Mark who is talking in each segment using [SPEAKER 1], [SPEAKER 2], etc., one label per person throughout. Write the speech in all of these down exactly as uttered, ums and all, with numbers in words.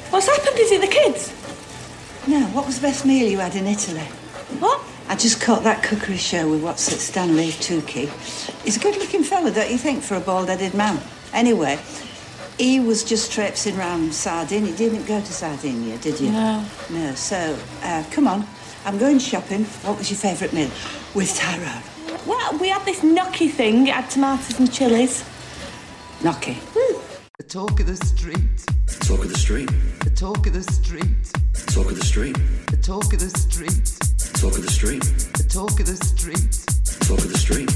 [SPEAKER 1] What's happened? Is it the kids?
[SPEAKER 2] No, what was the best meal you had in Italy?
[SPEAKER 1] What?
[SPEAKER 2] I just caught that cookery show with what's it, Stanley Tucci. He's a good-looking fella, don't you think, for a bald-headed man? Anyway, he was just traipsing round Sardinia. You didn't go to Sardinia, did you?
[SPEAKER 1] No.
[SPEAKER 2] No, so, uh, come on. I'm going shopping. What was your favourite meal? With Tyrone.
[SPEAKER 1] Well, we had this gnocchi thing. It had tomatoes and chilies.
[SPEAKER 2] Gnocchi.
[SPEAKER 1] Mm.
[SPEAKER 3] The talk of the street.
[SPEAKER 4] Talk of the street.
[SPEAKER 3] The talk of the street.
[SPEAKER 4] Talk of the street.
[SPEAKER 3] The talk of the street.
[SPEAKER 4] Talk of the street.
[SPEAKER 3] The talk of the street.
[SPEAKER 4] Talk of the street.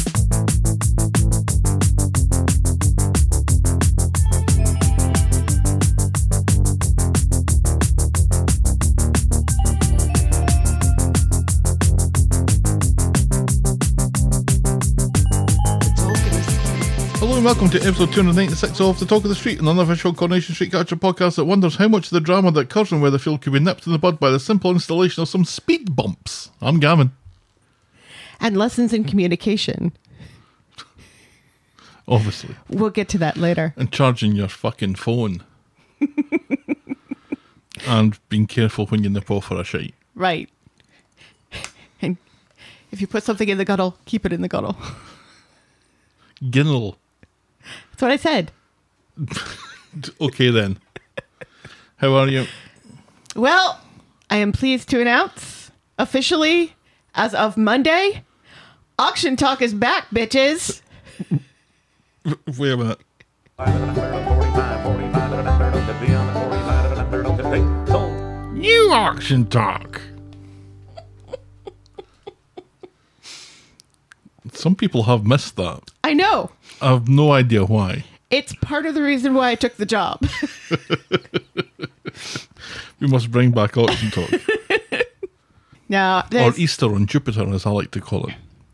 [SPEAKER 5] Hello and welcome to episode two ninety-six of The Talk of the Street, an unofficial Coronation Street Catcher podcast that wonders how much of the drama that occurs in Weatherfield could be nipped in the bud by the simple installation of some speed bumps. I'm Gavin.
[SPEAKER 6] And lessons in communication.
[SPEAKER 5] Obviously.
[SPEAKER 6] We'll get to that later.
[SPEAKER 5] And charging your fucking phone. And being careful when you nip off for a shite.
[SPEAKER 6] Right. And if you put something in the guddle, keep it in the guddle.
[SPEAKER 5] Ginnel.
[SPEAKER 6] That's what I said.
[SPEAKER 5] Okay then. How are you?
[SPEAKER 6] Well, I am pleased to announce, officially, as of Monday, Auction Talk is back, bitches.
[SPEAKER 5] Wait a minute. New Auction Talk. Some people have missed that.
[SPEAKER 6] I know.
[SPEAKER 5] I have no idea why.
[SPEAKER 6] It's part of the reason why I took the job.
[SPEAKER 5] We must bring back Auction Talk.
[SPEAKER 6] Now,
[SPEAKER 5] or Easter on Jupiter, as I like to call it.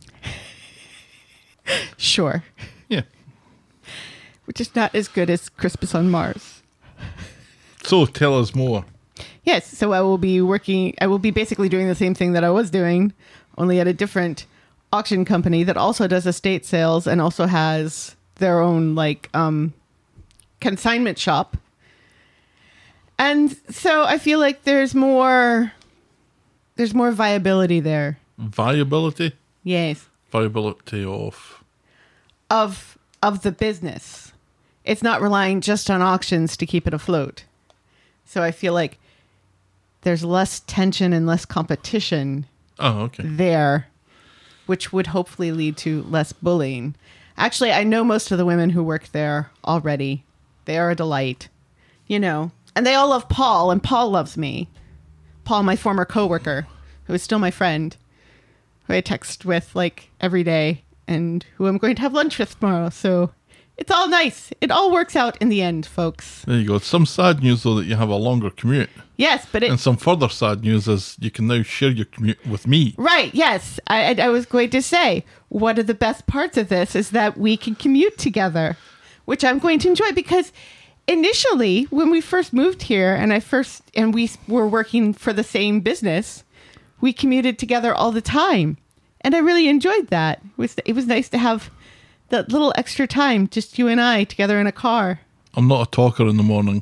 [SPEAKER 6] Sure.
[SPEAKER 5] Yeah.
[SPEAKER 6] Which is not as good as Christmas on Mars.
[SPEAKER 5] So, tell us more.
[SPEAKER 6] Yes, so I will be working, I will be basically doing the same thing that I was doing, only at a different auction company that also does estate sales and also has their own like um consignment shop. And so I feel like there's more there's more viability there.
[SPEAKER 5] Viability?
[SPEAKER 6] Yes.
[SPEAKER 5] Viability of
[SPEAKER 6] Of of the business. It's not relying just on auctions to keep it afloat. So I feel like there's less tension and less competition
[SPEAKER 5] Oh, okay.
[SPEAKER 6] there, which would hopefully lead to less bullying. Actually, I know most of the women who work there already. They are a delight, you know. And they all love Paul, and Paul loves me. Paul, my former coworker, who is still my friend, who I text with like every day, and who I'm going to have lunch with tomorrow. So it's all nice. It all works out in the end, folks.
[SPEAKER 5] There you go. Some sad news, though, that you have a longer commute.
[SPEAKER 6] Yes, but it...
[SPEAKER 5] And some further sad news is you can now share your commute with me.
[SPEAKER 6] Right, yes. I, I, I was going to say, one of the best parts of this is that we can commute together, which I'm going to enjoy because initially, when we first moved here and I first, and we were working for the same business, we commuted together all the time. And I really enjoyed that. It was, it was nice to have that little extra time, just you and I together in a car.
[SPEAKER 5] I'm not a talker in the morning.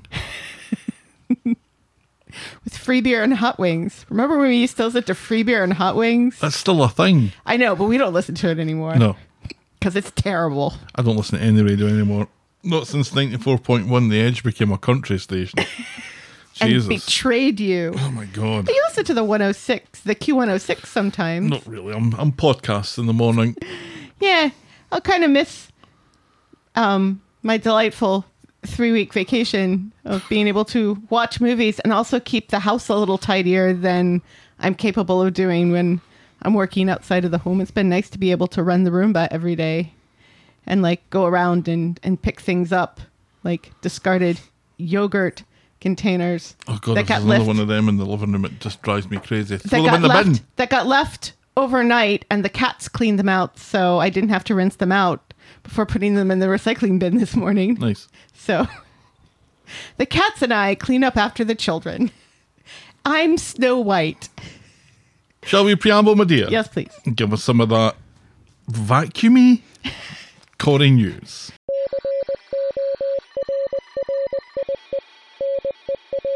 [SPEAKER 6] With free beer and hot wings. Remember when we used to listen to free beer and hot wings?
[SPEAKER 5] That's still a thing.
[SPEAKER 6] I know, but we don't listen to it anymore.
[SPEAKER 5] No.
[SPEAKER 6] Because it's terrible.
[SPEAKER 5] I don't listen to any radio anymore. Not since ninety-four point one, The Edge became a country station. Jesus.
[SPEAKER 6] And betrayed you.
[SPEAKER 5] Oh my God.
[SPEAKER 6] But you listen to the one oh six, the Q one oh six sometimes.
[SPEAKER 5] Not really. I'm I'm podcasts in the morning.
[SPEAKER 6] Yeah. I'll kind of miss um, my delightful three-week vacation of being able to watch movies and also keep the house a little tidier than I'm capable of doing when I'm working outside of the home. It's been nice to be able to run the Roomba every day and like go around and, and pick things up, like discarded yogurt containers.
[SPEAKER 5] Oh God,
[SPEAKER 6] that
[SPEAKER 5] there's
[SPEAKER 6] got
[SPEAKER 5] another
[SPEAKER 6] left,
[SPEAKER 5] one of them in the living room. It just drives me crazy.
[SPEAKER 6] that
[SPEAKER 5] Throw them
[SPEAKER 6] got
[SPEAKER 5] in the
[SPEAKER 6] left,
[SPEAKER 5] bin.
[SPEAKER 6] That got left overnight and the cats cleaned them out, so I didn't have to rinse them out before putting them in the recycling bin this morning.
[SPEAKER 5] Nice.
[SPEAKER 6] So the cats and I clean up after the children. I'm Snow White.
[SPEAKER 5] Shall we preamble, my dear?
[SPEAKER 6] Yes, please.
[SPEAKER 5] Give us some of that vacuumy Corrie news.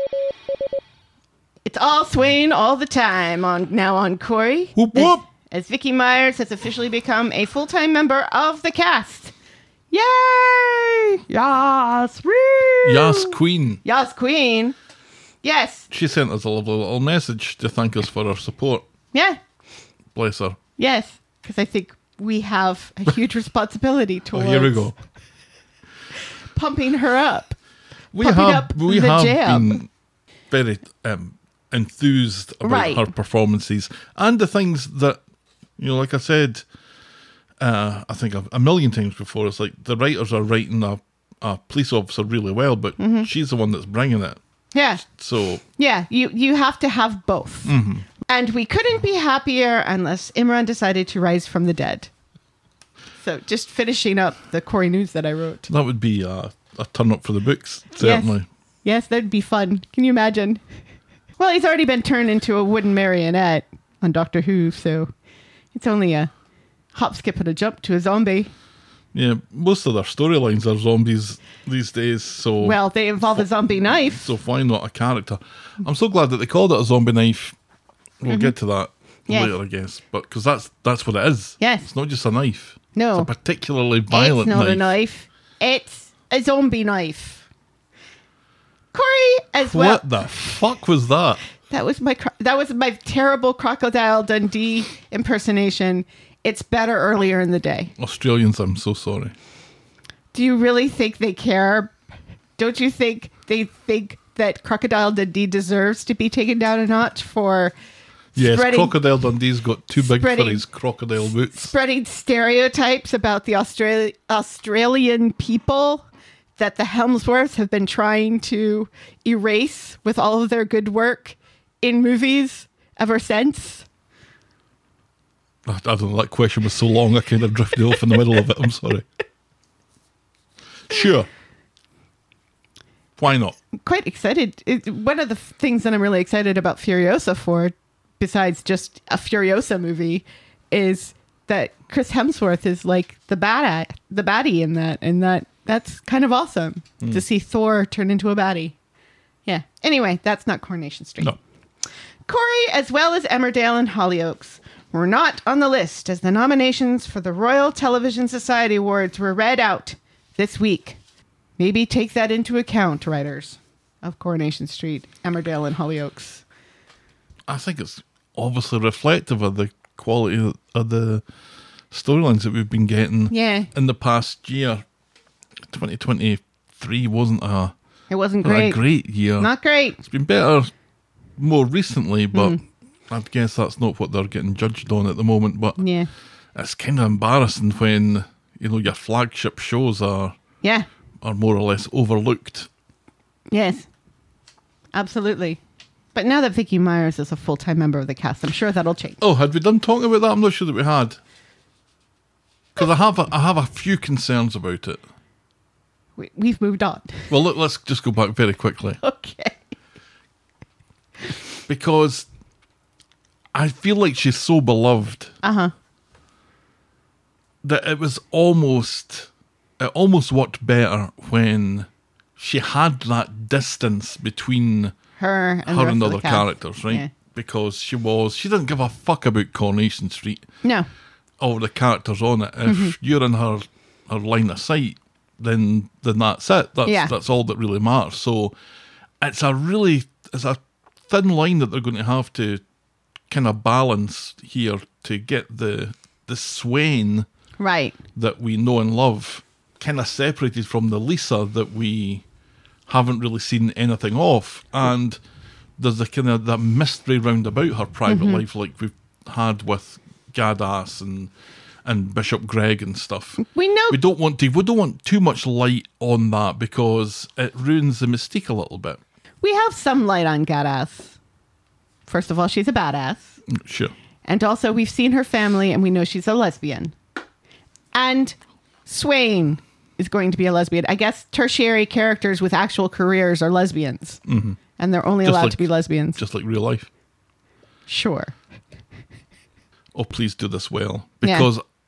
[SPEAKER 6] It's all Swain all the time. On now on Corey.
[SPEAKER 5] Whoop, whoop.
[SPEAKER 6] As, as Vicky Myers has officially become a full-time member of the cast. Yay! Yas! Woo!
[SPEAKER 5] Yas Queen.
[SPEAKER 6] Yas Queen. Yes.
[SPEAKER 5] She sent us a lovely little message to thank us for her support.
[SPEAKER 6] Yeah.
[SPEAKER 5] Bless her.
[SPEAKER 6] Yes. Because I think we have a huge responsibility
[SPEAKER 5] Oh,
[SPEAKER 6] towards
[SPEAKER 5] here we go.
[SPEAKER 6] pumping her up.
[SPEAKER 5] We
[SPEAKER 6] Pumping
[SPEAKER 5] have
[SPEAKER 6] up
[SPEAKER 5] we
[SPEAKER 6] the
[SPEAKER 5] have
[SPEAKER 6] jab.
[SPEAKER 5] been very um, enthused about
[SPEAKER 6] Right.
[SPEAKER 5] her performances and the things that, you know, like I said, uh, I think a, a million times before. It's like the writers are writing a, a police officer really well, but
[SPEAKER 6] Mm-hmm.
[SPEAKER 5] she's the one that's bringing it.
[SPEAKER 6] Yeah.
[SPEAKER 5] So
[SPEAKER 6] Yeah. You, you have to have both.
[SPEAKER 5] Mm-hmm.
[SPEAKER 6] And we couldn't be happier unless Imran decided to rise from the dead. So just finishing up the Corey news that I wrote.
[SPEAKER 5] that would be a, a turn up for the books, certainly.
[SPEAKER 6] Yes. Yes, that'd be fun. Can you imagine? Well, he's already been turned into a wooden marionette on Doctor Who, so it's only a hop, skip, and a jump to a zombie.
[SPEAKER 5] Yeah, most of their storylines are zombies these days, so
[SPEAKER 6] Well, they involve a zombie knife.
[SPEAKER 5] so why not a character? I'm so glad that they called it a zombie knife. We'll get to that
[SPEAKER 6] Mm-hmm. Yes.
[SPEAKER 5] later, I guess, but because that's that's what it is.
[SPEAKER 6] Yes.
[SPEAKER 5] It's not just a knife.
[SPEAKER 6] No.
[SPEAKER 5] It's a particularly violent
[SPEAKER 6] it's not
[SPEAKER 5] knife.
[SPEAKER 6] a knife. It's a zombie knife. Corey, as well.
[SPEAKER 5] What the fuck was that?
[SPEAKER 6] That was my cro- that was my terrible Crocodile Dundee impersonation. It's better earlier in the day.
[SPEAKER 5] Australians, I'm so sorry.
[SPEAKER 6] Do you really think they care? Don't you think they think that Crocodile Dundee deserves to be taken down a notch for
[SPEAKER 5] Yes,
[SPEAKER 6] spreading,
[SPEAKER 5] Crocodile Dundee's got too big
[SPEAKER 6] spreading-
[SPEAKER 5] for his crocodile boots.
[SPEAKER 6] spreading stereotypes about the Australi- Australian people that the Helmsworths have been trying to erase with all of their good work in movies ever since?
[SPEAKER 5] I I don't know, that question was so long I kind of drifted off in the middle of it. I'm sorry. Sure. Why not?
[SPEAKER 6] Quite excited. It, one of the f- things that I'm really excited about Furiosa for, besides just a Furiosa movie, is that Chris Hemsworth is like the bad the baddie in that, and that that's kind of awesome to see Thor turn into a baddie. Yeah. Anyway, that's not Coronation Street.
[SPEAKER 5] No.
[SPEAKER 6] Corey, as well as Emmerdale and Hollyoaks, were not on the list as the nominations for the Royal Television Society Awards were read out this week. Maybe take that into account, writers of Coronation Street, Emmerdale, and Hollyoaks.
[SPEAKER 5] I think it's obviously reflective of the quality of, of the storylines that we've been getting
[SPEAKER 6] Yeah.
[SPEAKER 5] in the past year. twenty twenty-three wasn't a,
[SPEAKER 6] It wasn't
[SPEAKER 5] a
[SPEAKER 6] great.
[SPEAKER 5] great year.
[SPEAKER 6] Not great.
[SPEAKER 5] It's been better more recently, but
[SPEAKER 6] Mm.
[SPEAKER 5] I guess that's not what they're getting judged on at the moment. But
[SPEAKER 6] Yeah.
[SPEAKER 5] it's kind of embarrassing when, you know, your flagship shows are
[SPEAKER 6] Yeah.
[SPEAKER 5] are more or less overlooked.
[SPEAKER 6] Yes. Absolutely. But now that Vicky Myers is a full-time member of the cast, I'm sure that'll change.
[SPEAKER 5] Oh, had we done talking about that? I'm not sure that we had. Because I have a, I have a few concerns about it.
[SPEAKER 6] We, we've moved on.
[SPEAKER 5] Well, look, let's just go back very quickly.
[SPEAKER 6] Okay.
[SPEAKER 5] Because I feel like she's so beloved
[SPEAKER 6] Uh-huh.
[SPEAKER 5] that it was almost, it almost worked better when she had that distance between
[SPEAKER 6] Her and, the
[SPEAKER 5] her
[SPEAKER 6] rest
[SPEAKER 5] and
[SPEAKER 6] of the
[SPEAKER 5] other
[SPEAKER 6] cast.
[SPEAKER 5] characters, right?
[SPEAKER 6] Yeah.
[SPEAKER 5] Because she was, she didn't give a fuck about Coronation Street
[SPEAKER 6] No.
[SPEAKER 5] or the characters on it. If
[SPEAKER 6] Mm-hmm.
[SPEAKER 5] you're in her, her line of sight, then then that's it. That's
[SPEAKER 6] Yeah.
[SPEAKER 5] that's all that really matters. So it's a really it's a thin line that they're going to have to kind of balance here to get the the Swain
[SPEAKER 6] Right.
[SPEAKER 5] that we know and love kind of separated from the Lisa that we haven't really seen anything of. And there's a kind of that mystery round about her private
[SPEAKER 6] Mm-hmm.
[SPEAKER 5] life, like we've had with Gadass and and Bishop Greg and stuff.
[SPEAKER 6] We know.
[SPEAKER 5] We don't want to. We don't want too much light on that because it ruins the mystique a little bit.
[SPEAKER 6] We have some light on Gadass. First of all, she's a badass.
[SPEAKER 5] Sure.
[SPEAKER 6] And also, we've seen her family and we know she's a lesbian. And Swain is going to be a lesbian. I guess tertiary characters with actual careers are lesbians. Mm-hmm. And they're only
[SPEAKER 5] Just
[SPEAKER 6] allowed
[SPEAKER 5] like-
[SPEAKER 6] to be lesbians.
[SPEAKER 5] Just like real life.
[SPEAKER 6] Sure.
[SPEAKER 5] Oh, please do this well.
[SPEAKER 6] Yeah.
[SPEAKER 5] Because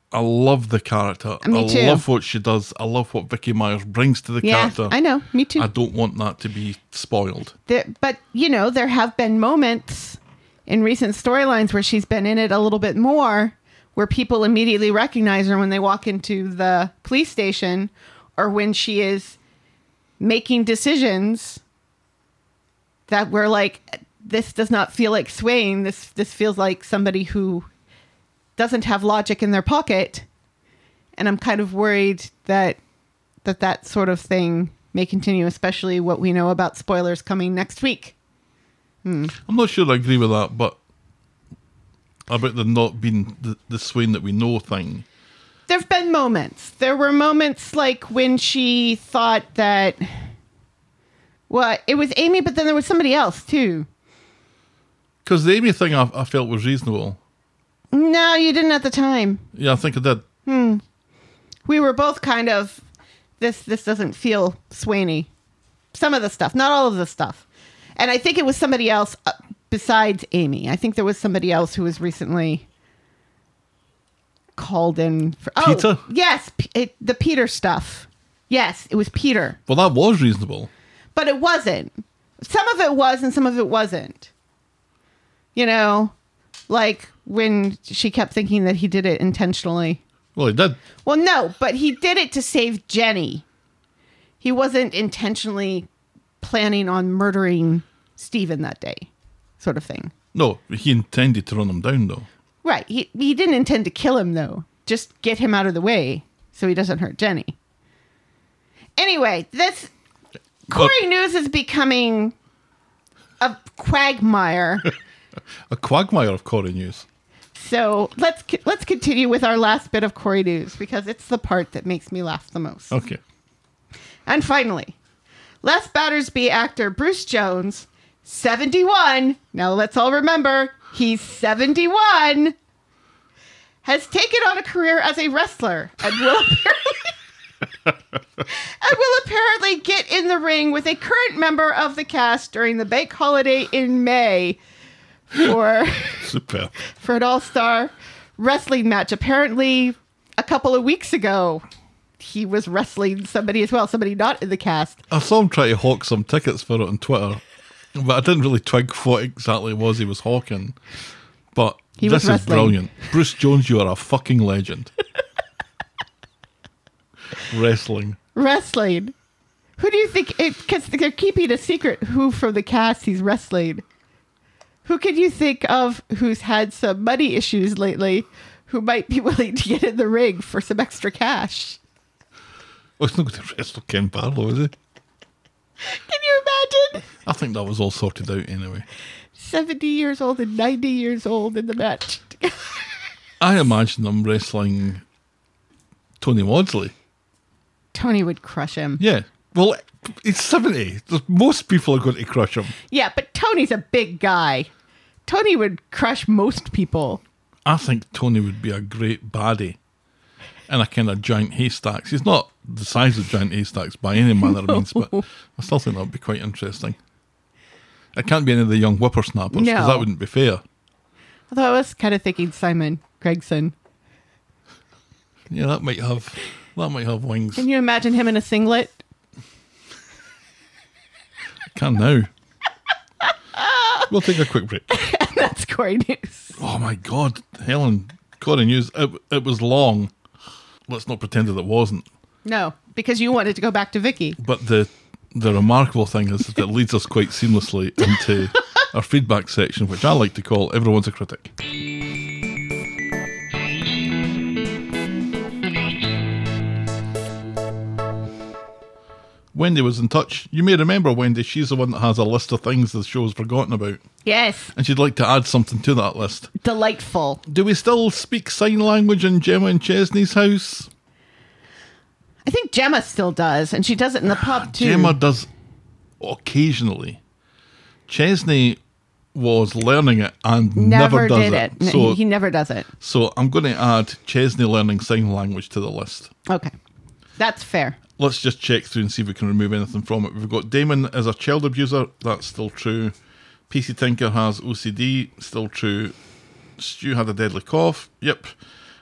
[SPEAKER 5] I love the character.
[SPEAKER 6] Me
[SPEAKER 5] I
[SPEAKER 6] too.
[SPEAKER 5] love what she does. I love what Vicky Myers brings to the
[SPEAKER 6] Yeah,
[SPEAKER 5] character.
[SPEAKER 6] I know. Me too.
[SPEAKER 5] I don't want that to be spoiled.
[SPEAKER 6] There, but, you know, there have been moments in recent storylines where she's been in it a little bit more, where people immediately recognize her when they walk into the police station or when she is making decisions that we're like, this does not feel like Swain. This, this feels like somebody who doesn't have logic in their pocket. And I'm kind of worried that that, that sort of thing may continue, especially what we know about spoilers coming next week.
[SPEAKER 5] I'm not sure I agree with that, but about the not being the, the Swain that we know thing.
[SPEAKER 6] There have been moments. There were moments like when she thought that, well, it was Amy, but then there was somebody else too.
[SPEAKER 5] Because the Amy thing I, I felt was reasonable.
[SPEAKER 6] No, you didn't at the time.
[SPEAKER 5] Yeah, I think I did.
[SPEAKER 6] We were both kind of, this this doesn't feel Swainy. Some of the stuff, not all of the stuff. And I think it was somebody else uh, besides Amy. I think there was somebody else who was recently called in. For,
[SPEAKER 5] Peter?
[SPEAKER 6] Oh, yes, P- it, the Peter stuff. Yes, it was Peter.
[SPEAKER 5] Well, that was reasonable.
[SPEAKER 6] But it wasn't. Some of it was and some of it wasn't. You know, like when she kept thinking that he did it intentionally.
[SPEAKER 5] Well, he did.
[SPEAKER 6] Well, no, but he did it to save Jenny. He wasn't intentionally planning on murdering Stephen that day, sort of thing.
[SPEAKER 5] No, he intended to run him down, though.
[SPEAKER 6] Right. He, he didn't intend to kill him, though. Just get him out of the way so he doesn't hurt Jenny. Anyway, this Corey News is becoming a quagmire.
[SPEAKER 5] A quagmire of Corey News.
[SPEAKER 6] So let's let's continue with our last bit of Corey News, because it's the part that makes me laugh the most.
[SPEAKER 5] Okay.
[SPEAKER 6] And finally, Les Battersby actor Bruce Jones, seventy-one, now let's all remember, he's seventy-one, has taken on a career as a wrestler and will apparently, and will apparently get in the ring with a current member of the cast during the bank holiday in May for,
[SPEAKER 5] Super.
[SPEAKER 6] for an all-star wrestling match. Apparently, a couple of weeks ago, he was wrestling somebody as well, somebody not in the cast.
[SPEAKER 5] I saw him try to hawk some tickets for it on Twitter, but I didn't really twig what exactly it was he was hawking. But
[SPEAKER 6] He
[SPEAKER 5] this
[SPEAKER 6] was
[SPEAKER 5] is
[SPEAKER 6] wrestling.
[SPEAKER 5] brilliant. Bruce Jones, you are a fucking legend. Wrestling.
[SPEAKER 6] Wrestling. Who do you think? Because they're keeping a secret who from the cast he's wrestling. Who can you think of who's had some money issues lately who might be willing to get in the ring for some extra cash?
[SPEAKER 5] Well, he's not going to wrestle Ken Barlow, is he?
[SPEAKER 6] Can you imagine?
[SPEAKER 5] I think that was all sorted out anyway.
[SPEAKER 6] seventy years old and ninety years old in the match.
[SPEAKER 5] I imagine them wrestling Tony Maudsley.
[SPEAKER 6] Tony would crush him.
[SPEAKER 5] Yeah. Well, he's seventy. There's- Most people are going to crush him.
[SPEAKER 6] Yeah, but Tony's a big guy. Tony would crush most people.
[SPEAKER 5] I think Tony would be a great baddie in a kind of giant haystacks. He's not the size of giant haystacks by any manner of means, but I still think that would be quite interesting. It can't be any of the young whippersnappers, because
[SPEAKER 6] No.
[SPEAKER 5] that wouldn't be fair.
[SPEAKER 6] Although I was kind of thinking Simon Gregson.
[SPEAKER 5] Yeah, that might have that might have wings.
[SPEAKER 6] Can you imagine him in a singlet?
[SPEAKER 5] I can now. We'll take a quick break.
[SPEAKER 6] That's Corey News.
[SPEAKER 5] Oh my God, Helen, Corey News. It, it was long. Let's not pretend that it wasn't.
[SPEAKER 6] No, because you wanted to go back to Vicky.
[SPEAKER 5] But the the remarkable thing is that it leads us quite seamlessly into our feedback section, which I like to call Everyone's a Critic. Wendy was in touch. You may remember Wendy, she's the one that has a list of things the show's forgotten about.
[SPEAKER 6] Yes.
[SPEAKER 5] And she'd like to add something to that list.
[SPEAKER 6] Delightful.
[SPEAKER 5] Do we still speak sign language in Gemma and Chesney's house?
[SPEAKER 6] I think Gemma still does, and she does it in the pub too.
[SPEAKER 5] Gemma does occasionally. Chesney was learning it and never,
[SPEAKER 6] never,
[SPEAKER 5] does
[SPEAKER 6] did
[SPEAKER 5] it.
[SPEAKER 6] it. No,
[SPEAKER 5] So,
[SPEAKER 6] he, he never does it.
[SPEAKER 5] so I'm going to add Chesney learning sign language to the list.
[SPEAKER 6] Okay. That's fair.
[SPEAKER 5] Let's just check through and see if we can remove anything from it. We've got Damon as a child abuser. That's still true. P C Tinker has O C D. Still true. Stu had a deadly cough. Yep.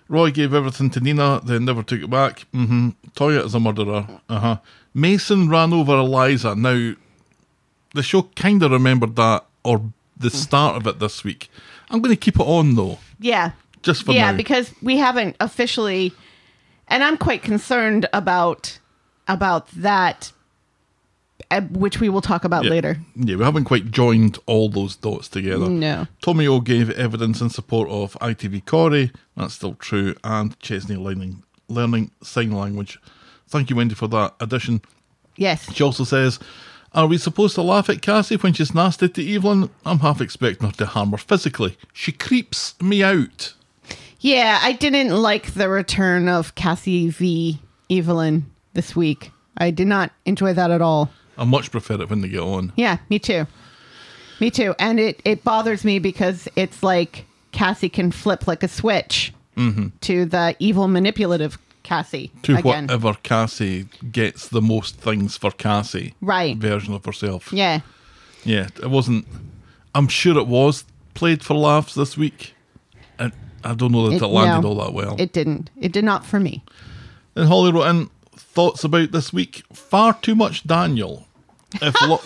[SPEAKER 5] Roy gave everything to Nina, then never took it back. Mm-hmm. Toya is a murderer. Uh-huh. Mason ran over Eliza. Now, the show kind of remembered that, or the start of it this week. I'm going to keep it on, though.
[SPEAKER 6] Yeah.
[SPEAKER 5] Just for
[SPEAKER 6] yeah,
[SPEAKER 5] now.
[SPEAKER 6] because we haven't officially, and I'm quite concerned about about that, uh, which we will talk about
[SPEAKER 5] yeah.
[SPEAKER 6] later.
[SPEAKER 5] Yeah, we haven't quite joined all those dots together.
[SPEAKER 6] No.
[SPEAKER 5] Tommy O gave evidence in support of I T V Corey. That's still true. And Chesney learning, learning sign language. Thank you, Wendy, for that addition.
[SPEAKER 6] Yes.
[SPEAKER 5] She also says, are we supposed to laugh at Cassie when she's nasty to Evelyn? I'm half expecting her to harm her physically. She creeps me out.
[SPEAKER 6] Yeah, I didn't like the return of Cassie v. Evelyn this week. I did not enjoy that at all.
[SPEAKER 5] I much prefer it when they get on.
[SPEAKER 6] Yeah, me too. Me too. And it, it bothers me because it's like Cassie can flip like a switch
[SPEAKER 5] mm-hmm.
[SPEAKER 6] to the evil manipulative Cassie.
[SPEAKER 5] To
[SPEAKER 6] again.
[SPEAKER 5] whatever Cassie gets the most things for Cassie.
[SPEAKER 6] Right.
[SPEAKER 5] Version of herself.
[SPEAKER 6] Yeah.
[SPEAKER 5] Yeah, it wasn't... I'm sure it was played for laughs this week. And I don't know that it,
[SPEAKER 6] It-
[SPEAKER 5] landed
[SPEAKER 6] no,
[SPEAKER 5] all that well.
[SPEAKER 6] It didn't. It did not for me.
[SPEAKER 5] Then Holly wrote in, thoughts about this week. Far too much Daniel. If, Lo-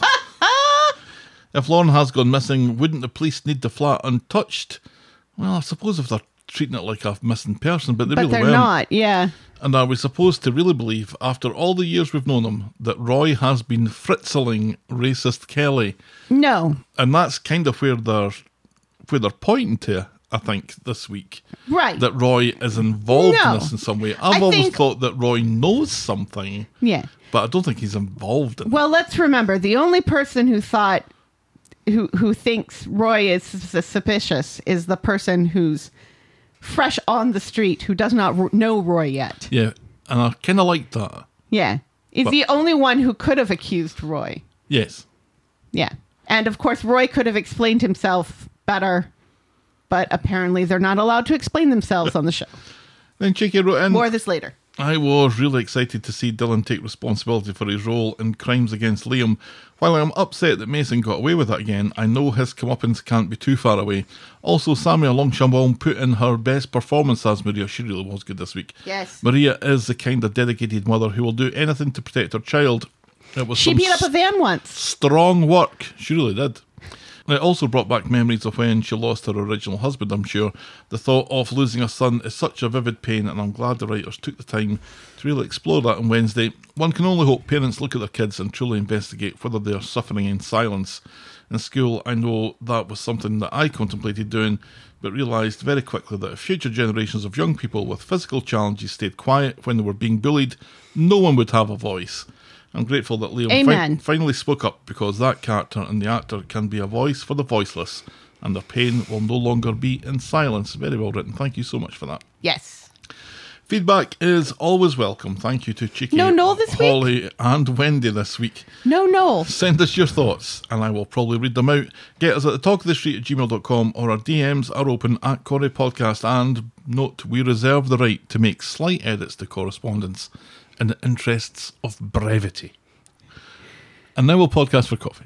[SPEAKER 5] if Lauren has gone missing, wouldn't the police need the flat untouched? Well, I suppose if they're treating it like a missing person, but they
[SPEAKER 6] But
[SPEAKER 5] really
[SPEAKER 6] they're
[SPEAKER 5] weren't.
[SPEAKER 6] not. Yeah.
[SPEAKER 5] And are we supposed to really believe, after all the years we've known him, that Roy has been fritzeling racist Kelly?
[SPEAKER 6] No.
[SPEAKER 5] And that's kind of where they're where they're pointing to, I think, this week.
[SPEAKER 6] Right.
[SPEAKER 5] That Roy is involved
[SPEAKER 6] No.
[SPEAKER 5] in this in some way. I've
[SPEAKER 6] I
[SPEAKER 5] always
[SPEAKER 6] think-
[SPEAKER 5] thought that Roy knows something,
[SPEAKER 6] Yeah.
[SPEAKER 5] but I don't think he's involved in it.
[SPEAKER 6] Well, let's remember the only person who thought, who who thinks Roy is suspicious is the person who's fresh on the street who does not ro- know Roy yet.
[SPEAKER 5] Yeah, and I kind of like that.
[SPEAKER 6] Yeah. Is
[SPEAKER 5] But-
[SPEAKER 6] the only one who could have accused Roy.
[SPEAKER 5] Yes.
[SPEAKER 6] Yeah. And of course, Roy could have explained himself better, but apparently they're not allowed to explain themselves on the show.
[SPEAKER 5] Then Cheeky wrote in,
[SPEAKER 6] More of this later.
[SPEAKER 5] I was really excited to see Dylan take responsibility for his role in Crimes Against Liam. While I'm upset that Mason got away with it again, I know his comeuppance can't be too far away. Also, Samia Longchambaum put in her best performance as Maria. She really was good this week.
[SPEAKER 6] Yes.
[SPEAKER 5] Maria is the kind of dedicated mother who will do anything to protect her child. It was
[SPEAKER 6] She
[SPEAKER 5] some
[SPEAKER 6] beat up a van once.
[SPEAKER 5] strong work. She really did. It also brought back memories of when she lost her original husband, I'm sure. The thought of losing a son is such a vivid pain, and I'm glad the writers took the time to really explore that on Wednesday. One can only hope parents look at their kids and truly investigate whether they are suffering in silence. In school, I know that was something that I contemplated doing, but realised very quickly that if future generations of young people with physical challenges stayed quiet when they were being bullied, no one would have a voice. I'm grateful that Liam
[SPEAKER 6] Amen.
[SPEAKER 5] fi- finally spoke up, because that character and the actor can be a voice for the voiceless, and their pain will no longer be in silence. Very well written. Thank you so much for that.
[SPEAKER 6] Yes.
[SPEAKER 5] Feedback is always welcome. Thank you to Cheeky,
[SPEAKER 6] No Noel this week?
[SPEAKER 5] Holly, and Wendy this week.
[SPEAKER 6] No, no.
[SPEAKER 5] Send us your thoughts, and I will probably read them out. Get us at the talk of the street at gmail dot com, or our D Ms are open at Corey Podcast. And note, we reserve the right to make slight edits to correspondence in the interests of brevity. And now we'll podcast for coffee.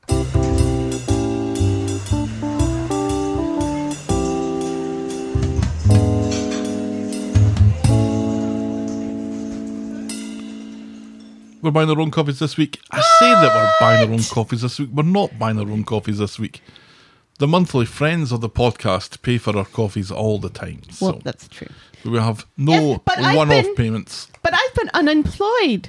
[SPEAKER 5] We're buying our own coffees this week. I say that we're buying our own coffees this week. We're not buying our own coffees this week. The monthly friends of the podcast pay for our coffees all the time.
[SPEAKER 6] Well,
[SPEAKER 5] So
[SPEAKER 6] that's true.
[SPEAKER 5] we have no
[SPEAKER 6] Yes, but I've
[SPEAKER 5] one-off
[SPEAKER 6] been-
[SPEAKER 5] payments.
[SPEAKER 6] But I've been unemployed.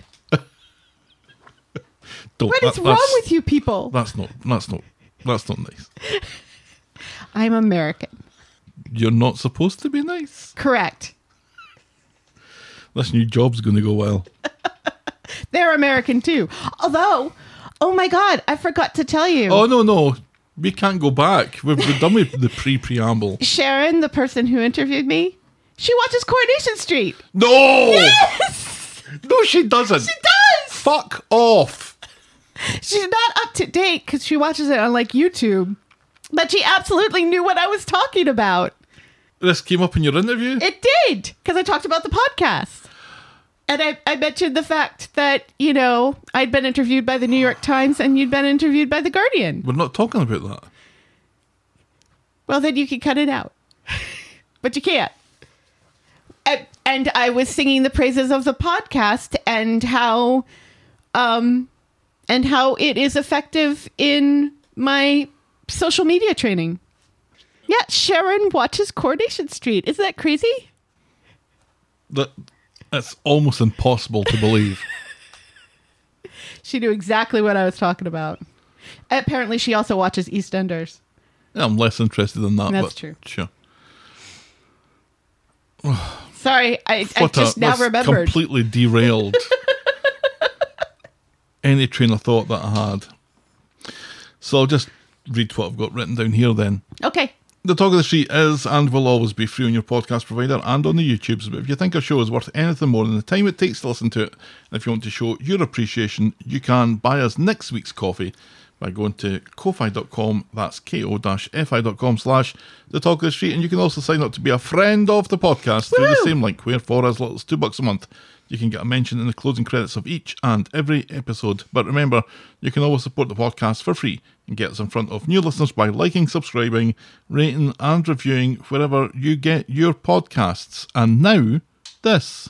[SPEAKER 5] Don't,
[SPEAKER 6] What
[SPEAKER 5] that-
[SPEAKER 6] is wrong
[SPEAKER 5] that's-
[SPEAKER 6] with you people?
[SPEAKER 5] That's not. That's not. That's not nice.
[SPEAKER 6] I'm American.
[SPEAKER 5] You're not supposed to be nice.
[SPEAKER 6] Correct.
[SPEAKER 5] This new job's going to go well.
[SPEAKER 6] They're American too. Although, oh my God, I forgot to tell you.
[SPEAKER 5] Oh no, no, we can't go back. We've, we've done with the pre-preamble.
[SPEAKER 6] Sharon, the person who interviewed me, she watches Coronation Street.
[SPEAKER 5] No,
[SPEAKER 6] Yes!
[SPEAKER 5] no, she doesn't.
[SPEAKER 6] She does!
[SPEAKER 5] Fuck off.
[SPEAKER 6] She's not up to date because she watches it on like YouTube. But she absolutely knew what I was talking about.
[SPEAKER 5] This came up in your interview.
[SPEAKER 6] It did, because I talked about the podcast. And I, I mentioned the fact that, you know, I'd been interviewed by the New York Times and you'd been interviewed by The Guardian.
[SPEAKER 5] We're not talking about that.
[SPEAKER 6] Well, then you can cut it out. But you can't. and, and I was singing the praises of the podcast and how, um, and how it is effective in my social media training. Yeah, Sharon watches Coronation Street. Isn't that crazy?
[SPEAKER 5] That That's almost impossible to believe.
[SPEAKER 6] She knew exactly what I was talking about. Apparently, she also watches EastEnders.
[SPEAKER 5] Yeah, I'm less interested in that.
[SPEAKER 6] That's
[SPEAKER 5] but
[SPEAKER 6] true.
[SPEAKER 5] Sure.
[SPEAKER 6] Sorry, I, I
[SPEAKER 5] What
[SPEAKER 6] just
[SPEAKER 5] a-
[SPEAKER 6] now
[SPEAKER 5] that's
[SPEAKER 6] remembered.
[SPEAKER 5] completely derailed any train of thought that I had. So I'll just read what I've got written down here then.
[SPEAKER 6] Okay.
[SPEAKER 5] The Talk of the Street is and will always be free on your podcast provider and on the YouTubes, but if you think our show is worth anything more than the time it takes to listen to it, and if you want to show your appreciation, you can buy us next week's coffee by going to ko-fi dot com, that's ko-fi dot com slash The Talk of the Street, and you can also sign up to be a friend of the podcast through the same link, where for as little as two bucks a month, you can get a mention in the closing credits of each and every episode. But remember, you can always support the podcast for free and get us in front of new listeners by liking, subscribing, rating and reviewing wherever you get your podcasts. And now, this.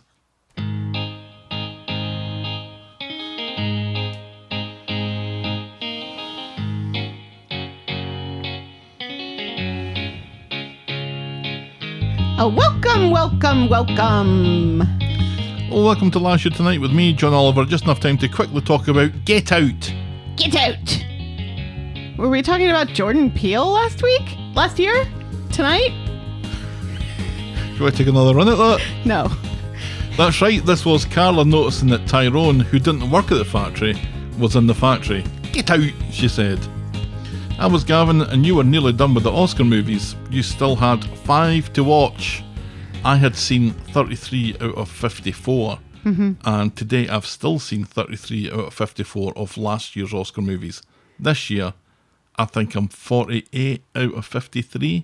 [SPEAKER 6] Oh, welcome, welcome, welcome.
[SPEAKER 5] Well, welcome to Last Year Tonight with me, John Oliver. Just enough time to quickly talk about Get Out.
[SPEAKER 6] Get out. Were we talking about Jordan Peele last week? Last year? Tonight?
[SPEAKER 5] Shall I take another run at that?
[SPEAKER 6] No.
[SPEAKER 5] That's right, this was Carla noticing that Tyrone, who didn't work at the factory, was in the factory. Get out, she said. I was Gavin, and you were nearly done with the Oscar movies. You still had five to watch. I had seen thirty-three out of fifty-four, mm-hmm. and today I've still seen thirty-three out of fifty-four of last year's Oscar movies. This year, I think I'm forty-eight out of fifty-three.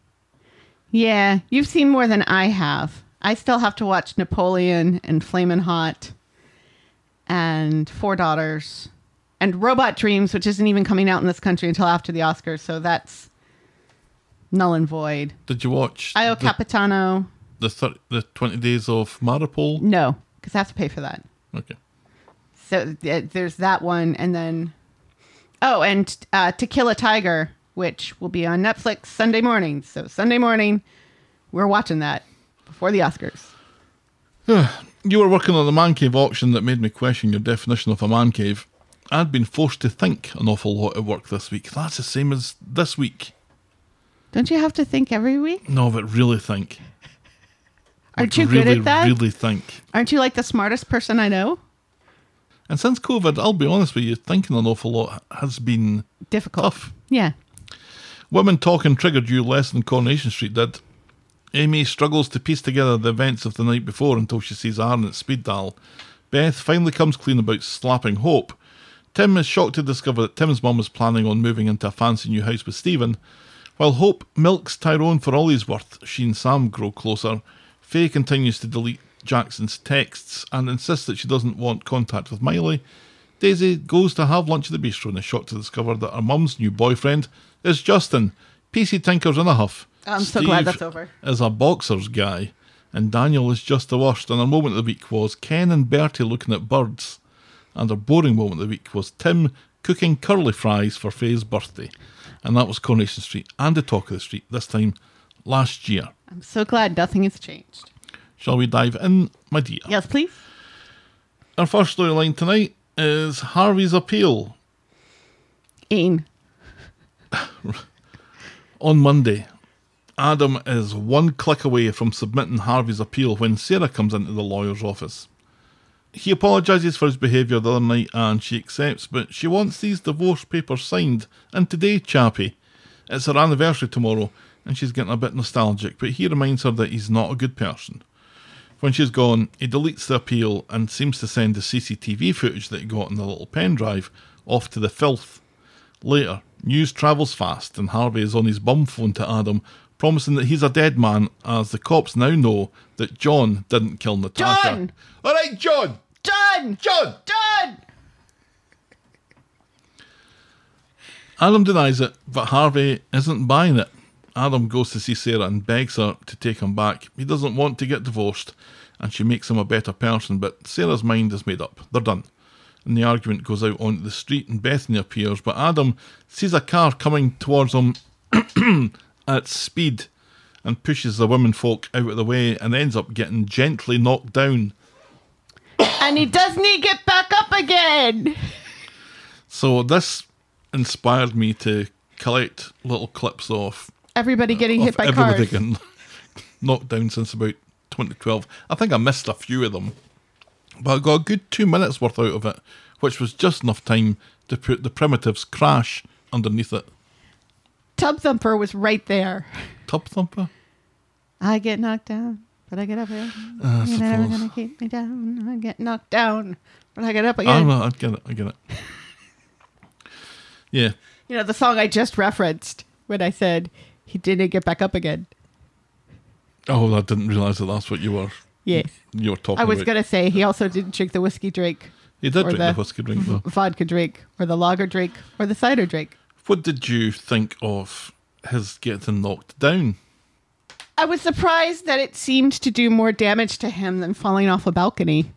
[SPEAKER 6] Yeah, you've seen more than I have. I still have to watch Napoleon and Flamin' Hot and Four Daughters and Robot Dreams, which isn't even coming out in this country until after the Oscars, so that's null and void.
[SPEAKER 5] Did you watch
[SPEAKER 6] Io
[SPEAKER 5] the,
[SPEAKER 6] Capitano?
[SPEAKER 5] the, thir- the twenty Days of Maripol?
[SPEAKER 6] No, because I have to pay for that.
[SPEAKER 5] Okay.
[SPEAKER 6] So uh, there's that one, and then oh, and uh, To Kill a Tiger, which will be on Netflix Sunday morning. So Sunday morning, we're watching that before the Oscars.
[SPEAKER 5] You were working on the man cave auction that made me question your definition of a man cave. I'd been forced to think an awful lot at work this week. That's the same as this week.
[SPEAKER 6] Don't you have to think every week?
[SPEAKER 5] No, but really think.
[SPEAKER 6] Aren't
[SPEAKER 5] Like,
[SPEAKER 6] you good
[SPEAKER 5] really,
[SPEAKER 6] at that?
[SPEAKER 5] Really think.
[SPEAKER 6] Aren't you like the smartest person I know?
[SPEAKER 5] And since COVID, I'll be honest with you, thinking an awful lot has been
[SPEAKER 6] Difficult.
[SPEAKER 5] tough.
[SPEAKER 6] Yeah.
[SPEAKER 5] Women Talking triggered you less than Coronation Street did. Amy struggles to piece together the events of the night before until she sees Aaron at speed dial. Beth finally comes clean about slapping Hope. Tim is shocked to discover that Tim's mum is planning on moving into a fancy new house with Stephen. While Hope milks Tyrone for all he's worth, she and Sam grow closer. Faye continues to delete Jackson's texts and insists that she doesn't want contact with Miley. Daisy goes to have lunch at the bistro and is shocked to discover that her mum's new boyfriend is Justin. P C tinkers in a huff.
[SPEAKER 6] I'm so glad that's over.
[SPEAKER 5] Is a boxer's guy, and Daniel is just the worst. And our moment of the week was Ken and Bertie looking at birds. And our boring moment of the week was Tim cooking curly fries for Faye's birthday. And that was Coronation Street and the Talk of the Street, this time last year.
[SPEAKER 6] I'm so glad nothing has changed.
[SPEAKER 5] Shall we dive in, my dear?
[SPEAKER 6] Yes, please.
[SPEAKER 5] Our first storyline tonight is Harvey's appeal.
[SPEAKER 6] Ian.
[SPEAKER 5] On Monday, Adam is one click away from submitting Harvey's appeal when Sarah comes into the lawyer's office. He apologises for his behaviour the other night and she accepts, but she wants these divorce papers signed. And today, chappie, it's her anniversary tomorrow and she's getting a bit nostalgic, but he reminds her that he's not a good person. When she's gone, he deletes the appeal and seems to send the C C T V footage that he got in the little pen drive off to the filth. Later, news travels fast and Harvey is on his bum phone to Adam, promising that he's a dead man, as the cops now know that John didn't kill Natasha.
[SPEAKER 6] John!
[SPEAKER 5] All right, John!
[SPEAKER 6] Done!
[SPEAKER 5] John!
[SPEAKER 6] Done!
[SPEAKER 5] Adam denies it, but Harvey isn't buying it. Adam goes to see Sarah and begs her to take him back. He doesn't want to get divorced, and she makes him a better person, but Sarah's mind is made up. They're done. And the argument goes out onto the street, and Bethany appears, but Adam sees a car coming towards him at speed and pushes the women folk out of the way and ends up getting gently knocked down.
[SPEAKER 6] And he doesn't he get back up again?
[SPEAKER 5] So this inspired me to collect little clips of
[SPEAKER 6] Everybody getting hit
[SPEAKER 5] of
[SPEAKER 6] by
[SPEAKER 5] everybody
[SPEAKER 6] cars.
[SPEAKER 5] getting knocked down since about twenty twelve. I think I missed a few of them, but I got a good two minutes worth out of it, which was just enough time to put the Primitives' Crash underneath it.
[SPEAKER 6] Tub Thumper was right there.
[SPEAKER 5] Tub Thumper?
[SPEAKER 6] I get knocked down, but I get up again.
[SPEAKER 5] Uh, I
[SPEAKER 6] You're never
[SPEAKER 5] suppose.
[SPEAKER 6] gonna keep me down. I get knocked down, but I get up
[SPEAKER 5] I
[SPEAKER 6] again.
[SPEAKER 5] know, I get it, I get it. Yeah.
[SPEAKER 6] You know, the song I just referenced when I said he didn't get back up again.
[SPEAKER 5] Oh, I didn't realise that that's what you were
[SPEAKER 6] Yes.
[SPEAKER 5] you were talking
[SPEAKER 6] I was
[SPEAKER 5] about.
[SPEAKER 6] going to say he also didn't drink the whiskey drink,
[SPEAKER 5] He did
[SPEAKER 6] or
[SPEAKER 5] drink
[SPEAKER 6] the-
[SPEAKER 5] the whiskey drink, though.
[SPEAKER 6] vodka drink, or the lager drink, or the cider drink.
[SPEAKER 5] What did you think of his getting knocked down?
[SPEAKER 6] I was surprised that it seemed to do more damage to him than falling off a balcony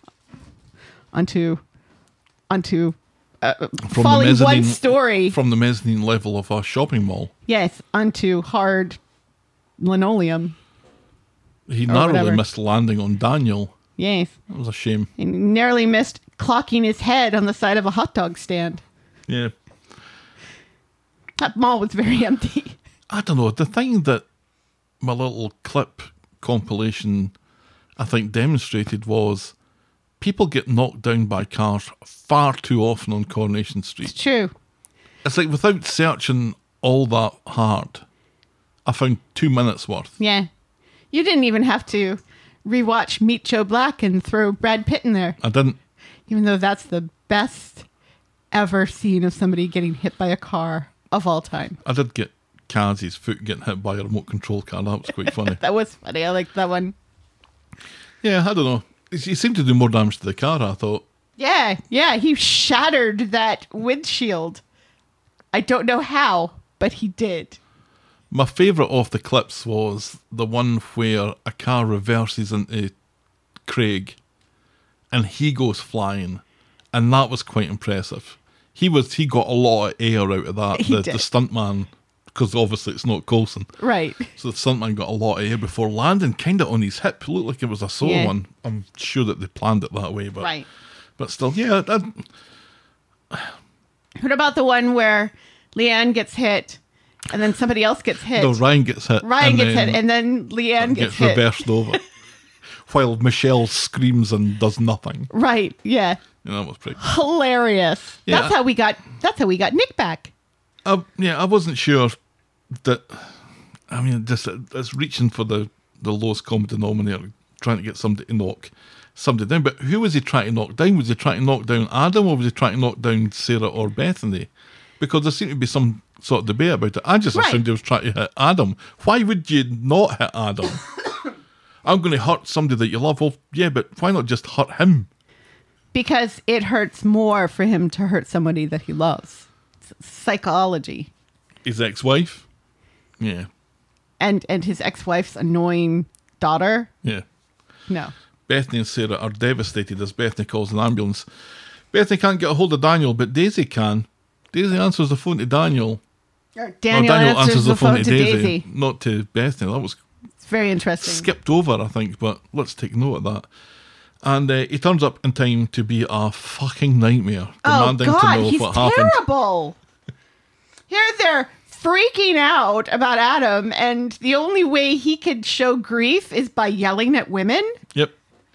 [SPEAKER 6] onto onto uh,
[SPEAKER 5] From
[SPEAKER 6] falling
[SPEAKER 5] the
[SPEAKER 6] one
[SPEAKER 5] mezzanine,
[SPEAKER 6] story.
[SPEAKER 5] From the mezzanine level of a shopping mall.
[SPEAKER 6] Yes, onto hard linoleum.
[SPEAKER 5] He
[SPEAKER 6] Or
[SPEAKER 5] narrowly
[SPEAKER 6] whatever.
[SPEAKER 5] missed landing on Daniel.
[SPEAKER 6] Yes,
[SPEAKER 5] That was a shame.
[SPEAKER 6] and he narrowly missed clocking his head on the side of a hot dog stand.
[SPEAKER 5] Yeah.
[SPEAKER 6] That mall was very empty.
[SPEAKER 5] I don't know. The thing that my little clip compilation, I think, demonstrated was people get knocked down by cars far too often on Coronation Street.
[SPEAKER 6] It's true.
[SPEAKER 5] It's like without searching all that hard, I found two minutes worth.
[SPEAKER 6] Yeah. You didn't even have to rewatch Meet Joe Black and throw Brad Pitt in there,
[SPEAKER 5] I didn't.
[SPEAKER 6] even though that's the best ever scene of somebody getting hit by a car of all time.
[SPEAKER 5] I did get Kaz's foot getting hit by a remote control car. That was quite funny.
[SPEAKER 6] That was funny. I liked that one.
[SPEAKER 5] Yeah, I don't know. He seemed to do more damage to the car, I thought.
[SPEAKER 6] Yeah, yeah. He shattered that windshield. I don't know how, but he did.
[SPEAKER 5] My favourite of the clips was the one where a car reverses into Craig and he goes flying, and that was quite impressive. He was he got a lot of air out of that.
[SPEAKER 6] He
[SPEAKER 5] The,
[SPEAKER 6] did.
[SPEAKER 5] the stuntman, because obviously it's not Coulson,
[SPEAKER 6] Right.
[SPEAKER 5] so the stuntman got a lot of air before landing, kind of on his hip. It looked like it was a solo
[SPEAKER 6] Yeah.
[SPEAKER 5] one. I'm sure that they planned it that way, but
[SPEAKER 6] Right.
[SPEAKER 5] but still, yeah. That,
[SPEAKER 6] What about the one where Leanne gets hit and then somebody else gets hit?
[SPEAKER 5] no, Ryan gets hit.
[SPEAKER 6] Ryan
[SPEAKER 5] and
[SPEAKER 6] gets
[SPEAKER 5] then
[SPEAKER 6] hit and then Leanne
[SPEAKER 5] gets
[SPEAKER 6] gets, hit.
[SPEAKER 5] reversed over, while Michelle screams and does nothing.
[SPEAKER 6] Right. Yeah.
[SPEAKER 5] You know, that was pretty.
[SPEAKER 6] Hilarious.
[SPEAKER 5] Yeah.
[SPEAKER 6] That's how we got that's how we got Nick back.
[SPEAKER 5] I, yeah, I wasn't sure that. I mean, just it's reaching for the, the lowest common denominator, trying to get somebody to knock somebody down. But who was he trying to knock down? Was he trying to knock down Adam, or was he trying to knock down Sarah or Bethany? Because there seemed to be some sort of debate about it. I just
[SPEAKER 6] Right.
[SPEAKER 5] assumed he was trying to hit Adam. Why would you not hit Adam? I'm going to hurt somebody that you love. Well, yeah, but why not just hurt him?
[SPEAKER 6] Because it hurts more for him to hurt somebody that he loves. It's psychology.
[SPEAKER 5] His ex-wife. Yeah,
[SPEAKER 6] And and his ex-wife's annoying daughter.
[SPEAKER 5] yeah.
[SPEAKER 6] No.
[SPEAKER 5] Bethany and Sarah are devastated as Bethany calls an ambulance. Bethany can't get a hold of Daniel, but Daisy can. Daisy answers the phone to Daniel.
[SPEAKER 6] Daniel,
[SPEAKER 5] No, Daniel
[SPEAKER 6] answers, the phone, to Daisy.
[SPEAKER 5] not to Bethany. That was
[SPEAKER 6] It's very interesting.
[SPEAKER 5] skipped over, I think, but let's take note of that. And uh, he turns up in time to be a fucking nightmare,
[SPEAKER 6] Oh
[SPEAKER 5] demanding
[SPEAKER 6] God,
[SPEAKER 5] to know
[SPEAKER 6] he's
[SPEAKER 5] what happened.
[SPEAKER 6] terrible. Here they're freaking out about Adam, and the only way he could show grief is by yelling at women.
[SPEAKER 5] Yep.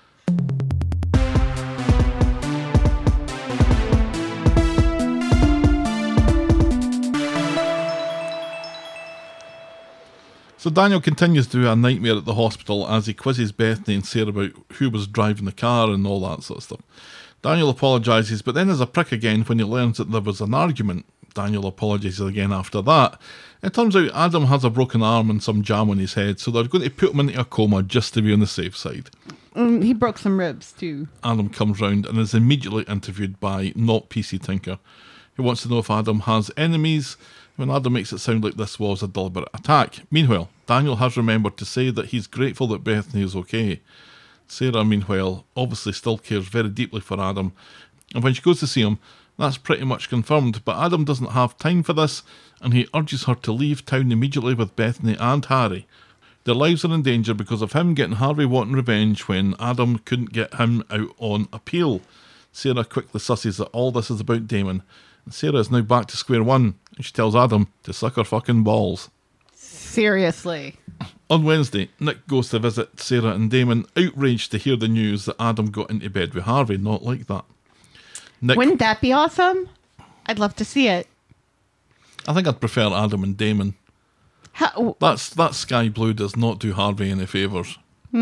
[SPEAKER 5] So Daniel continues to do a nightmare at the hospital as he quizzes Bethany and Sarah about who was driving the car and all that sort of stuff. Daniel apologises, but then there's a prick again when he learns that there was an argument. Daniel apologises again after that. It turns out Adam has a broken arm and some jam on his head, so they're going to put him into a coma just to be on the safe side.
[SPEAKER 6] Mm, he broke some ribs too.
[SPEAKER 5] Adam comes round and is immediately interviewed by not P C Tinker, He wants to know if Adam has enemies, when Adam makes it sound like this was a deliberate attack. Meanwhile, Daniel has remembered to say that he's grateful that Bethany is okay. Sarah, meanwhile, obviously still cares very deeply for Adam, and when she goes to see him, that's pretty much confirmed, but Adam doesn't have time for this, and he urges her to leave town immediately with Bethany and Harry. Their lives are in danger because of him getting Harvey wanting revenge when Adam couldn't get him out on appeal. Sarah quickly susses that all this is about Damon, and Sarah is now back to square one, and she tells Adam to suck her fucking balls.
[SPEAKER 6] Seriously.
[SPEAKER 5] On Wednesday, Nick goes to visit Sarah and Damon, outraged to hear the news that Adam got into bed with Harvey. Not like that. Nick,
[SPEAKER 6] Wouldn't that be awesome? I'd love to see it.
[SPEAKER 5] I think I'd prefer Adam and Damon.
[SPEAKER 6] How,
[SPEAKER 5] That's that sky blue does not do Harvey any favours.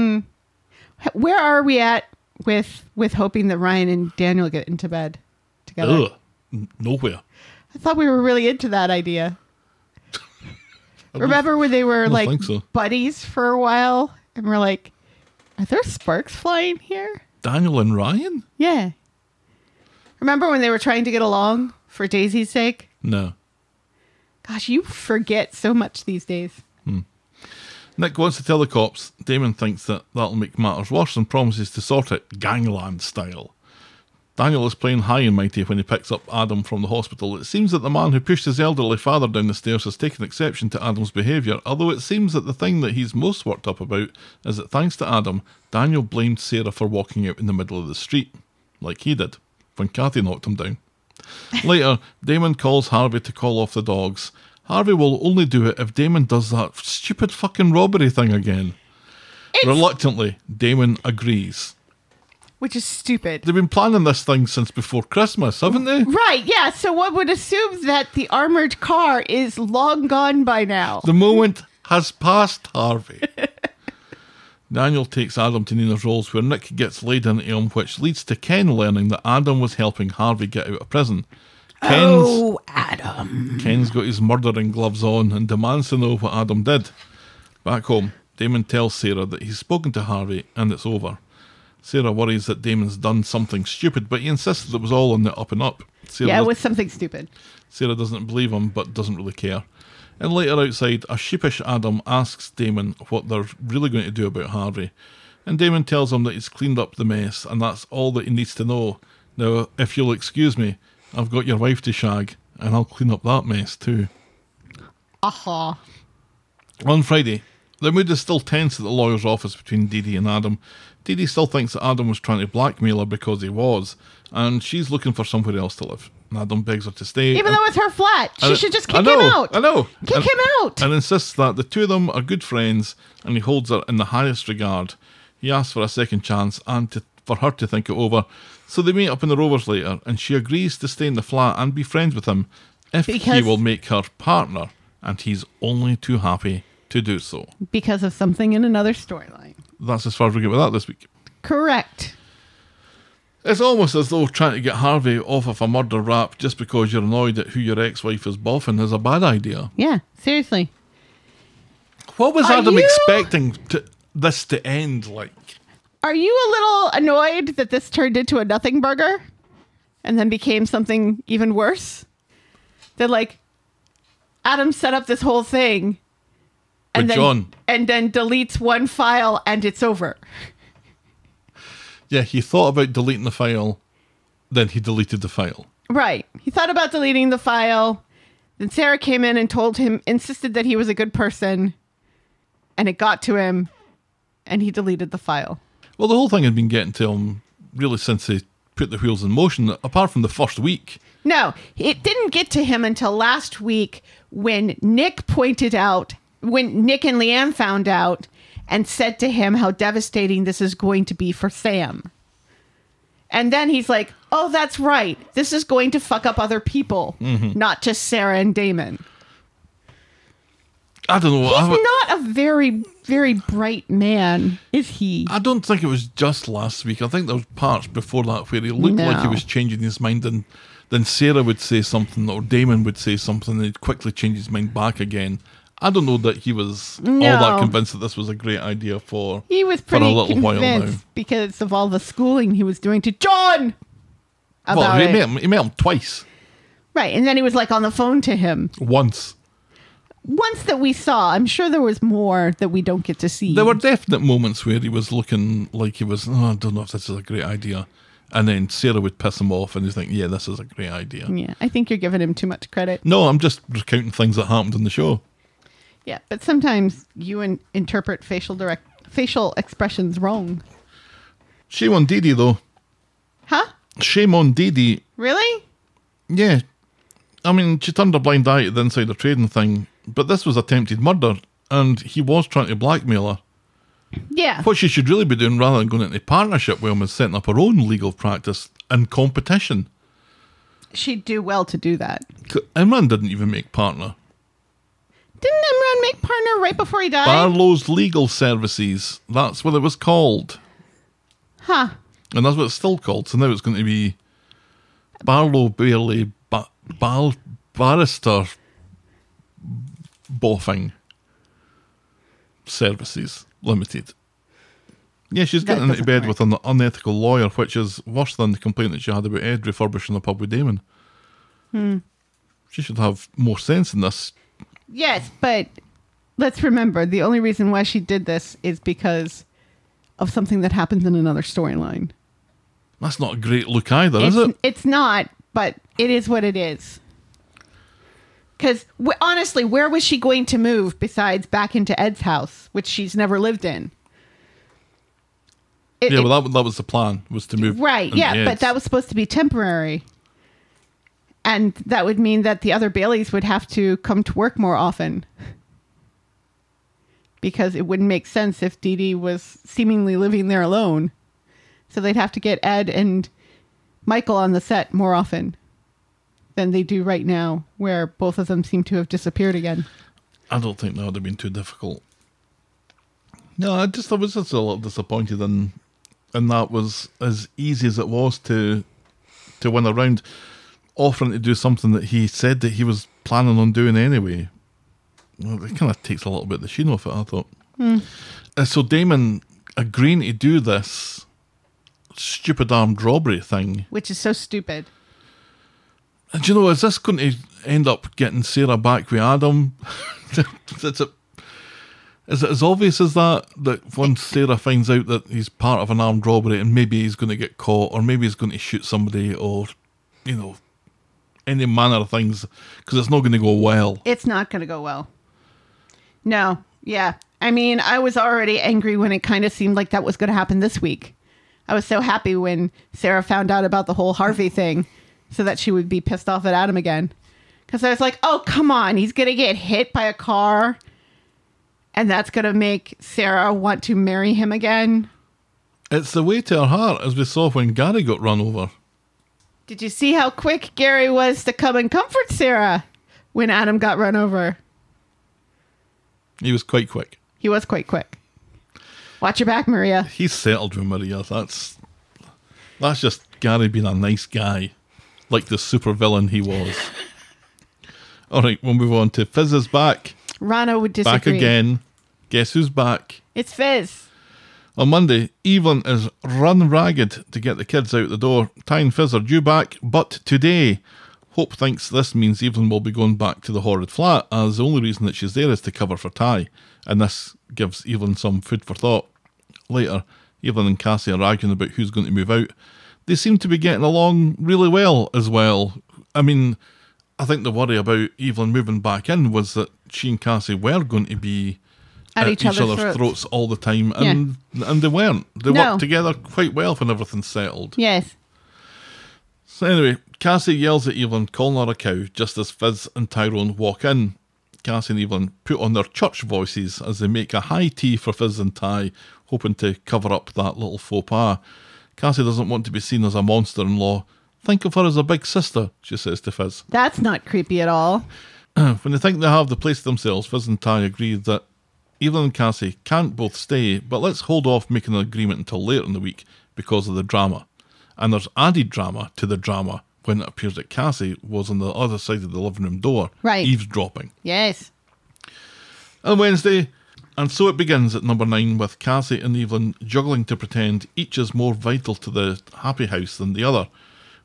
[SPEAKER 6] where are we at with with hoping that Ryan and Daniel get into bed together?
[SPEAKER 5] Ugh, n- nowhere.
[SPEAKER 6] I thought we were really into that idea. Remember when they were
[SPEAKER 5] don't
[SPEAKER 6] like
[SPEAKER 5] think so.
[SPEAKER 6] buddies for a while, and we're like, "Are there sparks flying here?"
[SPEAKER 5] Daniel and Ryan?
[SPEAKER 6] Yeah. Remember when they were trying to get along for Daisy's sake?
[SPEAKER 5] No.
[SPEAKER 6] Gosh, you forget so much these days.
[SPEAKER 5] Nick wants to tell the cops. Damon thinks that that'll make matters worse and promises to sort it, gangland style. Daniel is playing high and mighty when he picks up Adam from the hospital. It seems that the man who pushed his elderly father down the stairs has taken exception to Adam's behaviour, although it seems that the thing that he's most worked up about is that thanks to Adam, Daniel blamed Sarah for walking out in the middle of the street, like he did, when Kathy knocked him down. Later, Damon calls Harvey to call off the dogs. Harvey will only do it if Damon does that stupid fucking robbery thing again.
[SPEAKER 6] It's-
[SPEAKER 5] Reluctantly, Damon agrees.
[SPEAKER 6] Which is stupid.
[SPEAKER 5] They've been planning this thing since before Christmas, haven't they?
[SPEAKER 6] Right, yeah. So one would assume that the armored car is long gone by now.
[SPEAKER 5] The moment has passed, Harvey. Daniel takes Adam to Nina's Rolls, where Nick gets laid into him, which leads to Ken learning that Adam was helping Harvey get out of prison. Ken's,
[SPEAKER 6] Oh, Adam.
[SPEAKER 5] Ken's got his murdering gloves on and demands to know what Adam did. Back home, Damon tells Sarah that he's spoken to Harvey and it's over. Sarah worries that Damon's done something stupid, but he insists that it was all on the up and up. Sarah
[SPEAKER 6] Yeah, it
[SPEAKER 5] does-
[SPEAKER 6] was something stupid.
[SPEAKER 5] Sarah doesn't believe him, but doesn't really care. And later outside, a sheepish Adam asks Damon what they're really going to do about Harvey. And Damon tells him that he's cleaned up the mess, and that's all that he needs to know. Now, if you'll excuse me, I've got your wife to shag, and I'll clean up that mess too.
[SPEAKER 6] Aha.
[SPEAKER 5] On Friday, the mood is still tense at the lawyer's office between Dee Dee and Adam. Dee Dee still thinks that Adam was trying to blackmail her because he was, and she's looking for somewhere else to live. And Adam begs her to stay.
[SPEAKER 6] Even
[SPEAKER 5] and-
[SPEAKER 6] though it's her flat, she
[SPEAKER 5] and-
[SPEAKER 6] should just
[SPEAKER 5] I
[SPEAKER 6] kick
[SPEAKER 5] know,
[SPEAKER 6] him out.
[SPEAKER 5] I know.
[SPEAKER 6] Kick
[SPEAKER 5] and,
[SPEAKER 6] him out.
[SPEAKER 5] And insists that the two of them are good friends, and he holds her in the highest regard. He asks for a second chance and to, for her to think it over. So they meet up in the Rovers later, and she agrees to stay in the flat and be friends with him if he
[SPEAKER 6] Because-
[SPEAKER 5] will make her partner, and he's only too happy to do so.
[SPEAKER 6] Because of something in another storyline.
[SPEAKER 5] That's as far as we get with that this week.
[SPEAKER 6] Correct.
[SPEAKER 5] It's almost as though trying to get Harvey off of a murder rap just because you're annoyed at who your ex-wife is boffing is a bad idea.
[SPEAKER 6] Yeah, seriously.
[SPEAKER 5] What was
[SPEAKER 6] Are
[SPEAKER 5] Adam
[SPEAKER 6] you-
[SPEAKER 5] expecting to, this to end like?
[SPEAKER 6] Are you a little annoyed that this turned into a nothing burger and then became something even worse? That like Adam set up this whole thing and
[SPEAKER 5] With
[SPEAKER 6] then
[SPEAKER 5] John.
[SPEAKER 6] and then deletes one file and it's over.
[SPEAKER 5] Yeah, he thought about deleting the file, then he deleted the file.
[SPEAKER 6] Right. He thought about deleting the file. Then Sarah came in and told him, insisted that he was a good person. And it got to him and he deleted the file.
[SPEAKER 5] Well, the whole thing had been getting to him really since they put the wheels in motion, apart from the first week.
[SPEAKER 6] No, it didn't get to him until last week when Nick pointed out, when Nick and Leanne found out and said to him how devastating this is going to be for Sam. And then he's like, oh, that's right. This is going to fuck up other people,
[SPEAKER 5] Mm-hmm.
[SPEAKER 6] not just Sarah and Damon.
[SPEAKER 5] I don't know.
[SPEAKER 6] He's
[SPEAKER 5] I,
[SPEAKER 6] not a very, very bright man, is he?
[SPEAKER 5] I don't think it was just last week. I think there was parts before that where he looked like he
[SPEAKER 6] No.
[SPEAKER 5] was changing his mind, and then Sarah would say something or Damon would say something and he'd quickly change his mind back again. I don't know that he was all that
[SPEAKER 6] No.
[SPEAKER 5] convinced that this was a great idea for,
[SPEAKER 6] He was
[SPEAKER 5] for a
[SPEAKER 6] pretty
[SPEAKER 5] little while now.
[SPEAKER 6] convinced because of all the schooling he was doing to John about
[SPEAKER 5] Well, he
[SPEAKER 6] it.
[SPEAKER 5] met, him, he met him twice.
[SPEAKER 6] Right, and then he was like on the phone to him.
[SPEAKER 5] Once.
[SPEAKER 6] Once that we saw. I'm sure there was more that we don't get to see.
[SPEAKER 5] There were definite moments where he was looking like he was, oh, I don't know if this is a great idea. And then Sarah would piss him off and he's like, yeah, this is a great idea.
[SPEAKER 6] Yeah, I think you're giving him too much credit.
[SPEAKER 5] No, I'm just recounting things that happened in the show.
[SPEAKER 6] Yeah, but sometimes you in- interpret facial direct facial expressions wrong.
[SPEAKER 5] Shame on Dee Dee, though.
[SPEAKER 6] Huh?
[SPEAKER 5] Shame on Dee Dee.
[SPEAKER 6] Really?
[SPEAKER 5] Yeah. I mean, she turned a blind eye to the insider trading thing, but this was attempted murder, and he was trying to blackmail her.
[SPEAKER 6] Yeah.
[SPEAKER 5] What she should really be doing, rather than going into partnership with him, is setting up her own legal practice and competition.
[SPEAKER 6] She'd do well to do that.
[SPEAKER 5] Imran didn't even make partner.
[SPEAKER 6] Didn't Imran make partner right before he died?
[SPEAKER 5] Barlow's Legal Services. That's what it was called.
[SPEAKER 6] Huh.
[SPEAKER 5] And that's what it's still called. So now it's going to be Barlow Bailey ba- Bal- Barrister Boffing Services Limited. Yeah, she's
[SPEAKER 6] That
[SPEAKER 5] getting into
[SPEAKER 6] doesn't
[SPEAKER 5] bed
[SPEAKER 6] work.
[SPEAKER 5] with an unethical lawyer, which is worse than the complaint that she had about Ed refurbishing the pub with Damon.
[SPEAKER 6] Hmm.
[SPEAKER 5] She should have more sense in this.
[SPEAKER 6] Yes, but let's remember the only reason why she did this is because of something that happens in another storyline.
[SPEAKER 5] That's not a great look either,
[SPEAKER 6] It's,
[SPEAKER 5] is it?
[SPEAKER 6] it's not, but it is what it is. Because w- honestly, where was she going to move besides back into Ed's house, which she's never lived in? It-
[SPEAKER 5] Yeah,
[SPEAKER 6] it-
[SPEAKER 5] well, that, that was the plan, was to move.
[SPEAKER 6] right,
[SPEAKER 5] into
[SPEAKER 6] yeah, but
[SPEAKER 5] Ed's.
[SPEAKER 6] that was supposed to be temporary. And that would mean that the other Baileys would have to come to work more often. Because it wouldn't make sense if Dee Dee was seemingly living there alone. So they'd have to get Ed and Michael on the set more often than they do right now, where both of them seem to have disappeared again.
[SPEAKER 5] I don't think that would have been too difficult. No, I just I was just a little disappointed in, and that was as easy as it was to to win a round, offering to do something that he said that he was planning on doing anyway. Well, it kind of takes a little bit of the sheen off it, I thought.
[SPEAKER 6] Hmm.
[SPEAKER 5] Uh, so Damon agreeing to do this stupid armed robbery thing.
[SPEAKER 6] Which is so stupid.
[SPEAKER 5] And do you know, is this going to end up getting Sarah back with Adam? is, it, is it as obvious as that? That once Sarah finds out that he's part of an armed robbery and maybe he's going to get caught, or maybe he's going to shoot somebody, or, you know, any manner of things, because it's not going to go well.
[SPEAKER 6] It's not going to go well. No. Yeah. I mean, I was already angry when it kind of seemed like that was going to happen this week. I was so happy when Sarah found out about the whole Harvey thing so that she would be pissed off at Adam again. Because I was like, oh, come on. He's going to get hit by a car. And that's going to make Sarah want to marry him again.
[SPEAKER 5] It's the way to her heart, as we saw when Gary got run over.
[SPEAKER 6] Did you see how quick Gary was to come and comfort Sarah when Adam got run over?
[SPEAKER 5] He was quite quick.
[SPEAKER 6] He was quite quick. Watch your back, Maria.
[SPEAKER 5] He's settled with Maria. That's that's just Gary being a nice guy, like the supervillain he was. All right, we'll move on to Fizz is back.
[SPEAKER 6] Rana would disagree.
[SPEAKER 5] Back again. Guess who's back?
[SPEAKER 6] It's Fizz.
[SPEAKER 5] On Monday, Evelyn is run ragged to get the kids out the door. Ty and Fizz are due back, but today, Hope thinks this means Evelyn will be going back to the horrid flat, as the only reason that she's there is to cover for Ty, and this gives Evelyn some food for thought. Later, Evelyn and Cassie are arguing about who's going to move out. They seem to be getting along really well as well. I mean, I think the worry about Evelyn moving back in was that she and Cassie were going to be
[SPEAKER 6] At
[SPEAKER 5] at
[SPEAKER 6] each
[SPEAKER 5] each,
[SPEAKER 6] other's
[SPEAKER 5] other's
[SPEAKER 6] throats.
[SPEAKER 5] throats. all the time, and and they weren't. They
[SPEAKER 6] No.
[SPEAKER 5] worked together quite well when everything's settled.
[SPEAKER 6] Yes.
[SPEAKER 5] So anyway, Cassie yells at Evelyn, calling her a cow, just as Fizz and Tyrone walk in. Cassie and Evelyn put on their church voices as they make a high tea for Fizz and Ty, hoping to cover up that little faux pas. Cassie doesn't want to be seen as a monster-in-law. Think of her as a big sister, she says to Fizz.
[SPEAKER 6] That's not creepy at all.
[SPEAKER 5] When they think they have the place to themselves, Fizz and Ty agree that Evelyn and Cassie can't both stay, but let's hold off making an agreement until later in the week because of the drama. And there's added drama to the drama when it appears that Cassie was on the other side of the living room door,
[SPEAKER 6] Right.
[SPEAKER 5] eavesdropping.
[SPEAKER 6] Yes.
[SPEAKER 5] On Wednesday, and so it begins at number nine with Cassie and Evelyn juggling to pretend each is more vital to the happy house than the other.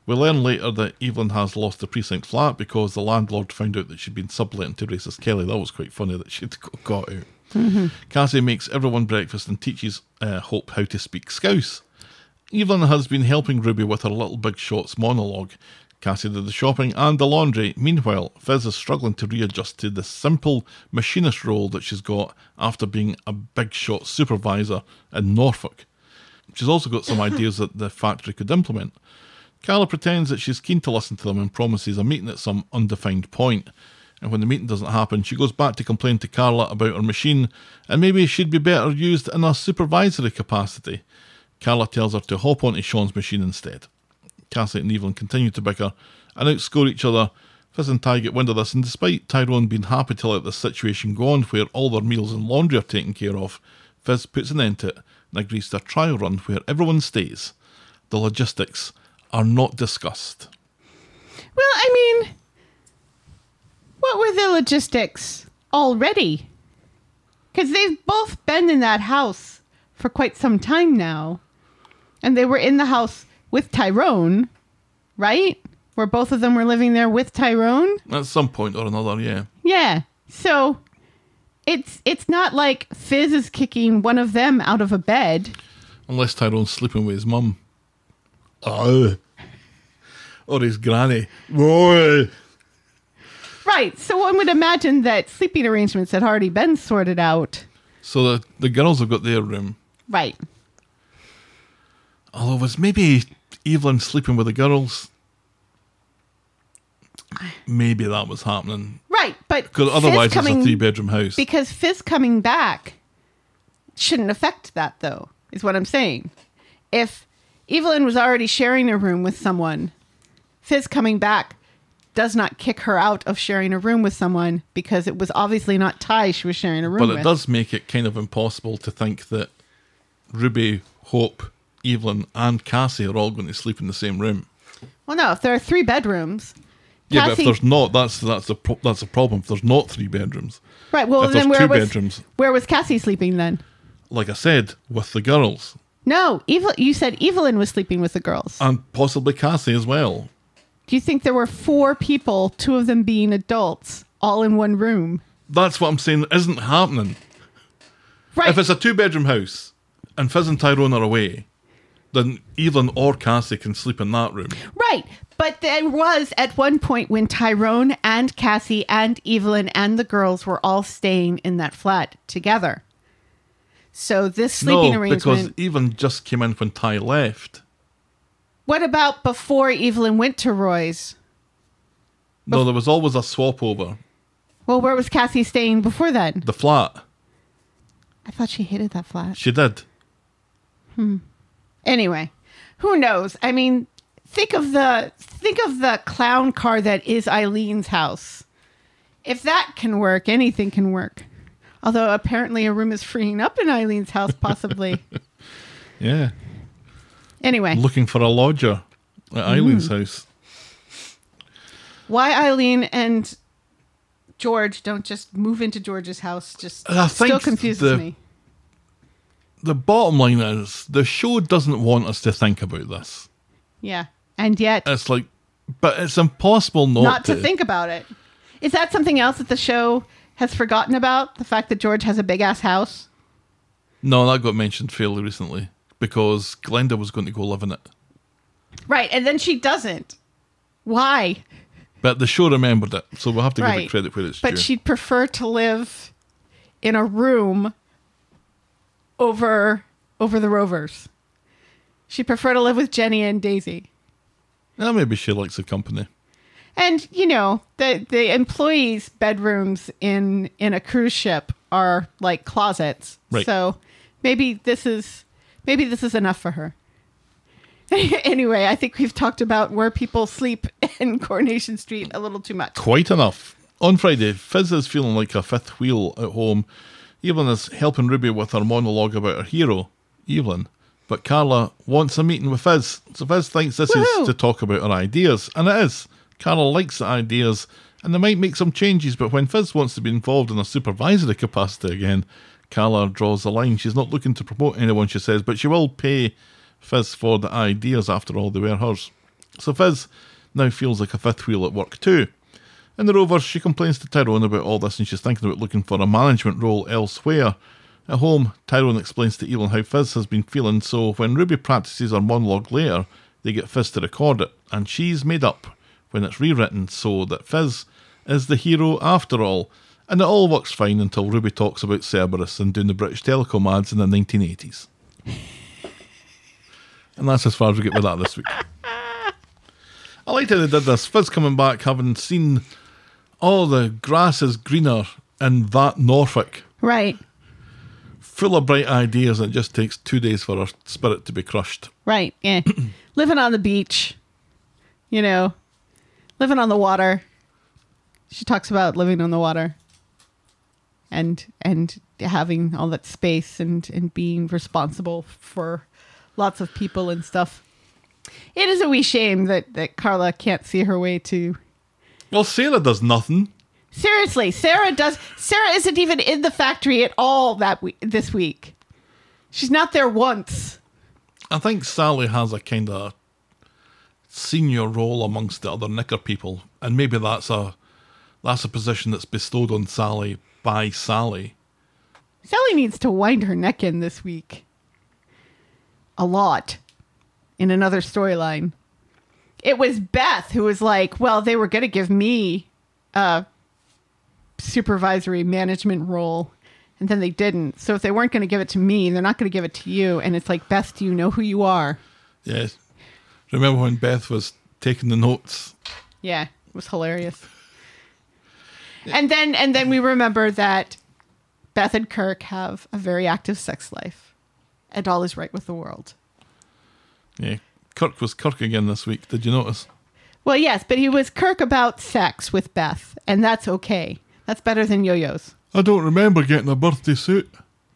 [SPEAKER 5] We learn later that Evelyn has lost the precinct flat because the landlord found out that she'd been subletting to racist Kelly. That was quite funny that she'd got out. Mm-hmm. Cassie makes everyone breakfast and teaches uh, Hope how to speak Scouse. Evelyn has been helping Ruby with her Little Big Shots monologue. Cassie did the shopping and the laundry. Meanwhile, Fizz is struggling to readjust to the simple machinist role that she's got after being a big shot supervisor in Norfolk. She's also got some ideas that the factory could implement. Carla pretends that she's keen to listen to them and promises a meeting at some undefined point. And when the meeting doesn't happen, she goes back to complain to Carla about her machine and maybe she'd be better used in a supervisory capacity. Carla tells her to hop onto Sean's machine instead. Cassie and Evelyn continue to bicker and outscore each other. Fizz and Ty get wind of this, and despite Tyrone being happy to let this situation go on where all their meals and laundry are taken care of, Fizz puts an end to it and agrees to a trial run where everyone stays. The logistics are not discussed.
[SPEAKER 6] Well, I mean, what were the logistics already? Because they've both been in that house for quite some time now. And they were in the house with Tyrone, right? Where both of them were living there with Tyrone?
[SPEAKER 5] At some point or another, yeah.
[SPEAKER 6] Yeah. So it's it's not like Fizz is kicking one of them out of a bed.
[SPEAKER 5] Unless Tyrone's sleeping with his mum. Oh. Or his granny. Oh.
[SPEAKER 6] Right. So one would imagine that sleeping arrangements had already been sorted out.
[SPEAKER 5] So the, the girls have got their room.
[SPEAKER 6] Right.
[SPEAKER 5] Although was maybe Evelyn sleeping with the girls. Maybe that was happening.
[SPEAKER 6] Right, but
[SPEAKER 5] because otherwise
[SPEAKER 6] Fizz coming,
[SPEAKER 5] it's a three-bedroom house.
[SPEAKER 6] Because Fizz coming back shouldn't affect that, though, is what I'm saying. If Evelyn was already sharing a room with someone, Fizz coming back does not kick her out of sharing a room with someone because it was obviously not Ty she was sharing a room with.
[SPEAKER 5] But it does make it kind of impossible to think that Ruby, Hope, Evelyn and Cassie are all going to sleep in the same room.
[SPEAKER 6] Well, no, if there are three bedrooms...
[SPEAKER 5] Yeah,
[SPEAKER 6] Cassie,
[SPEAKER 5] but if there's not, that's that's a pro- that's a problem. If there's not three bedrooms,
[SPEAKER 6] right? Well,
[SPEAKER 5] if
[SPEAKER 6] then
[SPEAKER 5] there's
[SPEAKER 6] where
[SPEAKER 5] two
[SPEAKER 6] was
[SPEAKER 5] bedrooms,
[SPEAKER 6] where was Cassie sleeping then?
[SPEAKER 5] Like I said, with the girls.
[SPEAKER 6] No, Eve- you said Evelyn was sleeping with the girls,
[SPEAKER 5] and possibly Cassie as well.
[SPEAKER 6] Do you think there were four people, two of them being adults, all in one room?
[SPEAKER 5] That's what I'm saying. Isn't happening.
[SPEAKER 6] Right.
[SPEAKER 5] If it's a two-bedroom house and Fizz and Tyrone are away, then Evelyn or Cassie can sleep in that room.
[SPEAKER 6] Right. But there was at one point when Tyrone and Cassie and Evelyn and the girls were all staying in that flat together. So this sleeping
[SPEAKER 5] no,
[SPEAKER 6] arrangement...
[SPEAKER 5] because Evelyn just came in when Ty left.
[SPEAKER 6] What about before Evelyn went to Roy's?
[SPEAKER 5] No, there was always a swap over.
[SPEAKER 6] Well, where was Cassie staying before then?
[SPEAKER 5] The flat.
[SPEAKER 6] I thought she hated that flat.
[SPEAKER 5] She did.
[SPEAKER 6] Hmm. Anyway, who knows? I mean... Think of the think of the clown car that is Eileen's house. If that can work, anything can work. Although apparently a room is freeing up in Eileen's house, possibly.
[SPEAKER 5] Yeah.
[SPEAKER 6] Anyway.
[SPEAKER 5] Looking for a lodger at mm. Eileen's house.
[SPEAKER 6] Why Eileen and George don't just move into George's house just
[SPEAKER 5] I think
[SPEAKER 6] still confuses
[SPEAKER 5] the,
[SPEAKER 6] me.
[SPEAKER 5] The bottom line is the show doesn't want us to think about this.
[SPEAKER 6] Yeah. And yet...
[SPEAKER 5] It's like... But it's impossible not,
[SPEAKER 6] not to.
[SPEAKER 5] to
[SPEAKER 6] think about it. Is that something else that the show has forgotten about? The fact that George has a big-ass house?
[SPEAKER 5] No, that got mentioned fairly recently. Because Glenda was going to go live in it.
[SPEAKER 6] Right, and then she doesn't. Why?
[SPEAKER 5] But the show remembered it, so we'll have to
[SPEAKER 6] right.
[SPEAKER 5] give it credit where it's
[SPEAKER 6] but
[SPEAKER 5] due.
[SPEAKER 6] But she'd prefer to live in a room over over the Rovers. She'd prefer to live with Jenny and Daisy.
[SPEAKER 5] Yeah, maybe she likes the company.
[SPEAKER 6] And, you know, the the employees' bedrooms in, in a cruise ship are like closets.
[SPEAKER 5] Right.
[SPEAKER 6] So maybe this is maybe this is enough for her. Anyway, I think we've talked about where people sleep in Coronation Street a little too much.
[SPEAKER 5] Quite enough. On Friday, Fizz is feeling like a fifth wheel at home. Evelyn is helping Ruby with her monologue about her hero, Evelyn. But Carla wants a meeting with Fizz. So Fizz thinks this
[SPEAKER 6] Woohoo!
[SPEAKER 5] is to talk about her ideas. And it is. Carla likes the ideas. And they might make some changes. But when Fizz wants to be involved in a supervisory capacity again, Carla draws the line. She's not looking to promote anyone, she says. But she will pay Fizz for the ideas. After all, they were hers. So Fizz now feels like a fifth wheel at work too. In the Rovers, she complains to Tyrone about all this and she's thinking about looking for a management role elsewhere. At home, Tyrone explains to Elin how Fizz has been feeling, so when Ruby practices her monologue later, they get Fizz to record it, and she's made up when it's rewritten so that Fizz is the hero after all, and it all works fine until Ruby talks about Cerberus and doing the British Telecom ads in the nineteen eighties. And that's as far as we get with that this week. I liked how they did this. Fizz coming back, having seen all the grass is greener in that Norfolk.
[SPEAKER 6] Right.
[SPEAKER 5] Full of bright ideas, and it just takes two days for her spirit to be crushed.
[SPEAKER 6] Right, yeah. Living on the beach, you know, living on the water. She talks about living on the water and and having all that space and, and being responsible for lots of people and stuff. It is a wee shame that, that Carla can't see her way to...
[SPEAKER 5] Well, Sarah does nothing.
[SPEAKER 6] Seriously, Sarah does. Sarah isn't even in the factory at all that we, this week. She's not there once.
[SPEAKER 5] I think Sally has a kind of senior role amongst the other knicker people, and maybe that's a that's a position that's bestowed on Sally by Sally.
[SPEAKER 6] Sally needs to wind her neck in this week. A lot. In another storyline. It was Beth who was like, well, they were going to give me a supervisory management role, and then they didn't. So if they weren't going to give it to me, they're not going to give it to you. And it's like, Beth, do you know who you are?
[SPEAKER 5] Yes. Remember when Beth was taking the notes?
[SPEAKER 6] Yeah, it was hilarious. And then and then we remember that Beth and Kirk have a very active sex life, and all is right with the world.
[SPEAKER 5] Yeah. Kirk was Kirk again this week. Did you notice?
[SPEAKER 6] Well, yes, but he was Kirk about sex with Beth, and that's okay. That's better than yo-yos.
[SPEAKER 5] I don't remember getting a birthday suit.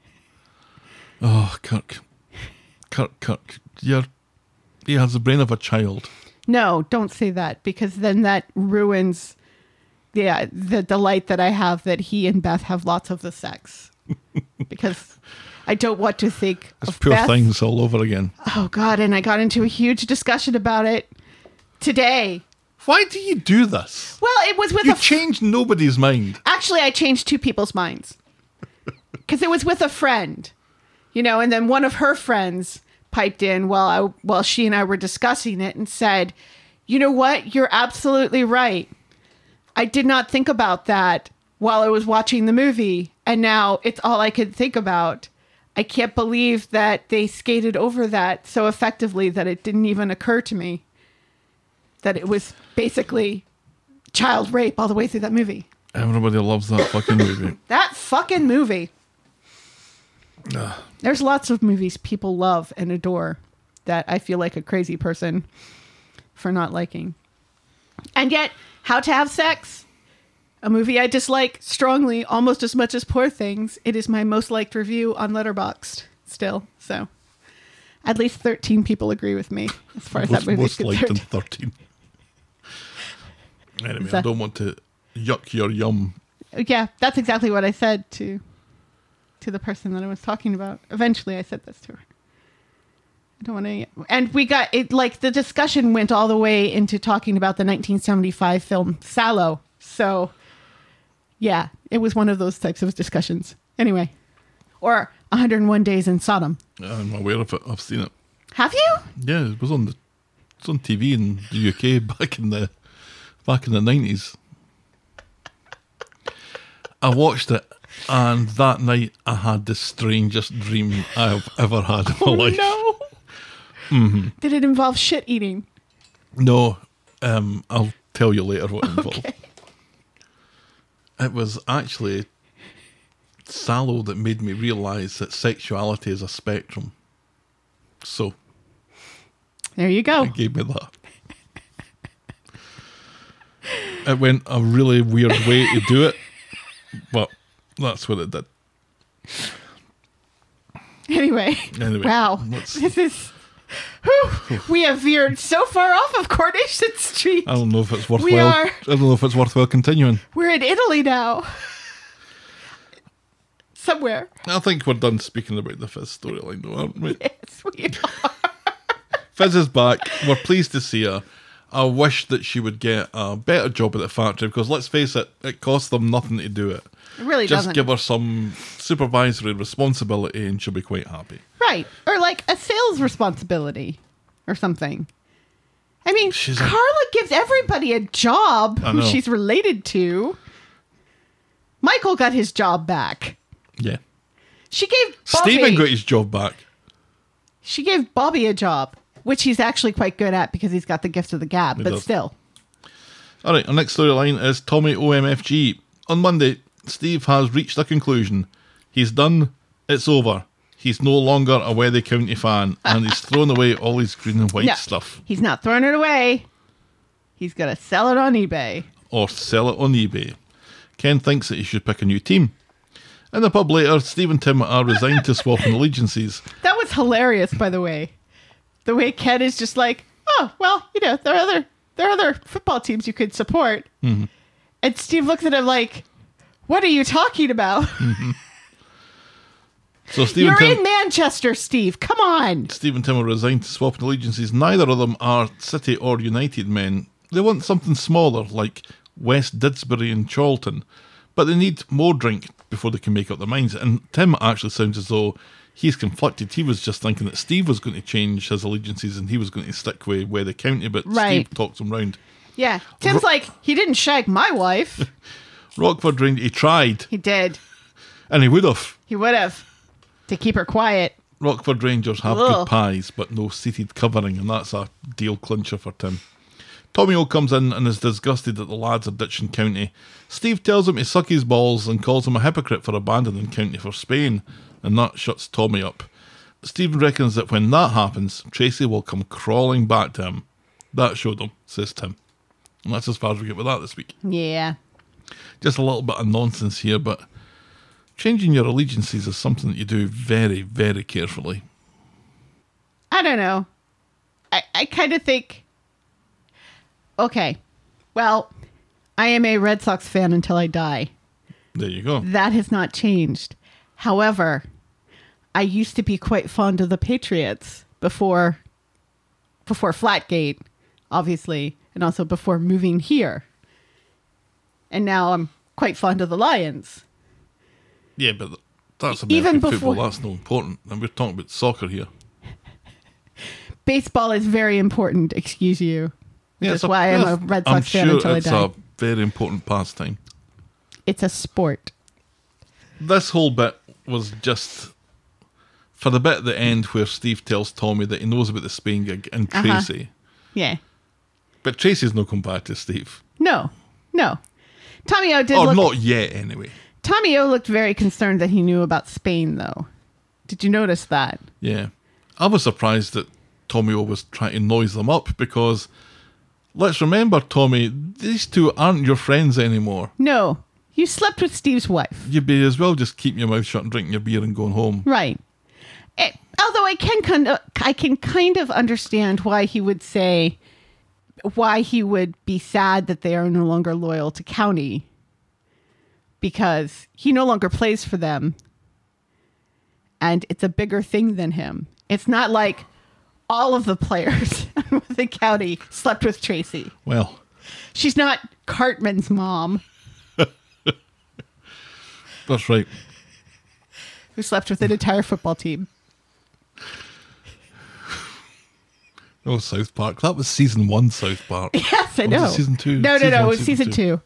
[SPEAKER 5] Oh, Kirk. Kirk, Kirk. You're, he has the brain of a child.
[SPEAKER 6] No, don't say that, because then that ruins the, uh, the delight that I have that he and Beth have lots of the sex. Because I don't want to think
[SPEAKER 5] It's
[SPEAKER 6] of
[SPEAKER 5] Poor
[SPEAKER 6] Beth.
[SPEAKER 5] Things all over again.
[SPEAKER 6] Oh, God, and I got into a huge discussion about it today.
[SPEAKER 5] Why do you do this?
[SPEAKER 6] Well, it was with
[SPEAKER 5] You
[SPEAKER 6] a... f-
[SPEAKER 5] change nobody's mind.
[SPEAKER 6] Actually, I changed two people's minds. Because it was with a friend, you know, and then one of her friends piped in while I, while she and I were discussing it and said, you know what? You're absolutely right. I did not think about that while I was watching the movie, and now it's all I could think about. I can't believe that they skated over that so effectively that it didn't even occur to me that it was basically child rape all the way through that movie.
[SPEAKER 5] Everybody loves that fucking movie.
[SPEAKER 6] That fucking movie.
[SPEAKER 5] Ugh.
[SPEAKER 6] There's lots of movies people love and adore that I feel like a crazy person for not liking. And yet, How to Have Sex, a movie I dislike strongly almost as much as Poor Things. It is my most liked review on Letterboxd still. So at least thirteen people agree with me as far as
[SPEAKER 5] Most,
[SPEAKER 6] that movie is
[SPEAKER 5] most liked in
[SPEAKER 6] concerned.
[SPEAKER 5] thirteen. Anyway,
[SPEAKER 6] Is
[SPEAKER 5] I
[SPEAKER 6] that-
[SPEAKER 5] don't want to yuck your yum.
[SPEAKER 6] Yeah, that's exactly what I said to to the person that I was talking about. Eventually, I said this to her. I don't want to... And we got... it. Like, the discussion went all the way into talking about the nineteen seventy-five film Sallow. So, yeah, it was one of those types of discussions. Anyway. Or one hundred one Days in Sodom.
[SPEAKER 5] I'm aware of it. I've seen it.
[SPEAKER 6] Have you?
[SPEAKER 5] Yeah, it was on the it's on T V in the U K back in the back in the nineties. I watched it, and that night I had the strangest dream I've ever had in my
[SPEAKER 6] Oh,
[SPEAKER 5] life.
[SPEAKER 6] no. Mm-hmm. Did it involve shit eating?
[SPEAKER 5] No, um, I'll tell you later what it involved.
[SPEAKER 6] Okay.
[SPEAKER 5] It was actually Sallow that made me realise that sexuality is a spectrum. So
[SPEAKER 6] There you go.
[SPEAKER 5] it gave me that. It went a really weird way to do it, but that's what it did.
[SPEAKER 6] Anyway.
[SPEAKER 5] Anyway,
[SPEAKER 6] Wow.
[SPEAKER 5] let's-
[SPEAKER 6] This is... Whew, we have veered so far off of Coronation Street.
[SPEAKER 5] I don't know if it's worthwhile.
[SPEAKER 6] We are-
[SPEAKER 5] I don't know if it's worthwhile continuing.
[SPEAKER 6] We're in Italy now. Somewhere.
[SPEAKER 5] I think we're done speaking about the Fizz storyline, though, aren't we?
[SPEAKER 6] Yes, we are.
[SPEAKER 5] Fizz is back. We're pleased to see her. I wish that she would get a better job at the factory, because let's face it, it costs them nothing to do it.
[SPEAKER 6] It really
[SPEAKER 5] Just
[SPEAKER 6] doesn't.
[SPEAKER 5] give her some supervisory responsibility and she'll be quite happy.
[SPEAKER 6] Right. Or like a sales responsibility or something. I mean,
[SPEAKER 5] She's a-
[SPEAKER 6] Carla gives everybody a job
[SPEAKER 5] I
[SPEAKER 6] who
[SPEAKER 5] know.
[SPEAKER 6] she's related to. Michael got his job back.
[SPEAKER 5] Yeah.
[SPEAKER 6] She gave Bobby,
[SPEAKER 5] Stephen got his job back.
[SPEAKER 6] she gave Bobby a job, which he's actually quite good at because he's got the gift of the gab,
[SPEAKER 5] He
[SPEAKER 6] but
[SPEAKER 5] does.
[SPEAKER 6] still.
[SPEAKER 5] All right, our next storyline is Tommy O M F G. On Monday, Steve has reached a conclusion. He's done. It's over. He's no longer a Weather County fan, and he's thrown away all his green and white
[SPEAKER 6] No,
[SPEAKER 5] stuff.
[SPEAKER 6] he's not throwing it away. He's going to sell it on eBay.
[SPEAKER 5] Or sell it on eBay. Ken thinks that he should pick a new team. In the pub later, Steve and Tim are resigned to swapping allegiances.
[SPEAKER 6] That was hilarious, by the way. The way Ken is just like, oh, well, you know, there are other there are other football teams you could support.
[SPEAKER 5] Mm-hmm.
[SPEAKER 6] And Steve looks at him like, what are you talking about?
[SPEAKER 5] So Steve
[SPEAKER 6] You're
[SPEAKER 5] and Tim,
[SPEAKER 6] in Manchester, Steve. Come on.
[SPEAKER 5] Steve and Tim are resigned to swapping allegiances. Neither of them are City or United men. They want something smaller, like West Didsbury and Charlton. But they need more drink before they can make up their minds. And Tim actually sounds as though he's conflicted. He was just thinking that Steve was going to change his allegiances and he was going to stick with Weather County, but
[SPEAKER 6] Right.
[SPEAKER 5] Steve talks him round.
[SPEAKER 6] Yeah. Tim's like, he didn't shag my wife.
[SPEAKER 5] Rockford Rangers, he tried,
[SPEAKER 6] He did.
[SPEAKER 5] and he would have.
[SPEAKER 6] He would have. To keep her quiet.
[SPEAKER 5] Rockford Rangers have
[SPEAKER 6] Ugh.
[SPEAKER 5] good pies, but no seated covering, and that's a deal clincher for Tim. Tommy O comes in and is disgusted that the lads are ditching County. Steve tells him to suck his balls and calls him a hypocrite for abandoning County for Spain, and that shuts Tommy up. Steve reckons that when that happens, Tracy will come crawling back to him. That showed him, says Tim. And that's as far as we get with that this week.
[SPEAKER 6] Yeah.
[SPEAKER 5] Just a little bit of nonsense here, but changing your allegiances is something that you do very, very carefully.
[SPEAKER 6] I don't know. I, I kind of think, okay, well, I am a Red Sox fan until I die.
[SPEAKER 5] There you go.
[SPEAKER 6] That has not changed. However, I used to be quite fond of the Patriots before, before Flatgate, obviously, and also before moving here. And now I'm quite fond of the Lions.
[SPEAKER 5] Yeah, but that's American
[SPEAKER 6] Even
[SPEAKER 5] football.
[SPEAKER 6] before-
[SPEAKER 5] That's not important. And we're talking about soccer here.
[SPEAKER 6] Baseball is very important, excuse you.
[SPEAKER 5] Yeah,
[SPEAKER 6] That's
[SPEAKER 5] it's
[SPEAKER 6] why I'm a
[SPEAKER 5] yes,
[SPEAKER 6] Red
[SPEAKER 5] I'm
[SPEAKER 6] Sox fan
[SPEAKER 5] sure
[SPEAKER 6] until I
[SPEAKER 5] it's
[SPEAKER 6] die.
[SPEAKER 5] a very important pastime.
[SPEAKER 6] It's a sport.
[SPEAKER 5] This whole bit was just for the bit at the end where Steve tells Tommy that he knows about the Spain gig and
[SPEAKER 6] Uh-huh.
[SPEAKER 5] Tracy.
[SPEAKER 6] Yeah.
[SPEAKER 5] But Tracy's no come back to Steve.
[SPEAKER 6] No. No. Tommy O did
[SPEAKER 5] Or
[SPEAKER 6] look...
[SPEAKER 5] not yet, anyway.
[SPEAKER 6] Tommy O looked very concerned that he knew about Spain, though. Did you notice that?
[SPEAKER 5] Yeah. I was surprised that Tommy O was trying to noise them up because, let's remember, Tommy, these two aren't your friends anymore.
[SPEAKER 6] No. You slept with Steve's wife.
[SPEAKER 5] You'd be as well just keeping your mouth shut and drinking your beer and going home.
[SPEAKER 6] Right. Eh, although I can kind of, I can kind of understand why he would say, why he would be sad that they are no longer loyal to County. Because he no longer plays for them. And it's a bigger thing than him. It's not like all of the players with the County slept with Tracy.
[SPEAKER 5] Well,
[SPEAKER 6] She's not Cartman's mom
[SPEAKER 5] that's right.
[SPEAKER 6] who slept with an entire football team.
[SPEAKER 5] Oh, South Park. That was season one South Park.
[SPEAKER 6] Yes, I
[SPEAKER 5] Or was it
[SPEAKER 6] know.
[SPEAKER 5] season two?
[SPEAKER 6] No,
[SPEAKER 5] Season
[SPEAKER 6] no, no.
[SPEAKER 5] one,
[SPEAKER 6] It was
[SPEAKER 5] season
[SPEAKER 6] season two.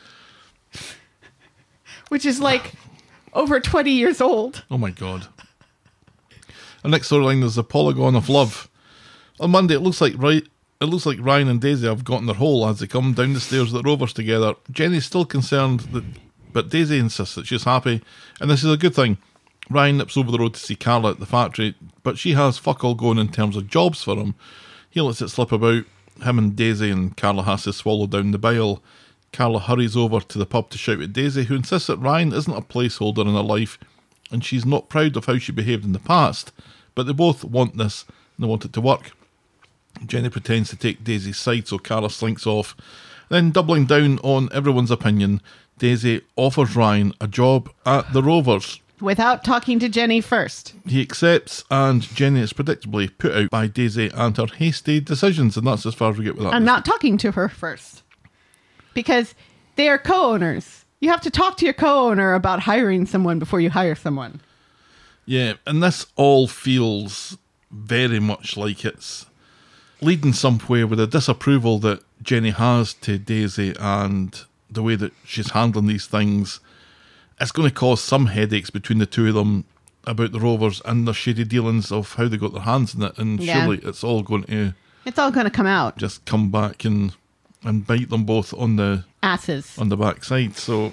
[SPEAKER 6] Which is like over twenty years old.
[SPEAKER 5] Oh my god. The next storyline is the Polygon of Love. On Monday, it looks like right. It looks like Ryan and Daisy have gotten their hole as they come down the stairs of the Rovers together. Jenny's still concerned, that, but Daisy insists that she's happy, and this is a good thing. Ryan nips over the road to see Carla at the factory, but she has fuck all going in terms of jobs for him. He lets it slip about. Him and Daisy, and Carla has to swallow down the bile. Carla hurries over to the pub to shout at Daisy, who insists that Ryan isn't a placeholder in her life, and she's not proud of how she behaved in the past, but they both want this, and they want it to work. Jenny pretends to take Daisy's side, so Carla slinks off. Then, doubling down on everyone's opinion, Daisy offers Ryan a job at the Rovers.
[SPEAKER 6] Without talking to Jenny first.
[SPEAKER 5] He accepts, and Jenny is predictably put out by Daisy and her hasty decisions, and that's as far as we get with that.
[SPEAKER 6] I'm not talking to her first. Because they are co-owners. You have to talk to your co-owner about hiring someone before you hire someone.
[SPEAKER 5] Yeah, and this all feels very much like it's leading somewhere with the disapproval that Jenny has to Daisy and the way that she's handling these things. It's going to cause some headaches between the two of them about the Rovers and their shady dealings of how they got their hands in it. And
[SPEAKER 6] Yeah.
[SPEAKER 5] surely it's all going to
[SPEAKER 6] It's all going to come out.
[SPEAKER 5] just come back and and bite them both on the
[SPEAKER 6] Asses.
[SPEAKER 5] on the backside. So,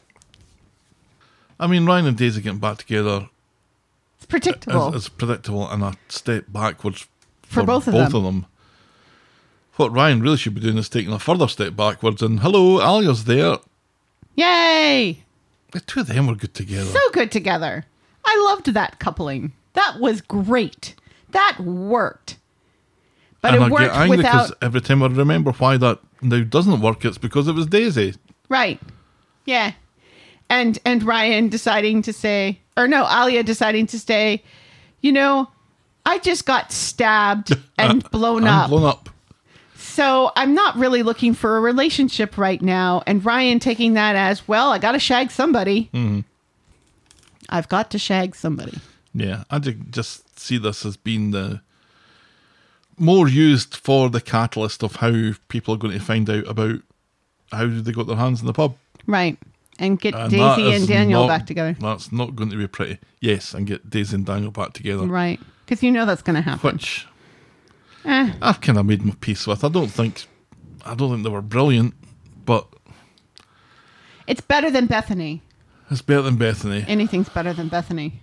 [SPEAKER 5] I mean, Ryan and Daisy getting back together
[SPEAKER 6] It's predictable.
[SPEAKER 5] is, is predictable and a step backwards
[SPEAKER 6] For
[SPEAKER 5] for,
[SPEAKER 6] both of
[SPEAKER 5] both
[SPEAKER 6] them.
[SPEAKER 5] of them. What Ryan really should be doing is taking a further step backwards. And hello, Alia's there.
[SPEAKER 6] Yay!
[SPEAKER 5] The two of them were good together.
[SPEAKER 6] So good together. I loved that coupling. That was great. That worked. But
[SPEAKER 5] and
[SPEAKER 6] it
[SPEAKER 5] I
[SPEAKER 6] worked
[SPEAKER 5] get angry because
[SPEAKER 6] without...
[SPEAKER 5] every time I remember why that now doesn't work, it's because it was Daisy.
[SPEAKER 6] Right. Yeah. And and Ryan deciding to say, or no, Alia deciding to say, you know, I just got stabbed and blown
[SPEAKER 5] And
[SPEAKER 6] up.
[SPEAKER 5] blown up.
[SPEAKER 6] So I'm not really looking for a relationship right now. And Ryan taking that as, well, I got to shag somebody.
[SPEAKER 5] Mm-hmm.
[SPEAKER 6] I've got to shag somebody.
[SPEAKER 5] Yeah, I ju- just see this as being the more used for the catalyst of how people are going to find out about how they got their hands in the pub.
[SPEAKER 6] Right. And get
[SPEAKER 5] And that
[SPEAKER 6] Daisy
[SPEAKER 5] is
[SPEAKER 6] and Daniel
[SPEAKER 5] not-
[SPEAKER 6] back together.
[SPEAKER 5] That's not going to be pretty. Yes, and get Daisy and Daniel back together.
[SPEAKER 6] Right. Because you know that's going to happen.
[SPEAKER 5] Which
[SPEAKER 6] Eh,
[SPEAKER 5] I've kind of made my peace with. I don't think, I don't think they were brilliant, but
[SPEAKER 6] it's better than Bethany.
[SPEAKER 5] it's better than Bethany.
[SPEAKER 6] Anything's better than Bethany.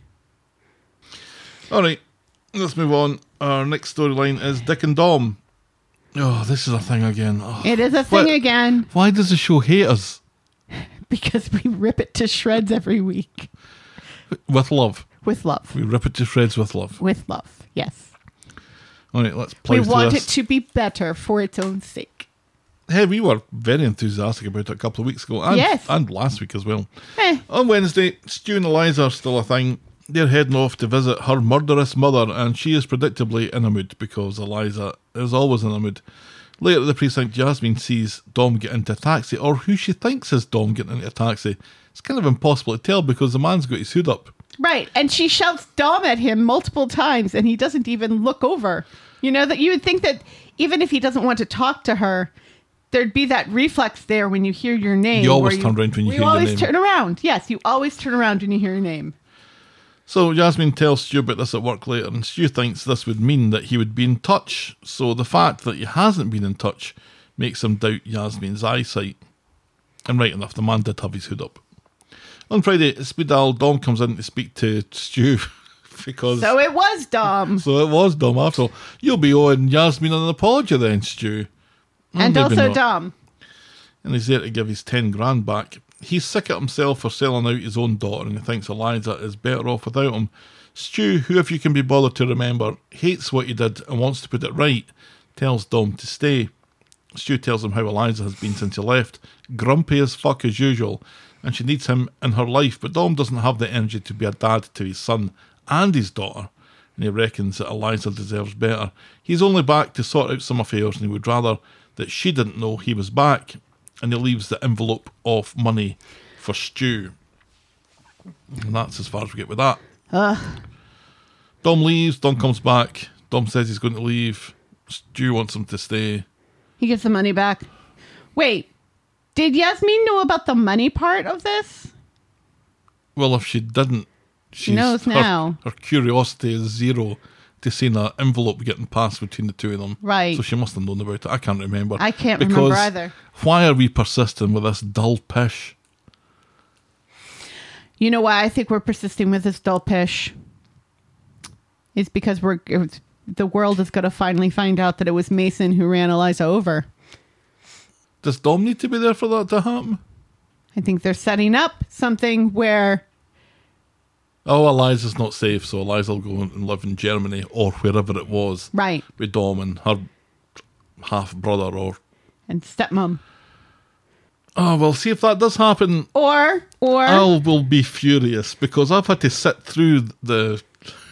[SPEAKER 5] All right, let's move on. Our next storyline is Dick and Dom. Oh, this is a thing again. Oh,
[SPEAKER 6] It is a thing
[SPEAKER 5] What?
[SPEAKER 6] again
[SPEAKER 5] why does the show hate us?
[SPEAKER 6] because we rip it to shreds every week.
[SPEAKER 5] With love.
[SPEAKER 6] With love.
[SPEAKER 5] We rip it to shreds with love.
[SPEAKER 6] With love. Yes.
[SPEAKER 5] All right, let's play
[SPEAKER 6] We
[SPEAKER 5] through
[SPEAKER 6] want
[SPEAKER 5] this.
[SPEAKER 6] it to be better for its own sake.
[SPEAKER 5] Hey, we were very enthusiastic about it a couple of weeks ago. And,
[SPEAKER 6] Yes.
[SPEAKER 5] and last week as well.
[SPEAKER 6] Eh,
[SPEAKER 5] On Wednesday, Stu and Eliza are still a thing. They're heading off to visit her murderous mother, and she is predictably in a mood because Eliza is always in a mood. Later at the precinct, Jasmine sees Dom get into a taxi, or who she thinks is Dom getting into a taxi. It's kind of impossible to tell because the man's got his hood up.
[SPEAKER 6] right. And she shouts Dom at him multiple times and he doesn't even look over. You know, that you would think that even if he doesn't want to talk to her, there'd be that reflex there when you hear your name.
[SPEAKER 5] You always
[SPEAKER 6] where
[SPEAKER 5] turn around when you hear your
[SPEAKER 6] always
[SPEAKER 5] name.
[SPEAKER 6] turn around. Yes, you always turn around when you hear your name.
[SPEAKER 5] So Jasmine tells Stu about this at work later, and Stu thinks this would mean that he would be in touch. So the fact that he hasn't been in touch makes him doubt Jasmine's eyesight. And right enough, the man did have his hood up. On Friday, at Speed Dial, Dom comes in to speak to Stu because...
[SPEAKER 6] So it was Dom.
[SPEAKER 5] So it was Dom after all. You'll be owing Jasmine an apology then, Stu. Well,
[SPEAKER 6] and
[SPEAKER 5] maybe
[SPEAKER 6] also
[SPEAKER 5] not.
[SPEAKER 6] Dom.
[SPEAKER 5] And he's there to give his ten grand back. He's sick at himself for selling out his own daughter, and he thinks Eliza is better off without him. Stu, who, if you can be bothered to remember, hates what he did and wants to put it right, tells Dom to stay. Stu tells him how Eliza has been since he left, grumpy as fuck as usual, and she needs him in her life, but Dom doesn't have the energy to be a dad to his son and his daughter, and he reckons that Eliza deserves better. He's only back to sort out some affairs, and he would rather that she didn't know he was back, and he leaves the envelope of money for Stu. And that's as far as we get with that.
[SPEAKER 6] Ugh.
[SPEAKER 5] Dom leaves, Dom comes back, Dom says he's going to leave, Stu wants him to stay.
[SPEAKER 6] He gives the money back. Wait, did Yasmin know about the money part of this?
[SPEAKER 5] Well, if she didn't, she's,
[SPEAKER 6] knows
[SPEAKER 5] her-
[SPEAKER 6] now.
[SPEAKER 5] Her curiosity is zero to seeing an envelope getting passed between the two of them.
[SPEAKER 6] Right.
[SPEAKER 5] So she must have known about it. I can't remember.
[SPEAKER 6] I can't remember either.
[SPEAKER 5] Why are we persisting with this dull pish?
[SPEAKER 6] You know why I think we're persisting with this dull pish? It's because we're it's, the world is going to finally find out that it was Mason who ran Eliza over.
[SPEAKER 5] Does Dom need to be there for that to happen?
[SPEAKER 6] I think they're setting up something where
[SPEAKER 5] Oh, Eliza's not safe, so Eliza will go and live in Germany or wherever it was.
[SPEAKER 6] right
[SPEAKER 5] With Dom and her half brother or
[SPEAKER 6] and stepmom.
[SPEAKER 5] Oh, well, see if that does happen.
[SPEAKER 6] Or, or
[SPEAKER 5] I will be furious because I've had to sit through the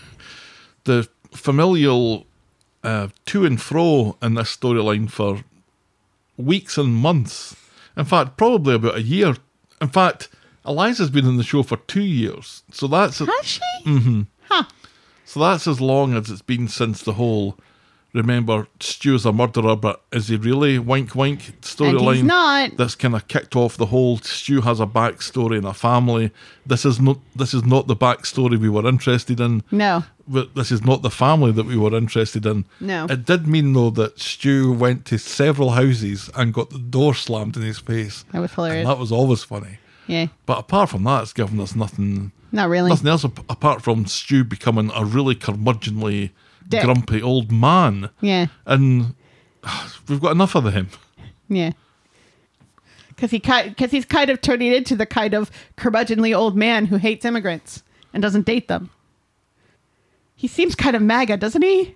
[SPEAKER 5] the familial uh, to and fro in this storyline for weeks and months. In fact, probably about a year. In fact, Eliza's been in the show for two years, so that's
[SPEAKER 6] has she?
[SPEAKER 5] Mm-hmm.
[SPEAKER 6] Huh.
[SPEAKER 5] So that's as long as it's been since the whole. Remember, Stu's a murderer, but is he really? Wink, wink. Storyline.
[SPEAKER 6] And he's not.
[SPEAKER 5] That's kind of kicked off the whole. Stu has a backstory and a family. This is not. This is not the backstory we were interested in.
[SPEAKER 6] No.
[SPEAKER 5] But this is not the family that we were interested in.
[SPEAKER 6] No.
[SPEAKER 5] It did mean though that Stu went to several houses and got the door slammed in his face.
[SPEAKER 6] That was hilarious.
[SPEAKER 5] And that was always funny.
[SPEAKER 6] Yeah.
[SPEAKER 5] But apart from that, it's given us nothing.
[SPEAKER 6] Not really.
[SPEAKER 5] Nothing else ap- apart from Stu becoming a really curmudgeonly,
[SPEAKER 6] Dick.
[SPEAKER 5] grumpy old man.
[SPEAKER 6] Yeah.
[SPEAKER 5] And we've got enough of him.
[SPEAKER 6] Yeah. Because he because he's kind of turning into the kind of curmudgeonly old man who hates immigrants and doesn't date them. He seems kind of MAGA, doesn't he?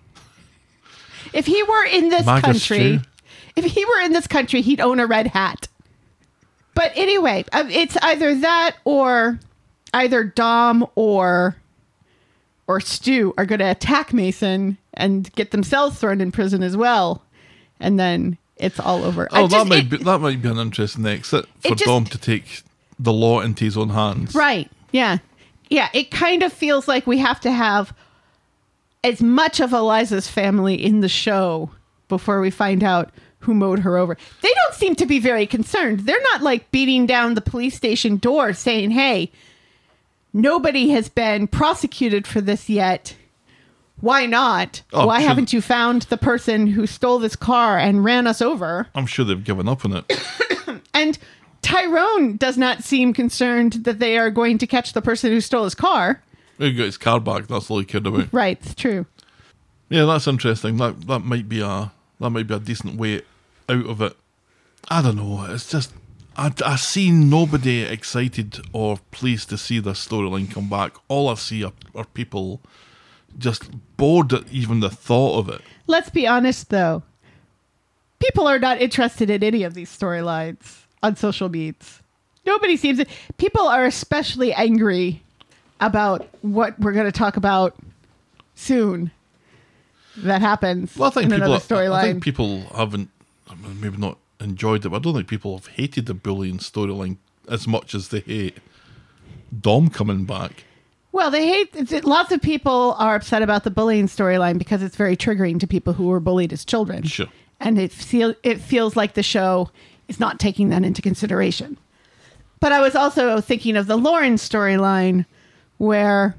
[SPEAKER 6] If he were in this
[SPEAKER 5] MAGA
[SPEAKER 6] country,
[SPEAKER 5] Stu.
[SPEAKER 6] if he were in this country, he'd own a red hat. But anyway, um, it's either that or either Dom or or Stu are going to attack Mason and get themselves thrown in prison as well, and then it's all over.
[SPEAKER 5] Oh,
[SPEAKER 6] I
[SPEAKER 5] that
[SPEAKER 6] just-
[SPEAKER 5] might
[SPEAKER 6] it-
[SPEAKER 5] be that might be an interesting exit
[SPEAKER 6] It
[SPEAKER 5] for
[SPEAKER 6] just-
[SPEAKER 5] Dom to take the law into his own hands.
[SPEAKER 6] Right. Yeah. Yeah. It kind of feels like we have to have as much of Eliza's family in the show before we find out who mowed her over. They don't seem to be very concerned. They're not like beating down the police station door saying, hey, nobody has been prosecuted for this yet. Why not?
[SPEAKER 5] Oh,
[SPEAKER 6] Why
[SPEAKER 5] sure.
[SPEAKER 6] haven't you found the person who stole this car and ran us over?
[SPEAKER 5] I'm sure they've given up on it.
[SPEAKER 6] And Tyrone does not seem concerned that they are going to catch the person who stole his car.
[SPEAKER 5] He got his car back. That's all he cared about.
[SPEAKER 6] Right, it's true.
[SPEAKER 5] Yeah, that's interesting. That that might be a that might be a decent way out of it. I don't know. It's just I I see nobody excited or pleased to see this storyline come back. All I see are, are people just bored at even the thought of it.
[SPEAKER 6] Let's be honest, though. People are not interested in any of these storylines on social medias. Nobody seems to. People are especially angry about what we're going to talk about soon. That happens
[SPEAKER 5] Well, I think
[SPEAKER 6] in
[SPEAKER 5] people.
[SPEAKER 6] another
[SPEAKER 5] I
[SPEAKER 6] storyline.
[SPEAKER 5] think people haven't I mean, maybe not enjoyed it. But I don't think people have hated the bullying storyline as much as they hate Dom coming back.
[SPEAKER 6] Well, they hate. Lots of people are upset about the bullying storyline because it's very triggering to people who were bullied as children.
[SPEAKER 5] Sure.
[SPEAKER 6] And it feel it feels like the show is not taking that into consideration. But I was also thinking of the Lauren storyline, where,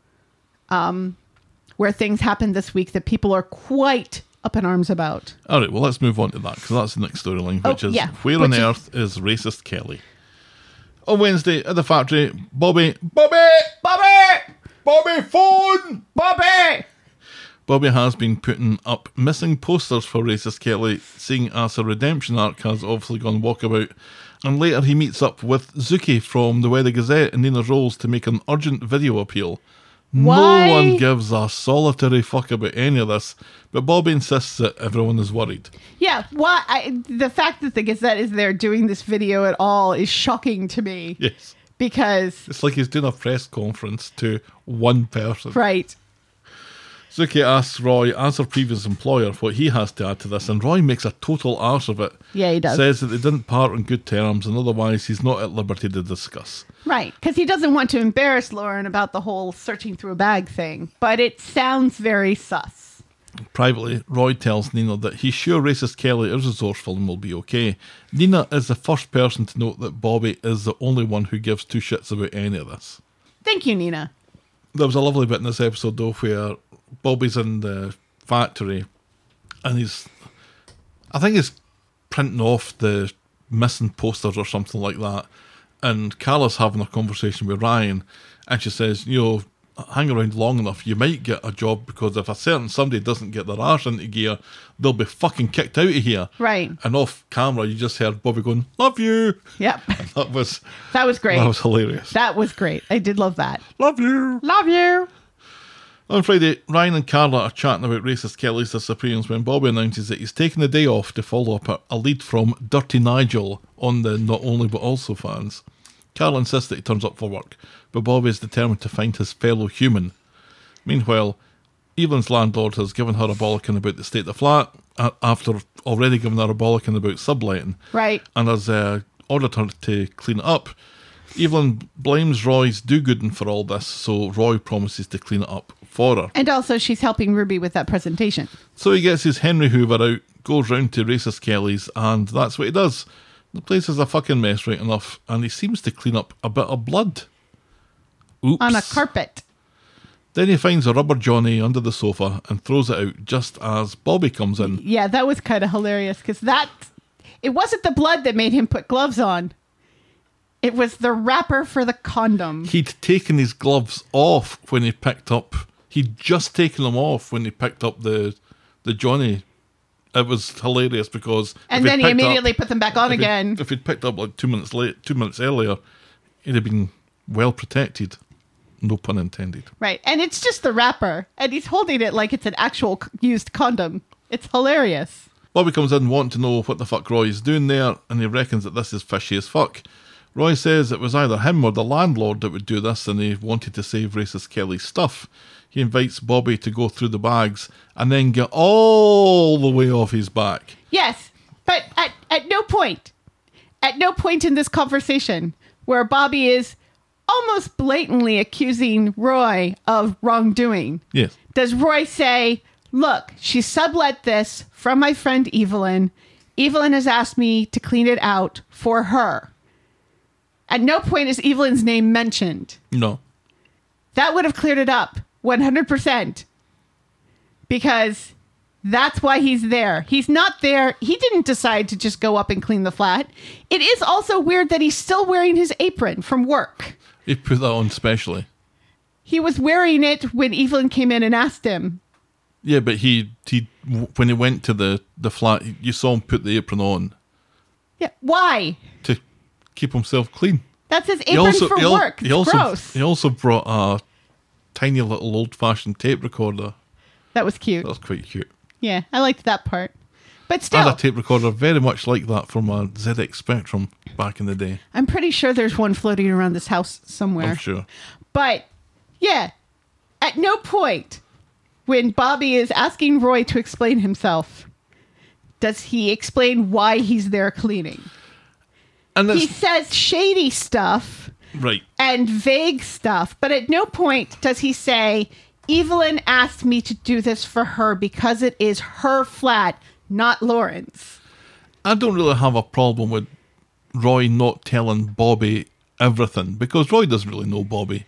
[SPEAKER 6] um, where things happened this week that people are quite up in arms about.
[SPEAKER 5] All right, well, let's move on to that because that's the next storyline,
[SPEAKER 6] Oh,
[SPEAKER 5] which is
[SPEAKER 6] yeah,
[SPEAKER 5] where on
[SPEAKER 6] which is-
[SPEAKER 5] earth is racist Kelly? On Wednesday at the factory, Bobby, Bobby,
[SPEAKER 6] Bobby,
[SPEAKER 5] Bobby, phone!
[SPEAKER 6] Bobby.
[SPEAKER 5] Bobby has been putting up missing posters for racist Kelly, seeing as her redemption arc has obviously gone walkabout. And later he meets up with Zuki from the Weather Gazette and Nina Rolls to make an urgent video appeal.
[SPEAKER 6] Why?
[SPEAKER 5] No one gives a solitary fuck about any of this, but Bobby insists that everyone is worried.
[SPEAKER 6] Yeah, why? I, the fact that the Gazette is there doing this video at all is shocking to me.
[SPEAKER 5] Yes.
[SPEAKER 6] Because,
[SPEAKER 5] It's like he's doing a press conference to one person.
[SPEAKER 6] right.
[SPEAKER 5] Zuki asks Roy, as her previous employer, what he has to add to this, and Roy makes a total arse of it.
[SPEAKER 6] Yeah, he does.
[SPEAKER 5] Says that they didn't part on good terms, and otherwise he's not at liberty to discuss.
[SPEAKER 6] Right, because he doesn't want to embarrass Lauren about the whole searching through a bag thing, but it sounds very sus.
[SPEAKER 5] Privately, Roy tells Nina that he's sure racist Kelly is resourceful and will be okay. Nina is the first person to note that Bobby is the only one who gives two shits about any of this.
[SPEAKER 6] Thank you, Nina.
[SPEAKER 5] There was a lovely bit in this episode, though, where Bobby's in the factory and he's, I think he's printing off the missing posters or something like that. And Carla's having a conversation with Ryan and she says, you know, hang around long enough, you might get a job, because if a certain somebody doesn't get their arse into gear, they'll be fucking kicked out of here.
[SPEAKER 6] Right.
[SPEAKER 5] And off camera, you just heard Bobby going, love you.
[SPEAKER 6] Yep.
[SPEAKER 5] That was,
[SPEAKER 6] That was great.
[SPEAKER 5] that was hilarious.
[SPEAKER 6] That was great. I did love that.
[SPEAKER 5] Love you.
[SPEAKER 6] Love you.
[SPEAKER 5] On Friday, Ryan and Carla are chatting about racist Kelly's disappearance when Bobby announces that he's taken the day off to follow up a, a lead from Dirty Nigel on the Not Only But Also fans. Carla insists that he turns up for work, but Bobby is determined to find his fellow human. Meanwhile, Evelyn's landlord has given her a bollocking about the state of the flat a- after already giving her a bollocking about subletting.
[SPEAKER 6] Right.
[SPEAKER 5] And has uh, ordered her to clean it up. Evelyn blames Roy's do-gooding for all this, so Roy promises to clean it up for her.
[SPEAKER 6] And also she's helping Ruby with that presentation.
[SPEAKER 5] So he gets his Henry Hoover out, goes round to racist Kelly's, and that's what he does. The place is a fucking mess right enough, and he seems to clean up a bit of blood. Oops.
[SPEAKER 6] On a carpet.
[SPEAKER 5] Then he finds a rubber Johnny under the sofa and throws it out just as Bobby comes in.
[SPEAKER 6] Yeah, that was kind of hilarious because that, it wasn't the blood that made him put gloves on. It was the wrapper for the condom.
[SPEAKER 5] He'd taken his gloves off when he picked up, he'd just taken them off when he picked up the the Johnny. It was hilarious because...
[SPEAKER 6] And then he immediately up, put them back on
[SPEAKER 5] if
[SPEAKER 6] again.
[SPEAKER 5] He'd, if he'd picked up like two minutes late, two minutes earlier, he'd have been well protected. No pun intended.
[SPEAKER 6] Right. And it's just the wrapper. And he's holding it like it's an actual used condom. It's hilarious.
[SPEAKER 5] Bobby comes in wanting to know what the fuck Roy is doing there, and he reckons that this is fishy as fuck. Roy says it was either him or the landlord that would do this, and he wanted to save racist Kelly's stuff. He invites Bobby to go through the bags and then get all the way off his back.
[SPEAKER 6] Yes, but at, at no point, at no point in this conversation where Bobby is almost blatantly accusing Roy of wrongdoing,
[SPEAKER 5] Yes.
[SPEAKER 6] does Roy say, look, she sublet this from my friend Evelyn. Evelyn has asked me to clean it out for her. At no point is Evelyn's name mentioned.
[SPEAKER 5] No.
[SPEAKER 6] That would have cleared it up one hundred percent. Because that's why he's there. He's not there. He didn't decide to just go up and clean the flat. It is also weird that he's still wearing his apron from work.
[SPEAKER 5] He put that on specially.
[SPEAKER 6] He was wearing it when Evelyn came in and asked him.
[SPEAKER 5] Yeah, but he, he when he went to the, the flat, you saw him put the apron on.
[SPEAKER 6] Yeah. Why?
[SPEAKER 5] To keep himself clean.
[SPEAKER 6] That's his apron for
[SPEAKER 5] he al-
[SPEAKER 6] work. It's
[SPEAKER 5] he also,
[SPEAKER 6] gross.
[SPEAKER 5] He also brought a tiny little old-fashioned tape recorder.
[SPEAKER 6] That was cute.
[SPEAKER 5] That was quite cute.
[SPEAKER 6] Yeah, I liked that part. But still,
[SPEAKER 5] And a tape recorder very much like that from a Z X Spectrum back in the day.
[SPEAKER 6] I'm pretty sure there's one floating around this house somewhere.
[SPEAKER 5] I'm sure.
[SPEAKER 6] But, yeah, at no point when Bobby is asking Roy to explain himself does he explain why he's there cleaning.
[SPEAKER 5] And
[SPEAKER 6] He
[SPEAKER 5] it's,
[SPEAKER 6] says shady stuff
[SPEAKER 5] right.
[SPEAKER 6] and vague stuff, but at no point does he say, Evelyn asked me to do this for her because it is her flat, not Lauren's.
[SPEAKER 5] I don't really have a problem with Roy not telling Bobby everything, because Roy doesn't really know Bobby.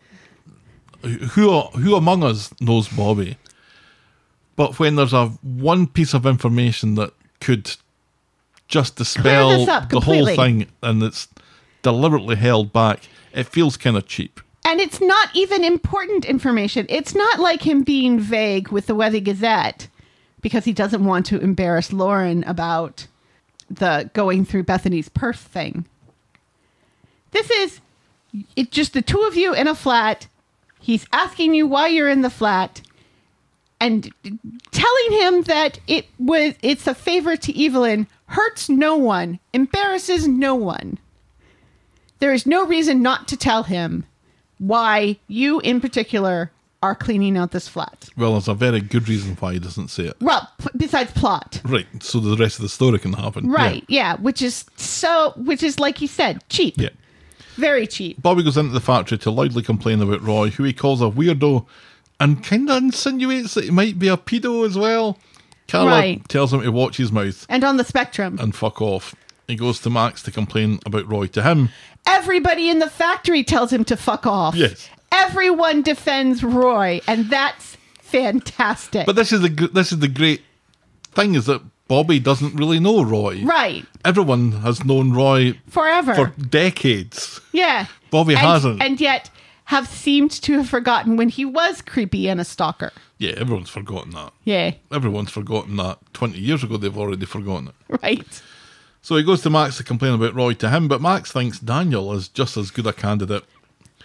[SPEAKER 5] Who who among us knows Bobby? But when there's a one piece of information that could just dispel
[SPEAKER 6] Clear this up
[SPEAKER 5] the whole
[SPEAKER 6] completely.
[SPEAKER 5] thing and it's deliberately held back, it feels kind of cheap.
[SPEAKER 6] And it's not even important information. It's not like him being vague with the Weather Gazette because he doesn't want to embarrass Lauren about the going through Bethany's purse thing. This is it just the two of you in a flat. He's asking you why you're in the flat and telling him that it was it's a favor to Evelyn hurts no one, embarrasses no one. There is no reason not to tell him why you in particular are cleaning out this flat.
[SPEAKER 5] Well, there's a very good reason why he doesn't say it.
[SPEAKER 6] Well, p- besides plot.
[SPEAKER 5] Right, so the rest of the story can happen.
[SPEAKER 6] Right, yeah. which is so, which is like you said, cheap.
[SPEAKER 5] Yeah.
[SPEAKER 6] Very cheap.
[SPEAKER 5] Bobby goes into the factory to loudly complain about Roy, who he calls a weirdo, and kind of insinuates that he might be a pedo as well. Carla
[SPEAKER 6] Right.
[SPEAKER 5] tells him to watch his mouth
[SPEAKER 6] And on the spectrum.
[SPEAKER 5] and fuck off. He goes to Max to complain about Roy to him.
[SPEAKER 6] Everybody in the factory tells him to fuck off.
[SPEAKER 5] Yes.
[SPEAKER 6] Everyone defends Roy, and that's fantastic.
[SPEAKER 5] But this is the gr- this is the great thing, is that Bobby doesn't really know Roy.
[SPEAKER 6] right.
[SPEAKER 5] Everyone has known Roy
[SPEAKER 6] Forever.
[SPEAKER 5] for decades.
[SPEAKER 6] yeah.
[SPEAKER 5] Bobby
[SPEAKER 6] and,
[SPEAKER 5] hasn't.
[SPEAKER 6] And yet have seemed to have forgotten when he was creepy and a stalker.
[SPEAKER 5] Yeah, everyone's forgotten that.
[SPEAKER 6] Yeah.
[SPEAKER 5] Everyone's forgotten that. twenty years ago, they've already forgotten it.
[SPEAKER 6] Right.
[SPEAKER 5] So he goes to Max to complain about Roy to him, but Max thinks Daniel is just as good a candidate.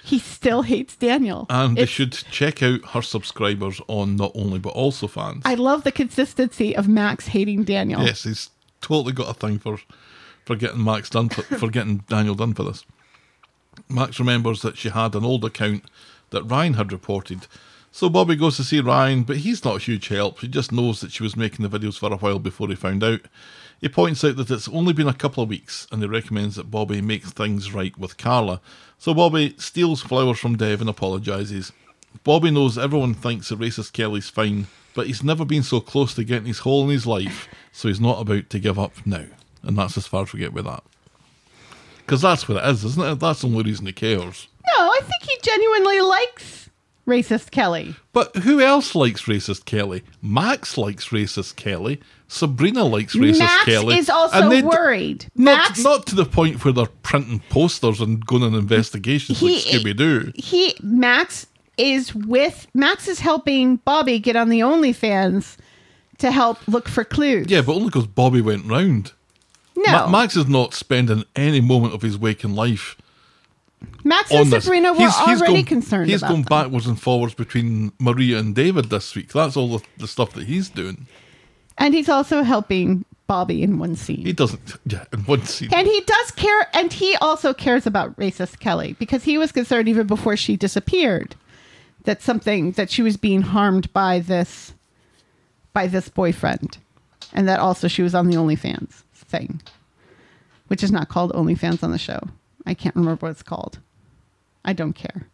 [SPEAKER 6] He still hates Daniel.
[SPEAKER 5] And they
[SPEAKER 6] It's-
[SPEAKER 5] should check out her subscribers on Not Only But Also Fans.
[SPEAKER 6] I love the consistency of Max hating Daniel.
[SPEAKER 5] Yes, he's totally got a thing for for getting Max done for, for getting Daniel done for this. Max remembers that she had an old account that Ryan had reported. So Bobby goes to see Ryan, but he's not a huge help. He just knows that she was making the videos for a while before he found out. He points out that it's only been a couple of weeks, and he recommends that Bobby makes things right with Carla. So Bobby steals flowers from Dev and apologises. Bobby knows everyone thinks that racist Kelly's fine, but he's never been so close to getting his hole in his life, so he's not about to give up now. And that's as far as we get with that. Because that's what it is, isn't it? That's the only reason he cares.
[SPEAKER 6] No, I think he genuinely likes racist Kelly.
[SPEAKER 5] But who else likes racist Kelly? Max likes racist Kelly. Sabrina likes racist
[SPEAKER 6] Max
[SPEAKER 5] Kelly.
[SPEAKER 6] is also
[SPEAKER 5] And they d-
[SPEAKER 6] worried.
[SPEAKER 5] Not,
[SPEAKER 6] Max,
[SPEAKER 5] not to the point where they're printing posters and going on investigations like
[SPEAKER 6] He-
[SPEAKER 5] Scooby-Doo.
[SPEAKER 6] he Max is with Max is helping Bobby get on the OnlyFans to help look for clues.
[SPEAKER 5] Yeah, but only because Bobby went round.
[SPEAKER 6] no,
[SPEAKER 5] Ma- Max is not spending any moment of his waking life
[SPEAKER 6] Max
[SPEAKER 5] on
[SPEAKER 6] and
[SPEAKER 5] this.
[SPEAKER 6] Sabrina were
[SPEAKER 5] He's- he's
[SPEAKER 6] already
[SPEAKER 5] gone-
[SPEAKER 6] concerned
[SPEAKER 5] He's
[SPEAKER 6] about
[SPEAKER 5] going
[SPEAKER 6] them.
[SPEAKER 5] backwards and forwards between Maria and David this week. That's all the, the stuff that he's doing.
[SPEAKER 6] And he's also helping Bobby in one scene.
[SPEAKER 5] He doesn't. Yeah, in one scene.
[SPEAKER 6] And he does care, and he also cares about racist Kelly because he was concerned even before she disappeared that something that she was being harmed by this by this boyfriend, and that also she was on the OnlyFans thing, which is not called OnlyFans on the show. I can't remember what it's called. I don't care.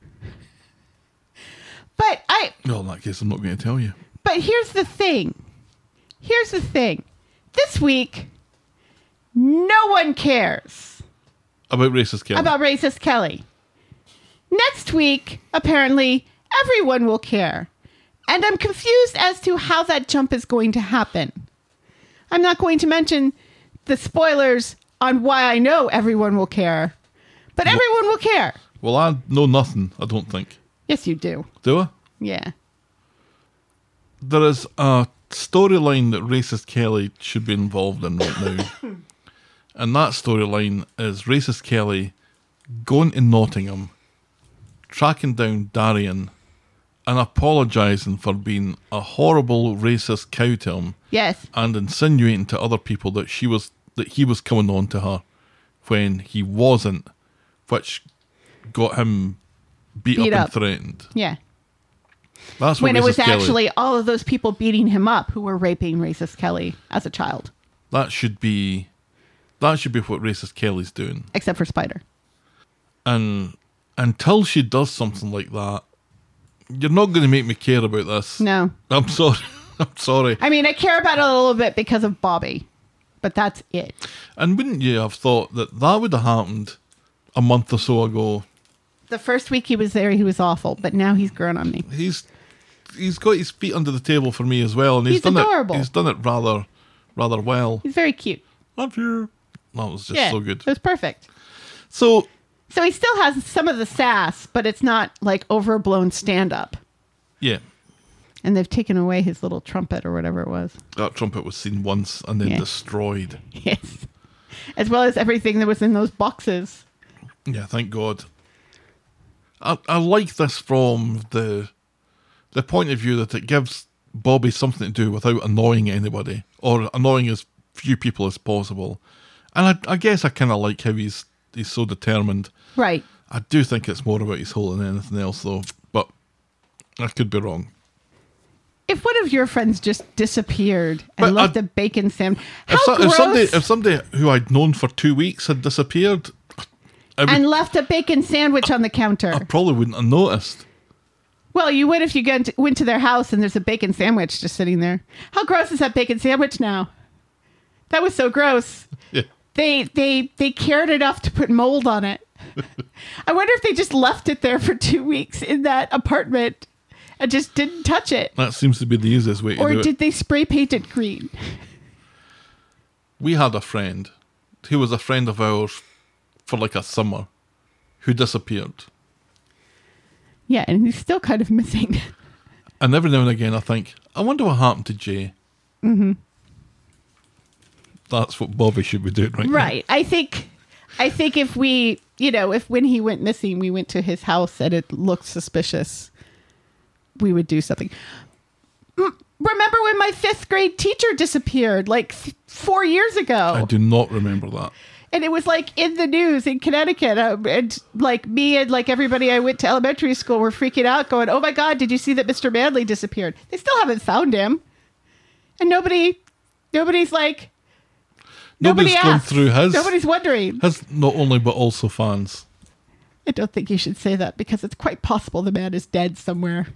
[SPEAKER 6] But I.
[SPEAKER 5] Well, in that case, I'm not going to tell you.
[SPEAKER 6] But here's the thing. Here's the thing. This week, no one cares
[SPEAKER 5] About racist Kelly.
[SPEAKER 6] about racist Kelly. Next week, apparently, everyone will care. And I'm confused as to how that jump is going to happen. I'm not going to mention the spoilers on why I know everyone will care, but everyone will care.
[SPEAKER 5] Well, I know nothing, I don't think.
[SPEAKER 6] Yes, you do.
[SPEAKER 5] Do I?
[SPEAKER 6] Yeah.
[SPEAKER 5] There is a storyline that racist Kelly should be involved in right now. And that storyline is racist Kelly going to Nottingham, tracking down Darian, and apologising for being a horrible racist cow to him,
[SPEAKER 6] Yes.
[SPEAKER 5] and insinuating to other people that she was that he was coming on to her when he wasn't, which got him beat,
[SPEAKER 6] Beat
[SPEAKER 5] up,
[SPEAKER 6] up.
[SPEAKER 5] and threatened.
[SPEAKER 6] Yeah.
[SPEAKER 5] That's what
[SPEAKER 6] When it
[SPEAKER 5] racist
[SPEAKER 6] was
[SPEAKER 5] Kelly.
[SPEAKER 6] actually all of those people beating him up who were raping racist Kelly as a child,
[SPEAKER 5] That should be that should be what racist Kelly's doing.
[SPEAKER 6] except for Spider.
[SPEAKER 5] And until she does something like that, you're not going to make me care about this.
[SPEAKER 6] No.
[SPEAKER 5] I'm sorry. I'm sorry.
[SPEAKER 6] I mean, I care about it a little bit because of Bobby, but that's it.
[SPEAKER 5] And wouldn't you have thought that that would have happened a month or so ago?
[SPEAKER 6] The first week he was there, he was awful, but now he's grown on me.
[SPEAKER 5] He's he's got his feet under the table for me as well, and he's,
[SPEAKER 6] He's
[SPEAKER 5] done
[SPEAKER 6] adorable.
[SPEAKER 5] it. He's done it rather rather well.
[SPEAKER 6] He's very cute.
[SPEAKER 5] Love you. That was just
[SPEAKER 6] Yeah,
[SPEAKER 5] so good.
[SPEAKER 6] it was perfect.
[SPEAKER 5] So
[SPEAKER 6] So he still has some of the sass, but it's not like overblown stand-up.
[SPEAKER 5] yeah,
[SPEAKER 6] And they've taken away his little trumpet or whatever it was.
[SPEAKER 5] that trumpet was seen once and then
[SPEAKER 6] Yeah.
[SPEAKER 5] destroyed.
[SPEAKER 6] Yes. As well as everything that was in those boxes.
[SPEAKER 5] Yeah, thank God. I, I like this from the the point of view that it gives Bobby something to do without annoying anybody or annoying as few people as possible. And I, I guess I kind of like how he's he's so determined.
[SPEAKER 6] Right.
[SPEAKER 5] I do think it's more about his hole than anything else, though. But I could be wrong.
[SPEAKER 6] If one of your friends just disappeared and
[SPEAKER 5] But
[SPEAKER 6] left
[SPEAKER 5] I-
[SPEAKER 6] a bacon sandwich, how
[SPEAKER 5] If, so,
[SPEAKER 6] gross,
[SPEAKER 5] if somebody if somebody who I'd known for two weeks had disappeared, I, would,
[SPEAKER 6] and left a bacon sandwich on the counter.
[SPEAKER 5] I probably wouldn't have noticed.
[SPEAKER 6] Well, you would if you went to, went to their house and there's a bacon sandwich just sitting there. How gross is that bacon sandwich now? That was so gross.
[SPEAKER 5] Yeah.
[SPEAKER 6] They they they cared enough to put mold on it. I wonder if they just left it there for two weeks in that apartment and just didn't touch it.
[SPEAKER 5] That seems to be the easiest way to
[SPEAKER 6] Or
[SPEAKER 5] do
[SPEAKER 6] did
[SPEAKER 5] it.
[SPEAKER 6] they spray paint it green?
[SPEAKER 5] We had a friend who was a friend of ours for like a summer who disappeared.
[SPEAKER 6] Yeah, and he's still kind of missing.
[SPEAKER 5] And every now and again I think, I wonder what happened to Jay. Mm-hmm. That's what Bobby should be doing right now.
[SPEAKER 6] Right. I think I think if we you know, if when he went missing, we went to his house and it looked suspicious, we would do something. M- Remember when my fifth grade teacher disappeared like th- four years ago?
[SPEAKER 5] I do not remember that.
[SPEAKER 6] And it was like in the news in Connecticut. Uh, and like me and like everybody I went to elementary school were freaking out going, oh my God, did you see that Mister Manley disappeared? They still haven't found him. And nobody, nobody's like, nobody
[SPEAKER 5] Nobody's gone
[SPEAKER 6] asked.
[SPEAKER 5] through his.
[SPEAKER 6] Nobody's wondering.
[SPEAKER 5] His not only, but also fans.
[SPEAKER 6] I don't think you should say that because it's quite possible the man is dead somewhere.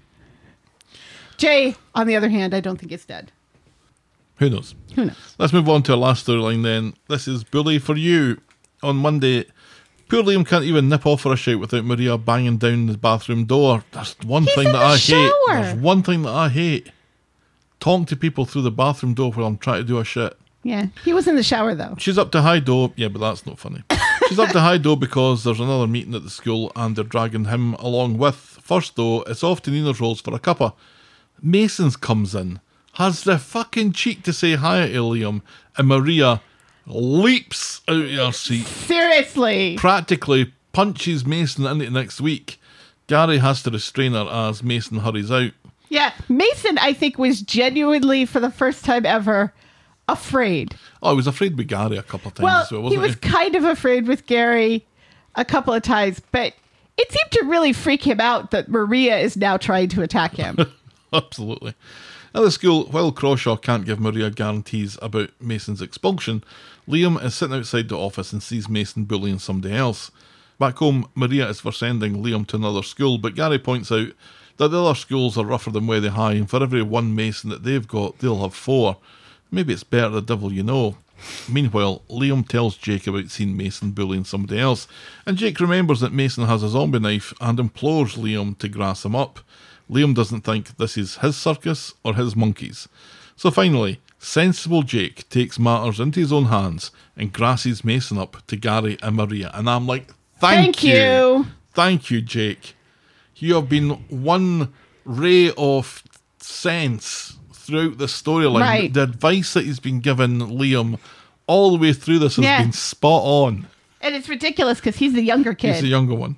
[SPEAKER 6] Jay, on the other hand, I don't think he's dead.
[SPEAKER 5] Who knows?
[SPEAKER 6] Who knows?
[SPEAKER 5] Let's move on to our last storyline then. This is Bully for You. On Monday, poor Liam can't even nip off for a shout without Maria banging down the bathroom door. That's one
[SPEAKER 6] He's
[SPEAKER 5] thing
[SPEAKER 6] in
[SPEAKER 5] that
[SPEAKER 6] the
[SPEAKER 5] I
[SPEAKER 6] shower.
[SPEAKER 5] hate. There's one thing that I hate. Talking to people through the bathroom door while I'm trying to do a shit.
[SPEAKER 6] Yeah, he was in the shower though.
[SPEAKER 5] She's up to high dough. Yeah, but that's not funny. She's up to high dough because there's another meeting at the school and they're dragging him along with. First though, it's off to Nina's Rolls for a cuppa. Masons comes in, has the fucking cheek to say hi to Liam, and Maria leaps out of her seat,
[SPEAKER 6] Seriously.
[SPEAKER 5] practically punches Mason into the next week. Gary has to restrain her as Mason hurries out.
[SPEAKER 6] Yeah, Mason, I think, was genuinely, for the first time ever, afraid.
[SPEAKER 5] Oh, I was afraid with Gary a couple of times
[SPEAKER 6] Well,
[SPEAKER 5] as well,
[SPEAKER 6] he
[SPEAKER 5] wasn't
[SPEAKER 6] was kind of afraid with Gary a couple of times, but it seemed to really freak him out that Maria is now trying to attack him.
[SPEAKER 5] Absolutely. At the school, while Crawshaw can't give Maria guarantees about Mason's expulsion, Liam is sitting outside the office and sees Mason bullying somebody else. Back home, Maria is for sending Liam to another school, but Gary points out that the other schools are rougher than Weather High, and for every one Mason that they've got, they'll have four. Maybe it's better the devil you know. Meanwhile, Liam tells Jake about seeing Mason bullying somebody else, and Jake remembers that Mason has a zombie knife and implores Liam to grass him up. Liam doesn't think this is his circus or his monkeys. So finally, sensible Jake takes matters into his own hands and grasses Mason up to Gary and Maria. And I'm like, thank,
[SPEAKER 6] Thank you.
[SPEAKER 5] Thank you, Jake. You have been one ray of sense throughout the storyline.
[SPEAKER 6] Right.
[SPEAKER 5] The advice that he's been given Liam all the way through this has
[SPEAKER 6] Yeah.
[SPEAKER 5] been spot on.
[SPEAKER 6] And it's ridiculous because he's the younger kid.
[SPEAKER 5] He's the younger one.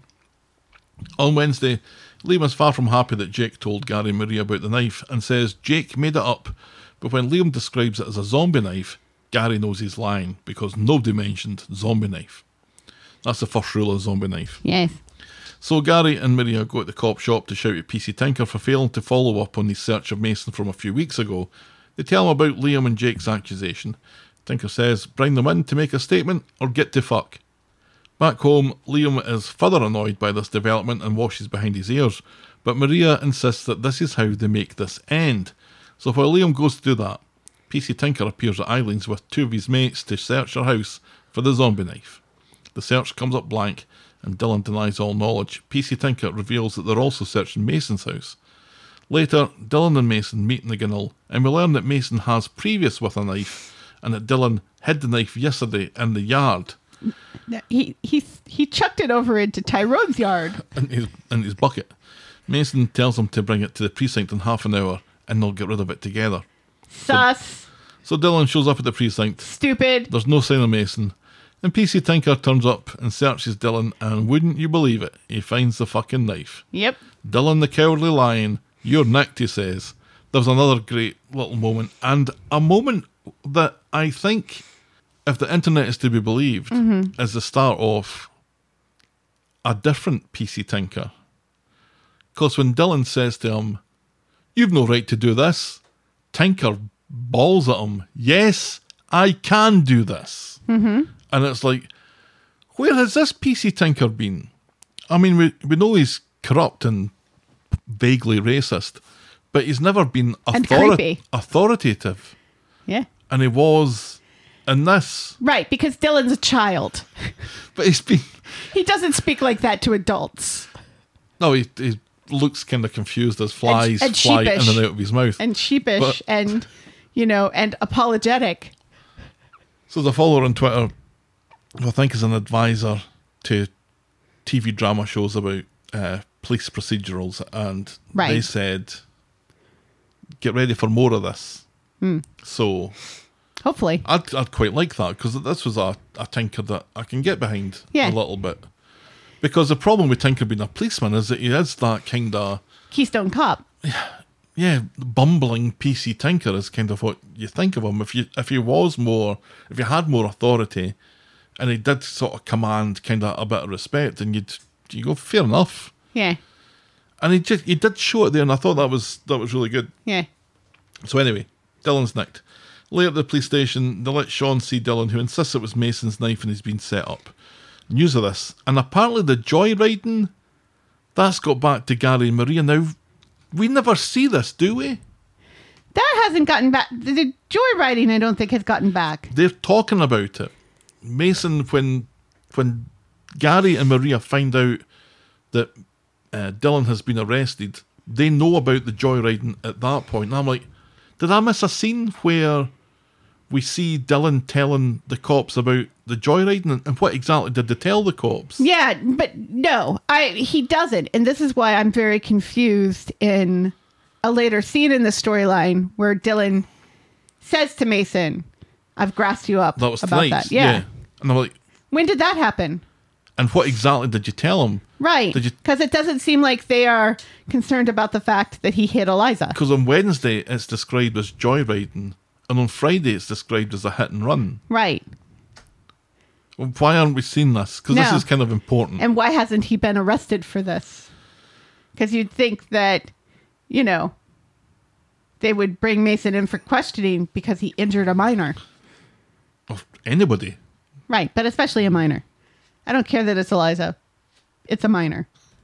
[SPEAKER 5] On Wednesday, Liam is far from happy that Jake told Gary and Maria about the knife and says Jake made it up. But when Liam describes it as a zombie knife, Gary knows he's lying because nobody mentioned zombie knife. That's the first rule of zombie knife.
[SPEAKER 6] Yes.
[SPEAKER 5] So Gary and Maria go to the cop shop to shout at P C Tinker for failing to follow up on his search of Mason from a few weeks ago. They tell him about Liam and Jake's accusation. Tinker says, bring them in to make a statement or get to fuck. Back home, Liam is further annoyed by this development and washes behind his ears, but Maria insists that this is how they make this end. So while Liam goes to do that, P C Tinker appears at Eileen's with two of his mates to search her house for the zombie knife. The search comes up blank, and Dylan denies all knowledge. P C Tinker reveals that they're also searching Mason's house. Later, Dylan and Mason meet in the Ginnell, and we learn that Mason has previous with a knife, and that Dylan hid the knife yesterday in the yard.
[SPEAKER 6] He he he chucked it over into Tyrone's yard.
[SPEAKER 5] In his, in his bucket. Mason tells him to bring it to the precinct in half an hour, and they'll get rid of it together.
[SPEAKER 6] Sus.
[SPEAKER 5] So Dylan shows up at the precinct.
[SPEAKER 6] Stupid.
[SPEAKER 5] There's no sign of Mason. And P C Tinker turns up and searches Dylan, and wouldn't you believe it, he finds the fucking knife.
[SPEAKER 6] Yep.
[SPEAKER 5] Dylan the cowardly lion, you're nicked, he says. There's another great little moment, and a moment that I think, if the internet is to be believed,
[SPEAKER 6] Mm-hmm.
[SPEAKER 5] is the start of a different P C Tinker. Because when Dylan says to him, you've no right to do this, Tinker balls at him, yes, I can do this. Mm-hmm. And it's like, where has this P C Tinker been? I mean, we, we know he's corrupt and vaguely racist, but he's never been
[SPEAKER 6] And
[SPEAKER 5] authori-
[SPEAKER 6] creepy.
[SPEAKER 5] authoritative.
[SPEAKER 6] Yeah.
[SPEAKER 5] And he was in this.
[SPEAKER 6] Right, because Dylan's a child.
[SPEAKER 5] But he's been...
[SPEAKER 6] He doesn't speak like that to adults.
[SPEAKER 5] No, he, he looks kind of confused as flies
[SPEAKER 6] and
[SPEAKER 5] fly
[SPEAKER 6] sheepish.
[SPEAKER 5] in and out of his mouth.
[SPEAKER 6] And sheepish
[SPEAKER 5] But-
[SPEAKER 6] and, you know, and apologetic.
[SPEAKER 5] So the follower on Twitter, who I think is an advisor to T V drama shows about uh, police procedurals, and
[SPEAKER 6] Right.
[SPEAKER 5] they said, get ready for more of this.
[SPEAKER 6] Hmm.
[SPEAKER 5] So
[SPEAKER 6] Hopefully.
[SPEAKER 5] I'd, I'd quite like that, because this was a, a tinker that I can get behind
[SPEAKER 6] Yeah.
[SPEAKER 5] a little bit. Because the problem with Tinker being a policeman is that he is that kind of,
[SPEAKER 6] Keystone Cop.
[SPEAKER 5] yeah, bumbling P C Tinker is kind of what you think of him. If you if he was more, if he had more authority, and he did sort of command kind of a bit of respect, then you'd you go fair enough.
[SPEAKER 6] Yeah.
[SPEAKER 5] And he just he did show it there, and I thought that was that was really good.
[SPEAKER 6] Yeah.
[SPEAKER 5] So anyway, Dylan's nicked. Later at the police station, they let Sean see Dylan, who insists it was Mason's knife and he's been set up. News of this, and apparently the joyriding, that's got back to Gary and Maria. Now, we never see this, do we?
[SPEAKER 6] That hasn't gotten back. The joyriding, I don't think, has gotten back.
[SPEAKER 5] They're talking about it. Mason, when when Gary and Maria find out that uh, Dylan has been arrested, they know about the joyriding at that point. And I'm like, did I miss a scene where we see Dylan telling the cops about the joyriding, and, and what exactly did they tell the cops?
[SPEAKER 6] Yeah, but no, I he doesn't. And this is why I'm very confused in a later scene in the storyline where Dylan says to Mason, I've grassed you up
[SPEAKER 5] That was
[SPEAKER 6] about
[SPEAKER 5] tonight.
[SPEAKER 6] that. Yeah.
[SPEAKER 5] yeah. And I'm like,
[SPEAKER 6] When did that happen?
[SPEAKER 5] and what exactly did you tell him?
[SPEAKER 6] Right.
[SPEAKER 5] Did you?
[SPEAKER 6] Because it doesn't seem like they are concerned about the fact that he hit Eliza.
[SPEAKER 5] Because on Wednesday it's described as joyriding, and on Friday it's described as a hit and run.
[SPEAKER 6] Right.
[SPEAKER 5] Well, why aren't we seeing this? Because this
[SPEAKER 6] No.
[SPEAKER 5] is kind of important.
[SPEAKER 6] And why hasn't he been arrested for this? Because you'd think that, you know, they would bring Mason in for questioning because he injured a minor.
[SPEAKER 5] Of anybody.
[SPEAKER 6] Right, but especially a minor. I don't care that it's Eliza. It's a minor.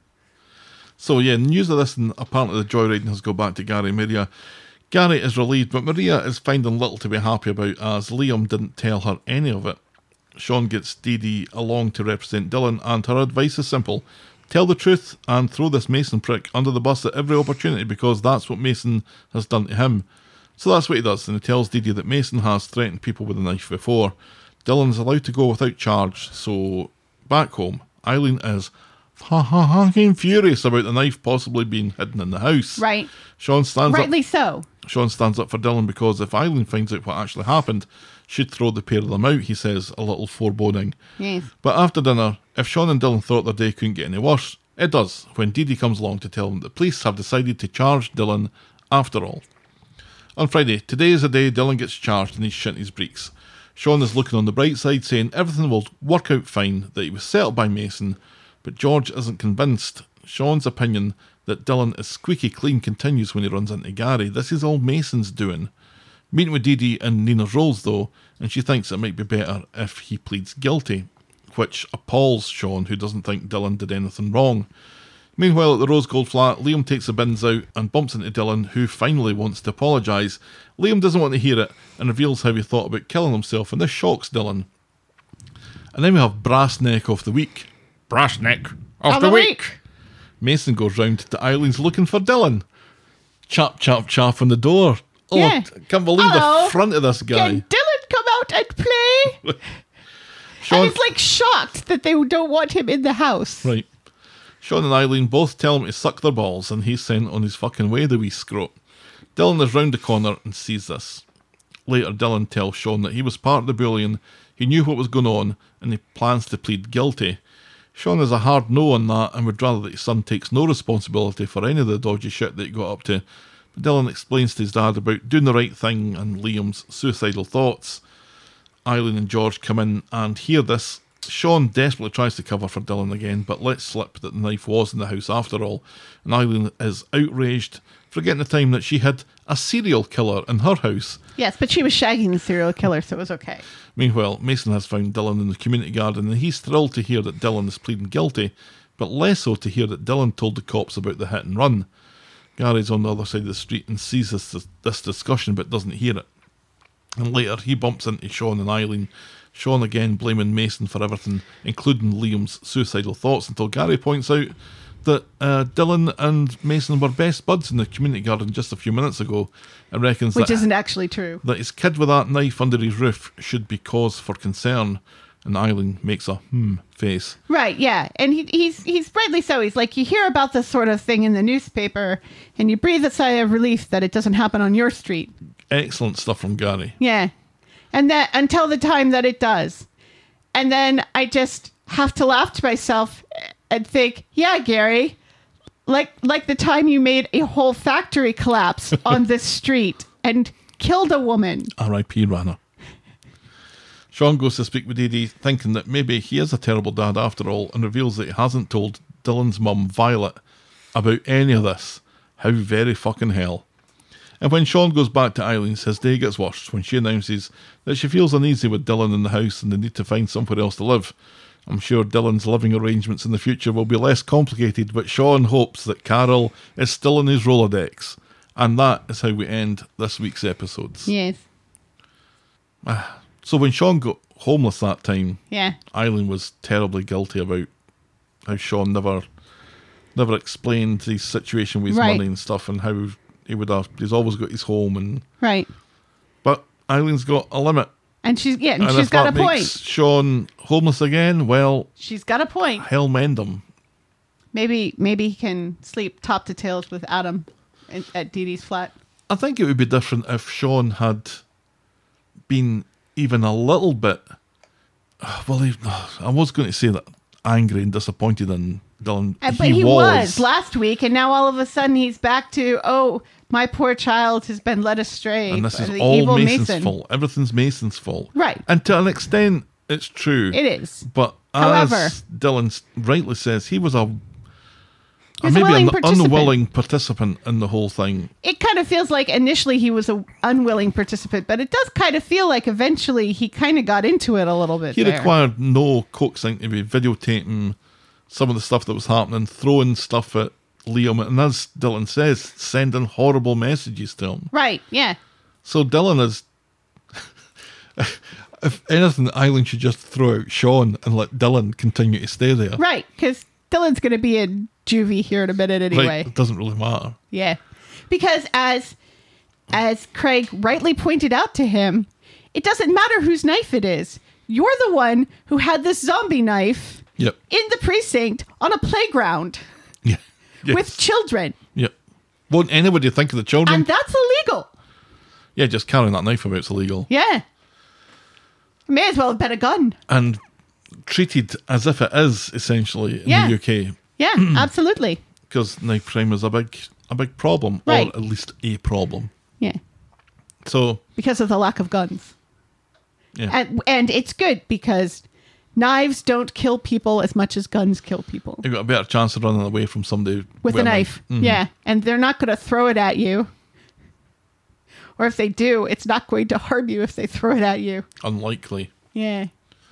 [SPEAKER 5] So yeah, news of this, and apparently the joyriding has gone back to Gary and Maria. Gary is relieved, but Maria is finding little to be happy about, as Liam didn't tell her any of it. Sean gets Dee Dee along to represent Dylan, and her advice is simple. Tell the truth and throw this Mason prick under the bus at every opportunity, because that's what Mason has done to him. So that's what he does, and he tells Dee Dee that Mason has threatened people with a knife before. Dylan's allowed to go without charge, so back home, Eileen is fucking furious about the knife possibly being hidden in the house.
[SPEAKER 6] Right.
[SPEAKER 5] Sean stands
[SPEAKER 6] Rightly
[SPEAKER 5] up.
[SPEAKER 6] so.
[SPEAKER 5] Sean stands up for Dylan because if Eileen finds out what actually happened, she'd throw the pair of them out, he says, a little foreboding.
[SPEAKER 6] Yes.
[SPEAKER 5] But after dinner, if Sean and Dylan thought their day couldn't get any worse, it does when Dee Dee comes along to tell them that police have decided to charge Dylan after all. On Friday, today is the day Dylan gets charged and he's shit his breeks. Sean is looking on the bright side, saying everything will work out fine, that he was set up by Mason, but George isn't convinced. Sean's opinion that Dylan is squeaky clean continues when he runs into Gary. This is all Mason's doing. Meeting with Dee Dee in Nina's Rolls, though, and she thinks it might be better if he pleads guilty, which appalls Sean, who doesn't think Dylan did anything wrong. Meanwhile, at the Rose Gold flat, Liam takes the bins out and bumps into Dylan, who finally wants to apologise. Liam doesn't want to hear it and reveals how he thought about killing himself, and this shocks Dylan. And then we have Brass Neck of the Week. Brass Neck of,
[SPEAKER 6] Of
[SPEAKER 5] the,
[SPEAKER 6] the
[SPEAKER 5] week.
[SPEAKER 6] week.
[SPEAKER 5] Mason goes round to Eileen's looking for Dylan. Chap, chap, chap on the door. Oh,
[SPEAKER 6] Yeah.
[SPEAKER 5] I can't believe
[SPEAKER 6] Hello.
[SPEAKER 5] the front of this guy.
[SPEAKER 6] Can Dylan come out and play?
[SPEAKER 5] Sean,
[SPEAKER 6] And he's like shocked that they don't want him in the house.
[SPEAKER 5] right. Sean and Eileen both tell him to suck their balls, and he's sent on his fucking way, the wee scrot. Dylan is round the corner and sees this. Later, Dylan tells Sean that he was part of the bullying, he knew what was going on, and he plans to plead guilty. Sean is a hard no on that and would rather that his son takes no responsibility for any of the dodgy shit that he got up to. But Dylan explains to his dad about doing the right thing and Liam's suicidal thoughts. Eileen and George come in and hear this. Sean desperately tries to cover for Dylan again, but lets slip that the knife was in the house after all, and Eileen is outraged, forgetting the time that she had a serial killer in her house.
[SPEAKER 6] Yes, but she was shagging the serial killer, so it was okay.
[SPEAKER 5] Meanwhile, Mason has found Dylan in the community garden, and he's thrilled to hear that Dylan is pleading guilty, but less so to hear that Dylan told the cops about the hit and run. Gary's on the other side of the street and sees this, this discussion but doesn't hear it. And later he bumps into Sean and Eileen, Sean again blaming Mason for everything, including Liam's suicidal thoughts, until Gary points out that uh, Dylan and Mason were best buds in the community garden just a few minutes ago, and reckons
[SPEAKER 6] Which
[SPEAKER 5] that,
[SPEAKER 6] isn't actually true.
[SPEAKER 5] that his kid with that knife under his roof should be cause for concern. And Eileen makes a hmm face.
[SPEAKER 6] Right, yeah. And he, he's he's rightly so. He's like, you hear about this sort of thing in the newspaper, and you breathe a sigh of relief that it doesn't happen on your street.
[SPEAKER 5] Excellent stuff from Gary.
[SPEAKER 6] Yeah. And that until the time that it does. And then I just have to laugh to myself and think, yeah, Gary, like like the time you made a whole factory collapse on this street and killed a woman.
[SPEAKER 5] R I P Rana. Sean goes to speak with Dee Dee, thinking that maybe he is a terrible dad after all, and reveals that he hasn't told Dylan's mum, Violet, about any of this. How very fucking hell. And when Sean goes back to Eileen's, his day gets worse when she announces that she feels uneasy with Dylan in the house and they need to find somewhere else to live. I'm sure Dylan's living arrangements in the future will be less complicated, but Sean hopes that Carol is still in his Rolodex. And that is how we end this week's episodes.
[SPEAKER 6] Yes.
[SPEAKER 5] So when Sean got homeless that time,
[SPEAKER 6] Yeah.
[SPEAKER 5] Eileen was terribly guilty about how Sean never never explained his situation with his
[SPEAKER 6] Right.
[SPEAKER 5] money and stuff, and how he would have, he's always got his home, and
[SPEAKER 6] Right.
[SPEAKER 5] but Eileen's got a limit.
[SPEAKER 6] And she's yeah, and
[SPEAKER 5] And
[SPEAKER 6] she's
[SPEAKER 5] if
[SPEAKER 6] got a
[SPEAKER 5] that
[SPEAKER 6] point.
[SPEAKER 5] makes Sean homeless again, well,
[SPEAKER 6] She's got a point.
[SPEAKER 5] hell mend him.
[SPEAKER 6] Maybe maybe he can sleep top to tails with Adam in, at Dee Dee's flat.
[SPEAKER 5] I think it would be different if Sean had been even a little bit, well, he, I was going to say that angry and disappointed in Dylan.
[SPEAKER 6] Uh, but he, was. last week, and now all of a sudden he's back to, oh, my poor child has been led astray.
[SPEAKER 5] And this
[SPEAKER 6] by
[SPEAKER 5] is
[SPEAKER 6] the
[SPEAKER 5] all
[SPEAKER 6] evil
[SPEAKER 5] Mason's
[SPEAKER 6] Mason.
[SPEAKER 5] fault. Everything's Mason's fault.
[SPEAKER 6] Right.
[SPEAKER 5] And to an extent, it's true.
[SPEAKER 6] It is.
[SPEAKER 5] But
[SPEAKER 6] However-
[SPEAKER 5] as Dylan rightly says, he was a,
[SPEAKER 6] He
[SPEAKER 5] a
[SPEAKER 6] was a
[SPEAKER 5] maybe
[SPEAKER 6] willing
[SPEAKER 5] an
[SPEAKER 6] participant.
[SPEAKER 5] unwilling participant in the whole thing.
[SPEAKER 6] It kind of feels like initially he was an unwilling participant, but it does kind of feel like eventually he kind of got into it a little bit
[SPEAKER 5] He
[SPEAKER 6] there.
[SPEAKER 5] required no coaxing to be videotaping some of the stuff that was happening, throwing stuff at Liam, and as Dylan says, sending horrible messages to him.
[SPEAKER 6] Right, yeah.
[SPEAKER 5] So Dylan is, if anything, Eileen should just throw out Sean and let Dylan continue to stay there.
[SPEAKER 6] Right, because Dylan's going to be in juvie here in a minute anyway.
[SPEAKER 5] Right, it doesn't really matter.
[SPEAKER 6] Yeah. Because as as Craig rightly pointed out to him, it doesn't matter whose knife it is. You're the one who had this zombie knife
[SPEAKER 5] Yep.
[SPEAKER 6] in the precinct on a playground
[SPEAKER 5] Yeah. Yes.
[SPEAKER 6] with children.
[SPEAKER 5] Yep. Won't anybody think of the children?
[SPEAKER 6] And that's illegal.
[SPEAKER 5] Yeah, just carrying that knife about is illegal.
[SPEAKER 6] Yeah. May as well have been a gun.
[SPEAKER 5] And treated as if it is, essentially, in
[SPEAKER 6] Yeah.
[SPEAKER 5] the U K.
[SPEAKER 6] Yeah, absolutely.
[SPEAKER 5] Because knife crime is a big a big problem.
[SPEAKER 6] Right.
[SPEAKER 5] Or at least a problem.
[SPEAKER 6] Yeah.
[SPEAKER 5] So,
[SPEAKER 6] Because of the lack of guns.
[SPEAKER 5] yeah.
[SPEAKER 6] And, and it's good because knives don't kill people as much as guns kill people.
[SPEAKER 5] You've got a better chance of running away from somebody
[SPEAKER 6] With a knife.
[SPEAKER 5] Mhm.
[SPEAKER 6] Yeah. And they're not going to throw it at you. Or if they do, it's not going to harm you if they throw it at you.
[SPEAKER 5] Unlikely.
[SPEAKER 6] Yeah.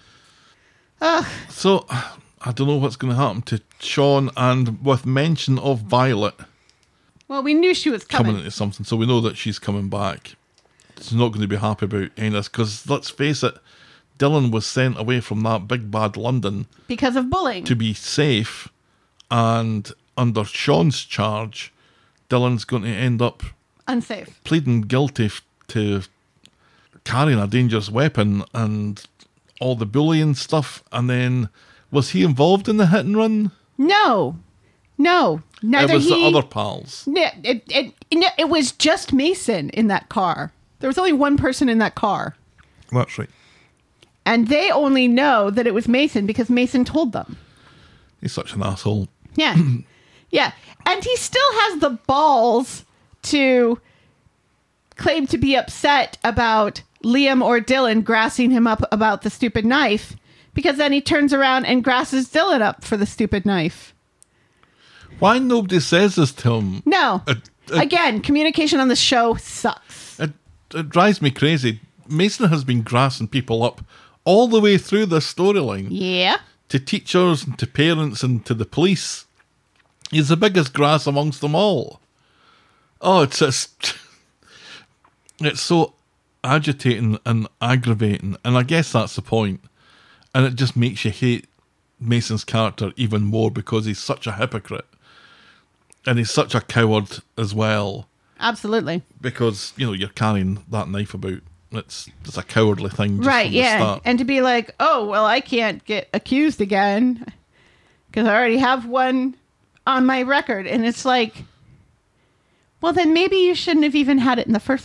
[SPEAKER 6] Ugh.
[SPEAKER 5] So, I don't know what's going to happen to Sean, and with mention of Violet
[SPEAKER 6] Well, we knew she was
[SPEAKER 5] coming
[SPEAKER 6] coming.
[SPEAKER 5] into something, so we know that she's coming back. She's not going to be happy about any of this, because let's face it, Dylan was sent away from that big bad London
[SPEAKER 6] Because of bullying.
[SPEAKER 5] to be safe, and under Sean's charge, Dylan's going to end up
[SPEAKER 6] Unsafe.
[SPEAKER 5] pleading guilty f- to carrying a dangerous weapon and all the bullying stuff. And then, was he involved in the hit and run?
[SPEAKER 6] No. No. Neither
[SPEAKER 5] it was
[SPEAKER 6] he...
[SPEAKER 5] the other pals.
[SPEAKER 6] No, it, it, no, it was just Mason in that car. There was only one person in that car.
[SPEAKER 5] That's right.
[SPEAKER 6] And they only know that it was Mason because Mason told them.
[SPEAKER 5] He's such an asshole.
[SPEAKER 6] Yeah. Yeah. And he still has the balls to claim to be upset about Liam or Dylan grassing him up about the stupid knife, because then he turns around and grasses Dylan up for the stupid knife.
[SPEAKER 5] Why nobody says this to him?
[SPEAKER 6] No.
[SPEAKER 5] It, it,
[SPEAKER 6] Again, communication on the show sucks.
[SPEAKER 5] it, it drives me crazy. Mason has been grassing people up all the way through this storyline.
[SPEAKER 6] Yeah.
[SPEAKER 5] To teachers and to parents and to the police. He's the biggest grass amongst them all. Oh, it's just... It's so agitating and aggravating, and I guess that's the point. And it just makes you hate Mason's character even more because he's such a hypocrite. And he's such a coward as well.
[SPEAKER 6] Absolutely.
[SPEAKER 5] Because, you know, you're carrying that knife about. It's, it's a cowardly thing just
[SPEAKER 6] Right,
[SPEAKER 5] from the
[SPEAKER 6] yeah.
[SPEAKER 5] start.
[SPEAKER 6] And to be like, oh, well, I can't get accused again because I already have one on my record. And it's like, well, then maybe you shouldn't have even had it in the first place.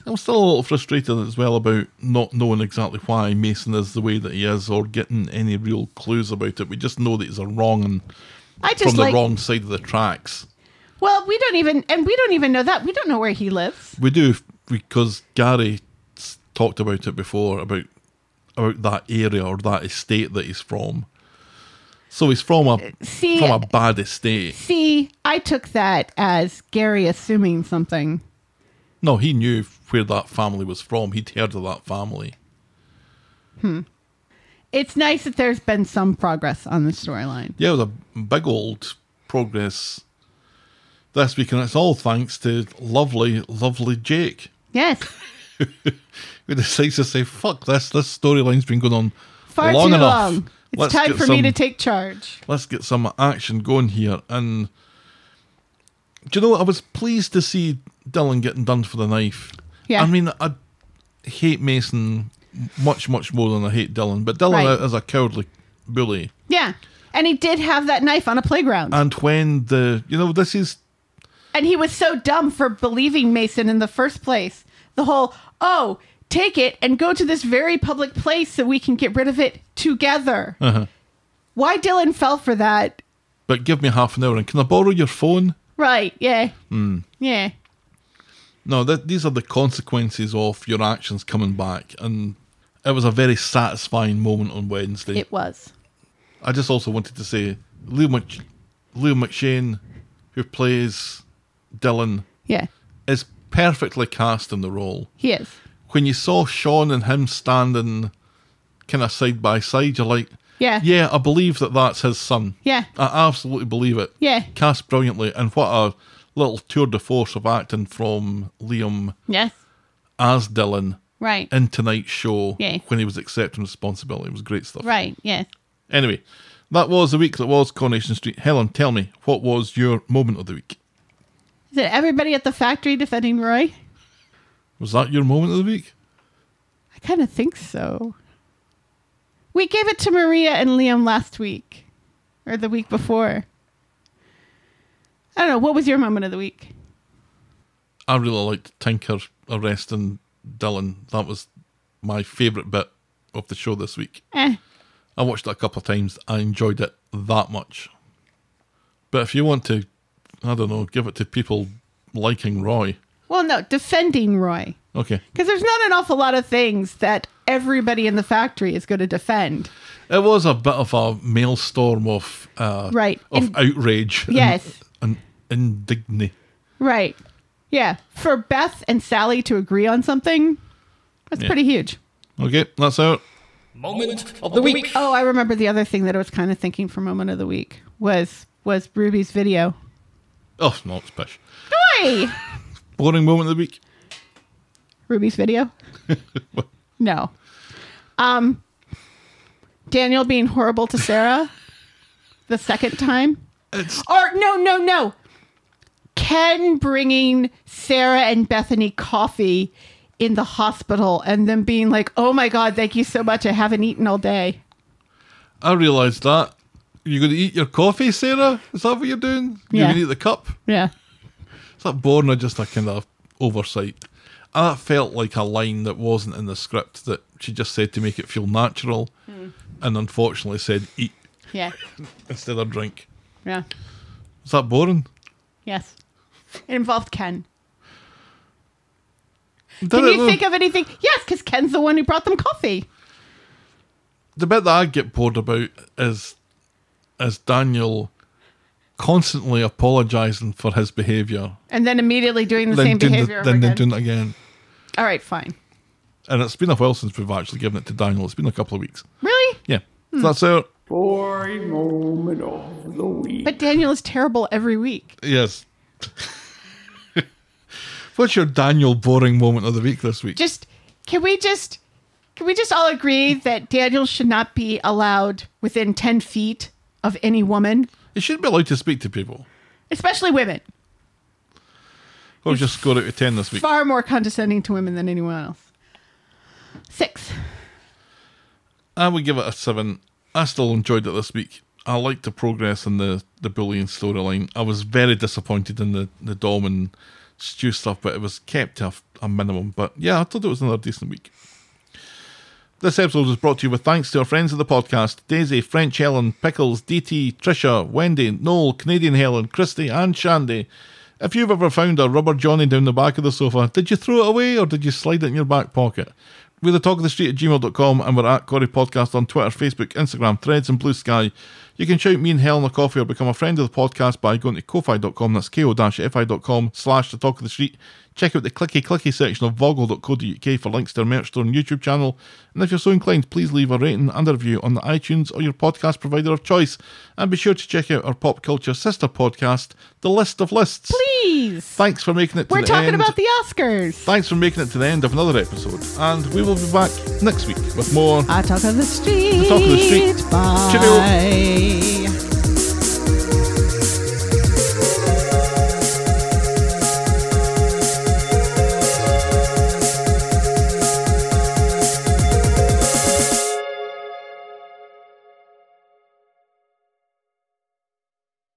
[SPEAKER 5] I'm still a little frustrated as well about not knowing exactly why Mason is the way that he is, or getting any real clues about it. We just know that he's a wrong and
[SPEAKER 6] I just
[SPEAKER 5] from the
[SPEAKER 6] like,
[SPEAKER 5] wrong side of the tracks.
[SPEAKER 6] Well, we don't even, and we don't even know that. We don't know where he lives.
[SPEAKER 5] We do, because Gary s- talked about it before, about about that area or that estate that he's from. So he's from a
[SPEAKER 6] See,
[SPEAKER 5] from a bad estate.
[SPEAKER 6] see, I took that as Gary assuming something.
[SPEAKER 5] No, he knew where that family was from. He'd heard of that family.
[SPEAKER 6] It's nice that there's been some progress on the storyline.
[SPEAKER 5] Yeah, it was a big old progress this week, and it's all thanks to lovely, lovely Jake,
[SPEAKER 6] Yes,
[SPEAKER 5] who decides to say, fuck this, this storyline's been going on
[SPEAKER 6] far
[SPEAKER 5] long
[SPEAKER 6] too
[SPEAKER 5] enough.
[SPEAKER 6] long. It's
[SPEAKER 5] Let's
[SPEAKER 6] time
[SPEAKER 5] get
[SPEAKER 6] for me
[SPEAKER 5] some-
[SPEAKER 6] to take charge.
[SPEAKER 5] Let's get some action going here. And do you know what? I was pleased to see Dylan getting done for the knife.
[SPEAKER 6] Yeah.
[SPEAKER 5] I mean, I hate Mason much, much more than I hate Dylan, but Dylan
[SPEAKER 6] Right.
[SPEAKER 5] is a cowardly bully.
[SPEAKER 6] Yeah, and he did have that knife on a playground.
[SPEAKER 5] And when the, you know, this is,
[SPEAKER 6] And he was so dumb for believing Mason in the first place. The whole, oh, take it and go to this very public place so we can get rid of it together.
[SPEAKER 5] uh
[SPEAKER 6] Why Dylan fell for that?
[SPEAKER 5] but give me half an hour and can I borrow your phone?
[SPEAKER 6] Right, yeah. Yeah.
[SPEAKER 5] No, th- these are the consequences of your actions coming back. And it was a very satisfying moment on Wednesday.
[SPEAKER 6] It was.
[SPEAKER 5] I just also wanted to say, Leo, Mc- Leo McShane, who plays Dylan,
[SPEAKER 6] Yeah,
[SPEAKER 5] is perfectly cast in the role.
[SPEAKER 6] he is.
[SPEAKER 5] When you saw Sean and him standing kind of side by side, you're like,
[SPEAKER 6] Yeah.
[SPEAKER 5] yeah, I believe that that's his son.
[SPEAKER 6] Yeah.
[SPEAKER 5] I absolutely believe it.
[SPEAKER 6] Yeah.
[SPEAKER 5] Cast brilliantly. And what a little tour de force of acting from Liam
[SPEAKER 6] Yes.
[SPEAKER 5] as Dylan
[SPEAKER 6] Right.
[SPEAKER 5] in tonight's show
[SPEAKER 6] Yeah.
[SPEAKER 5] when he was accepting responsibility. It was great stuff.
[SPEAKER 6] Right. Yes.
[SPEAKER 5] Anyway, that was the week that was Coronation Street. Helen, tell me, what was your moment of the week?
[SPEAKER 6] Is it everybody at the factory defending Roy?
[SPEAKER 5] Was that your moment of the week?
[SPEAKER 6] I kind of think so. We gave it to Maria and Liam last week, or the week before. I don't know. What was your moment of the week?
[SPEAKER 5] I really liked Tinker arresting Dylan. That was my favourite bit of the show this week.
[SPEAKER 6] Eh.
[SPEAKER 5] I watched it a couple of times. I enjoyed it that much. But if you want to, I don't know, give it to people liking Roy.
[SPEAKER 6] Well, no, defending Roy.
[SPEAKER 5] Okay.
[SPEAKER 6] Because there's not an awful lot of things that everybody in the factory is going to defend.
[SPEAKER 5] It was a bit of a maelstrom of uh,
[SPEAKER 6] Right.
[SPEAKER 5] of
[SPEAKER 6] And-
[SPEAKER 5] outrage. and-
[SPEAKER 6] Yes.
[SPEAKER 5] And, indignity.
[SPEAKER 6] Right. Yeah. For Beth and Sally to agree on something, that's
[SPEAKER 5] Yeah.
[SPEAKER 6] pretty huge.
[SPEAKER 5] Okay, that's out.
[SPEAKER 7] Moment of the week.
[SPEAKER 6] Oh, I remember the other thing that I was kind of thinking for moment of the week was was Ruby's video.
[SPEAKER 5] Oh, no, it's pish.
[SPEAKER 6] Oi!
[SPEAKER 5] Boring moment of the week.
[SPEAKER 6] Ruby's video? No. Um, Daniel being horrible to Sarah the second time.
[SPEAKER 5] It's
[SPEAKER 6] Or no, no, no. Ken bringing Sarah and Bethany coffee in the hospital and them being like, "Oh my God, thank you so much. I haven't eaten all day."
[SPEAKER 5] I realised that. You're going to eat your coffee, Sarah? Is that what you're doing? You're
[SPEAKER 6] Yeah.
[SPEAKER 5] going to eat the cup?
[SPEAKER 6] Yeah.
[SPEAKER 5] Is that boring or just a kind of oversight? And that felt like a line that wasn't in the script, that she just said to make it feel natural, and unfortunately said eat
[SPEAKER 6] Yeah.
[SPEAKER 5] instead of drink.
[SPEAKER 6] Yeah.
[SPEAKER 5] Is that boring?
[SPEAKER 6] Yes. It involved Ken.
[SPEAKER 5] Did
[SPEAKER 6] Can
[SPEAKER 5] it
[SPEAKER 6] you
[SPEAKER 5] though?
[SPEAKER 6] think of anything? Yes, because Ken's the one who brought them coffee.
[SPEAKER 5] The bit that I get bored about is is Daniel constantly apologising for his behaviour.
[SPEAKER 6] And then immediately doing the
[SPEAKER 5] then
[SPEAKER 6] same
[SPEAKER 5] doing
[SPEAKER 6] behavior
[SPEAKER 5] the,
[SPEAKER 6] over
[SPEAKER 5] then, then
[SPEAKER 6] again.
[SPEAKER 5] doing it again.
[SPEAKER 6] All right, fine.
[SPEAKER 5] And it's been a while since we've actually given it to Daniel. It's been a couple of weeks.
[SPEAKER 6] Really?
[SPEAKER 5] Yeah.
[SPEAKER 6] Hmm.
[SPEAKER 5] So that's out.
[SPEAKER 7] Boring moment of the week.
[SPEAKER 6] But Daniel is terrible every week.
[SPEAKER 5] Yes. What's your Daniel boring moment of the week this week?
[SPEAKER 6] Just can we just can we just all agree that Daniel should not be allowed within ten feet of any woman,
[SPEAKER 5] You shouldn't be allowed to speak to people.
[SPEAKER 6] especially women?
[SPEAKER 5] What was your score out of ten this week?
[SPEAKER 6] Far more condescending to women than anyone else. Six.
[SPEAKER 5] I would give it a seven. I still enjoyed it this week. I liked the progress in the, the bullying storyline. I was very disappointed in the, the Dom and stew stuff, but it was kept to a, a minimum. But yeah, I thought it was another decent week. This episode was brought to you with thanks to our friends of the podcast, Daisy, French Helen, Pickles, D T, Trisha, Wendy, Noel, Canadian Helen, Christy and Shandy. If you've ever found a rubber Johnny down the back of the sofa, did you throw it away or did you slide it in your back pocket? We're the talk of the street at gmail dot com and we're at Corey Podcast on Twitter, Facebook, Instagram, Threads and Blue Sky. You can shout me and Helen a coffee or become a friend of the podcast by going to ko-fi dot com, that's ko-fi dot com slash the talk of the street. Check out the clicky clicky section of voggle dot co dot uk for links to our merch store and YouTube channel. And if you're so inclined, please leave a rating and a review on the iTunes or your podcast provider of choice. And be sure to check out our pop culture sister podcast, The List of Lists.
[SPEAKER 6] Please.
[SPEAKER 5] Thanks for making it to
[SPEAKER 6] We're
[SPEAKER 5] the
[SPEAKER 6] talking
[SPEAKER 5] end.
[SPEAKER 6] about the Oscars.
[SPEAKER 5] Thanks for making it to the end of another episode. And we will be back next week with more
[SPEAKER 6] I Talk of the Street.
[SPEAKER 5] The Talk of the Street.
[SPEAKER 6] Bye.
[SPEAKER 5] Cheerio.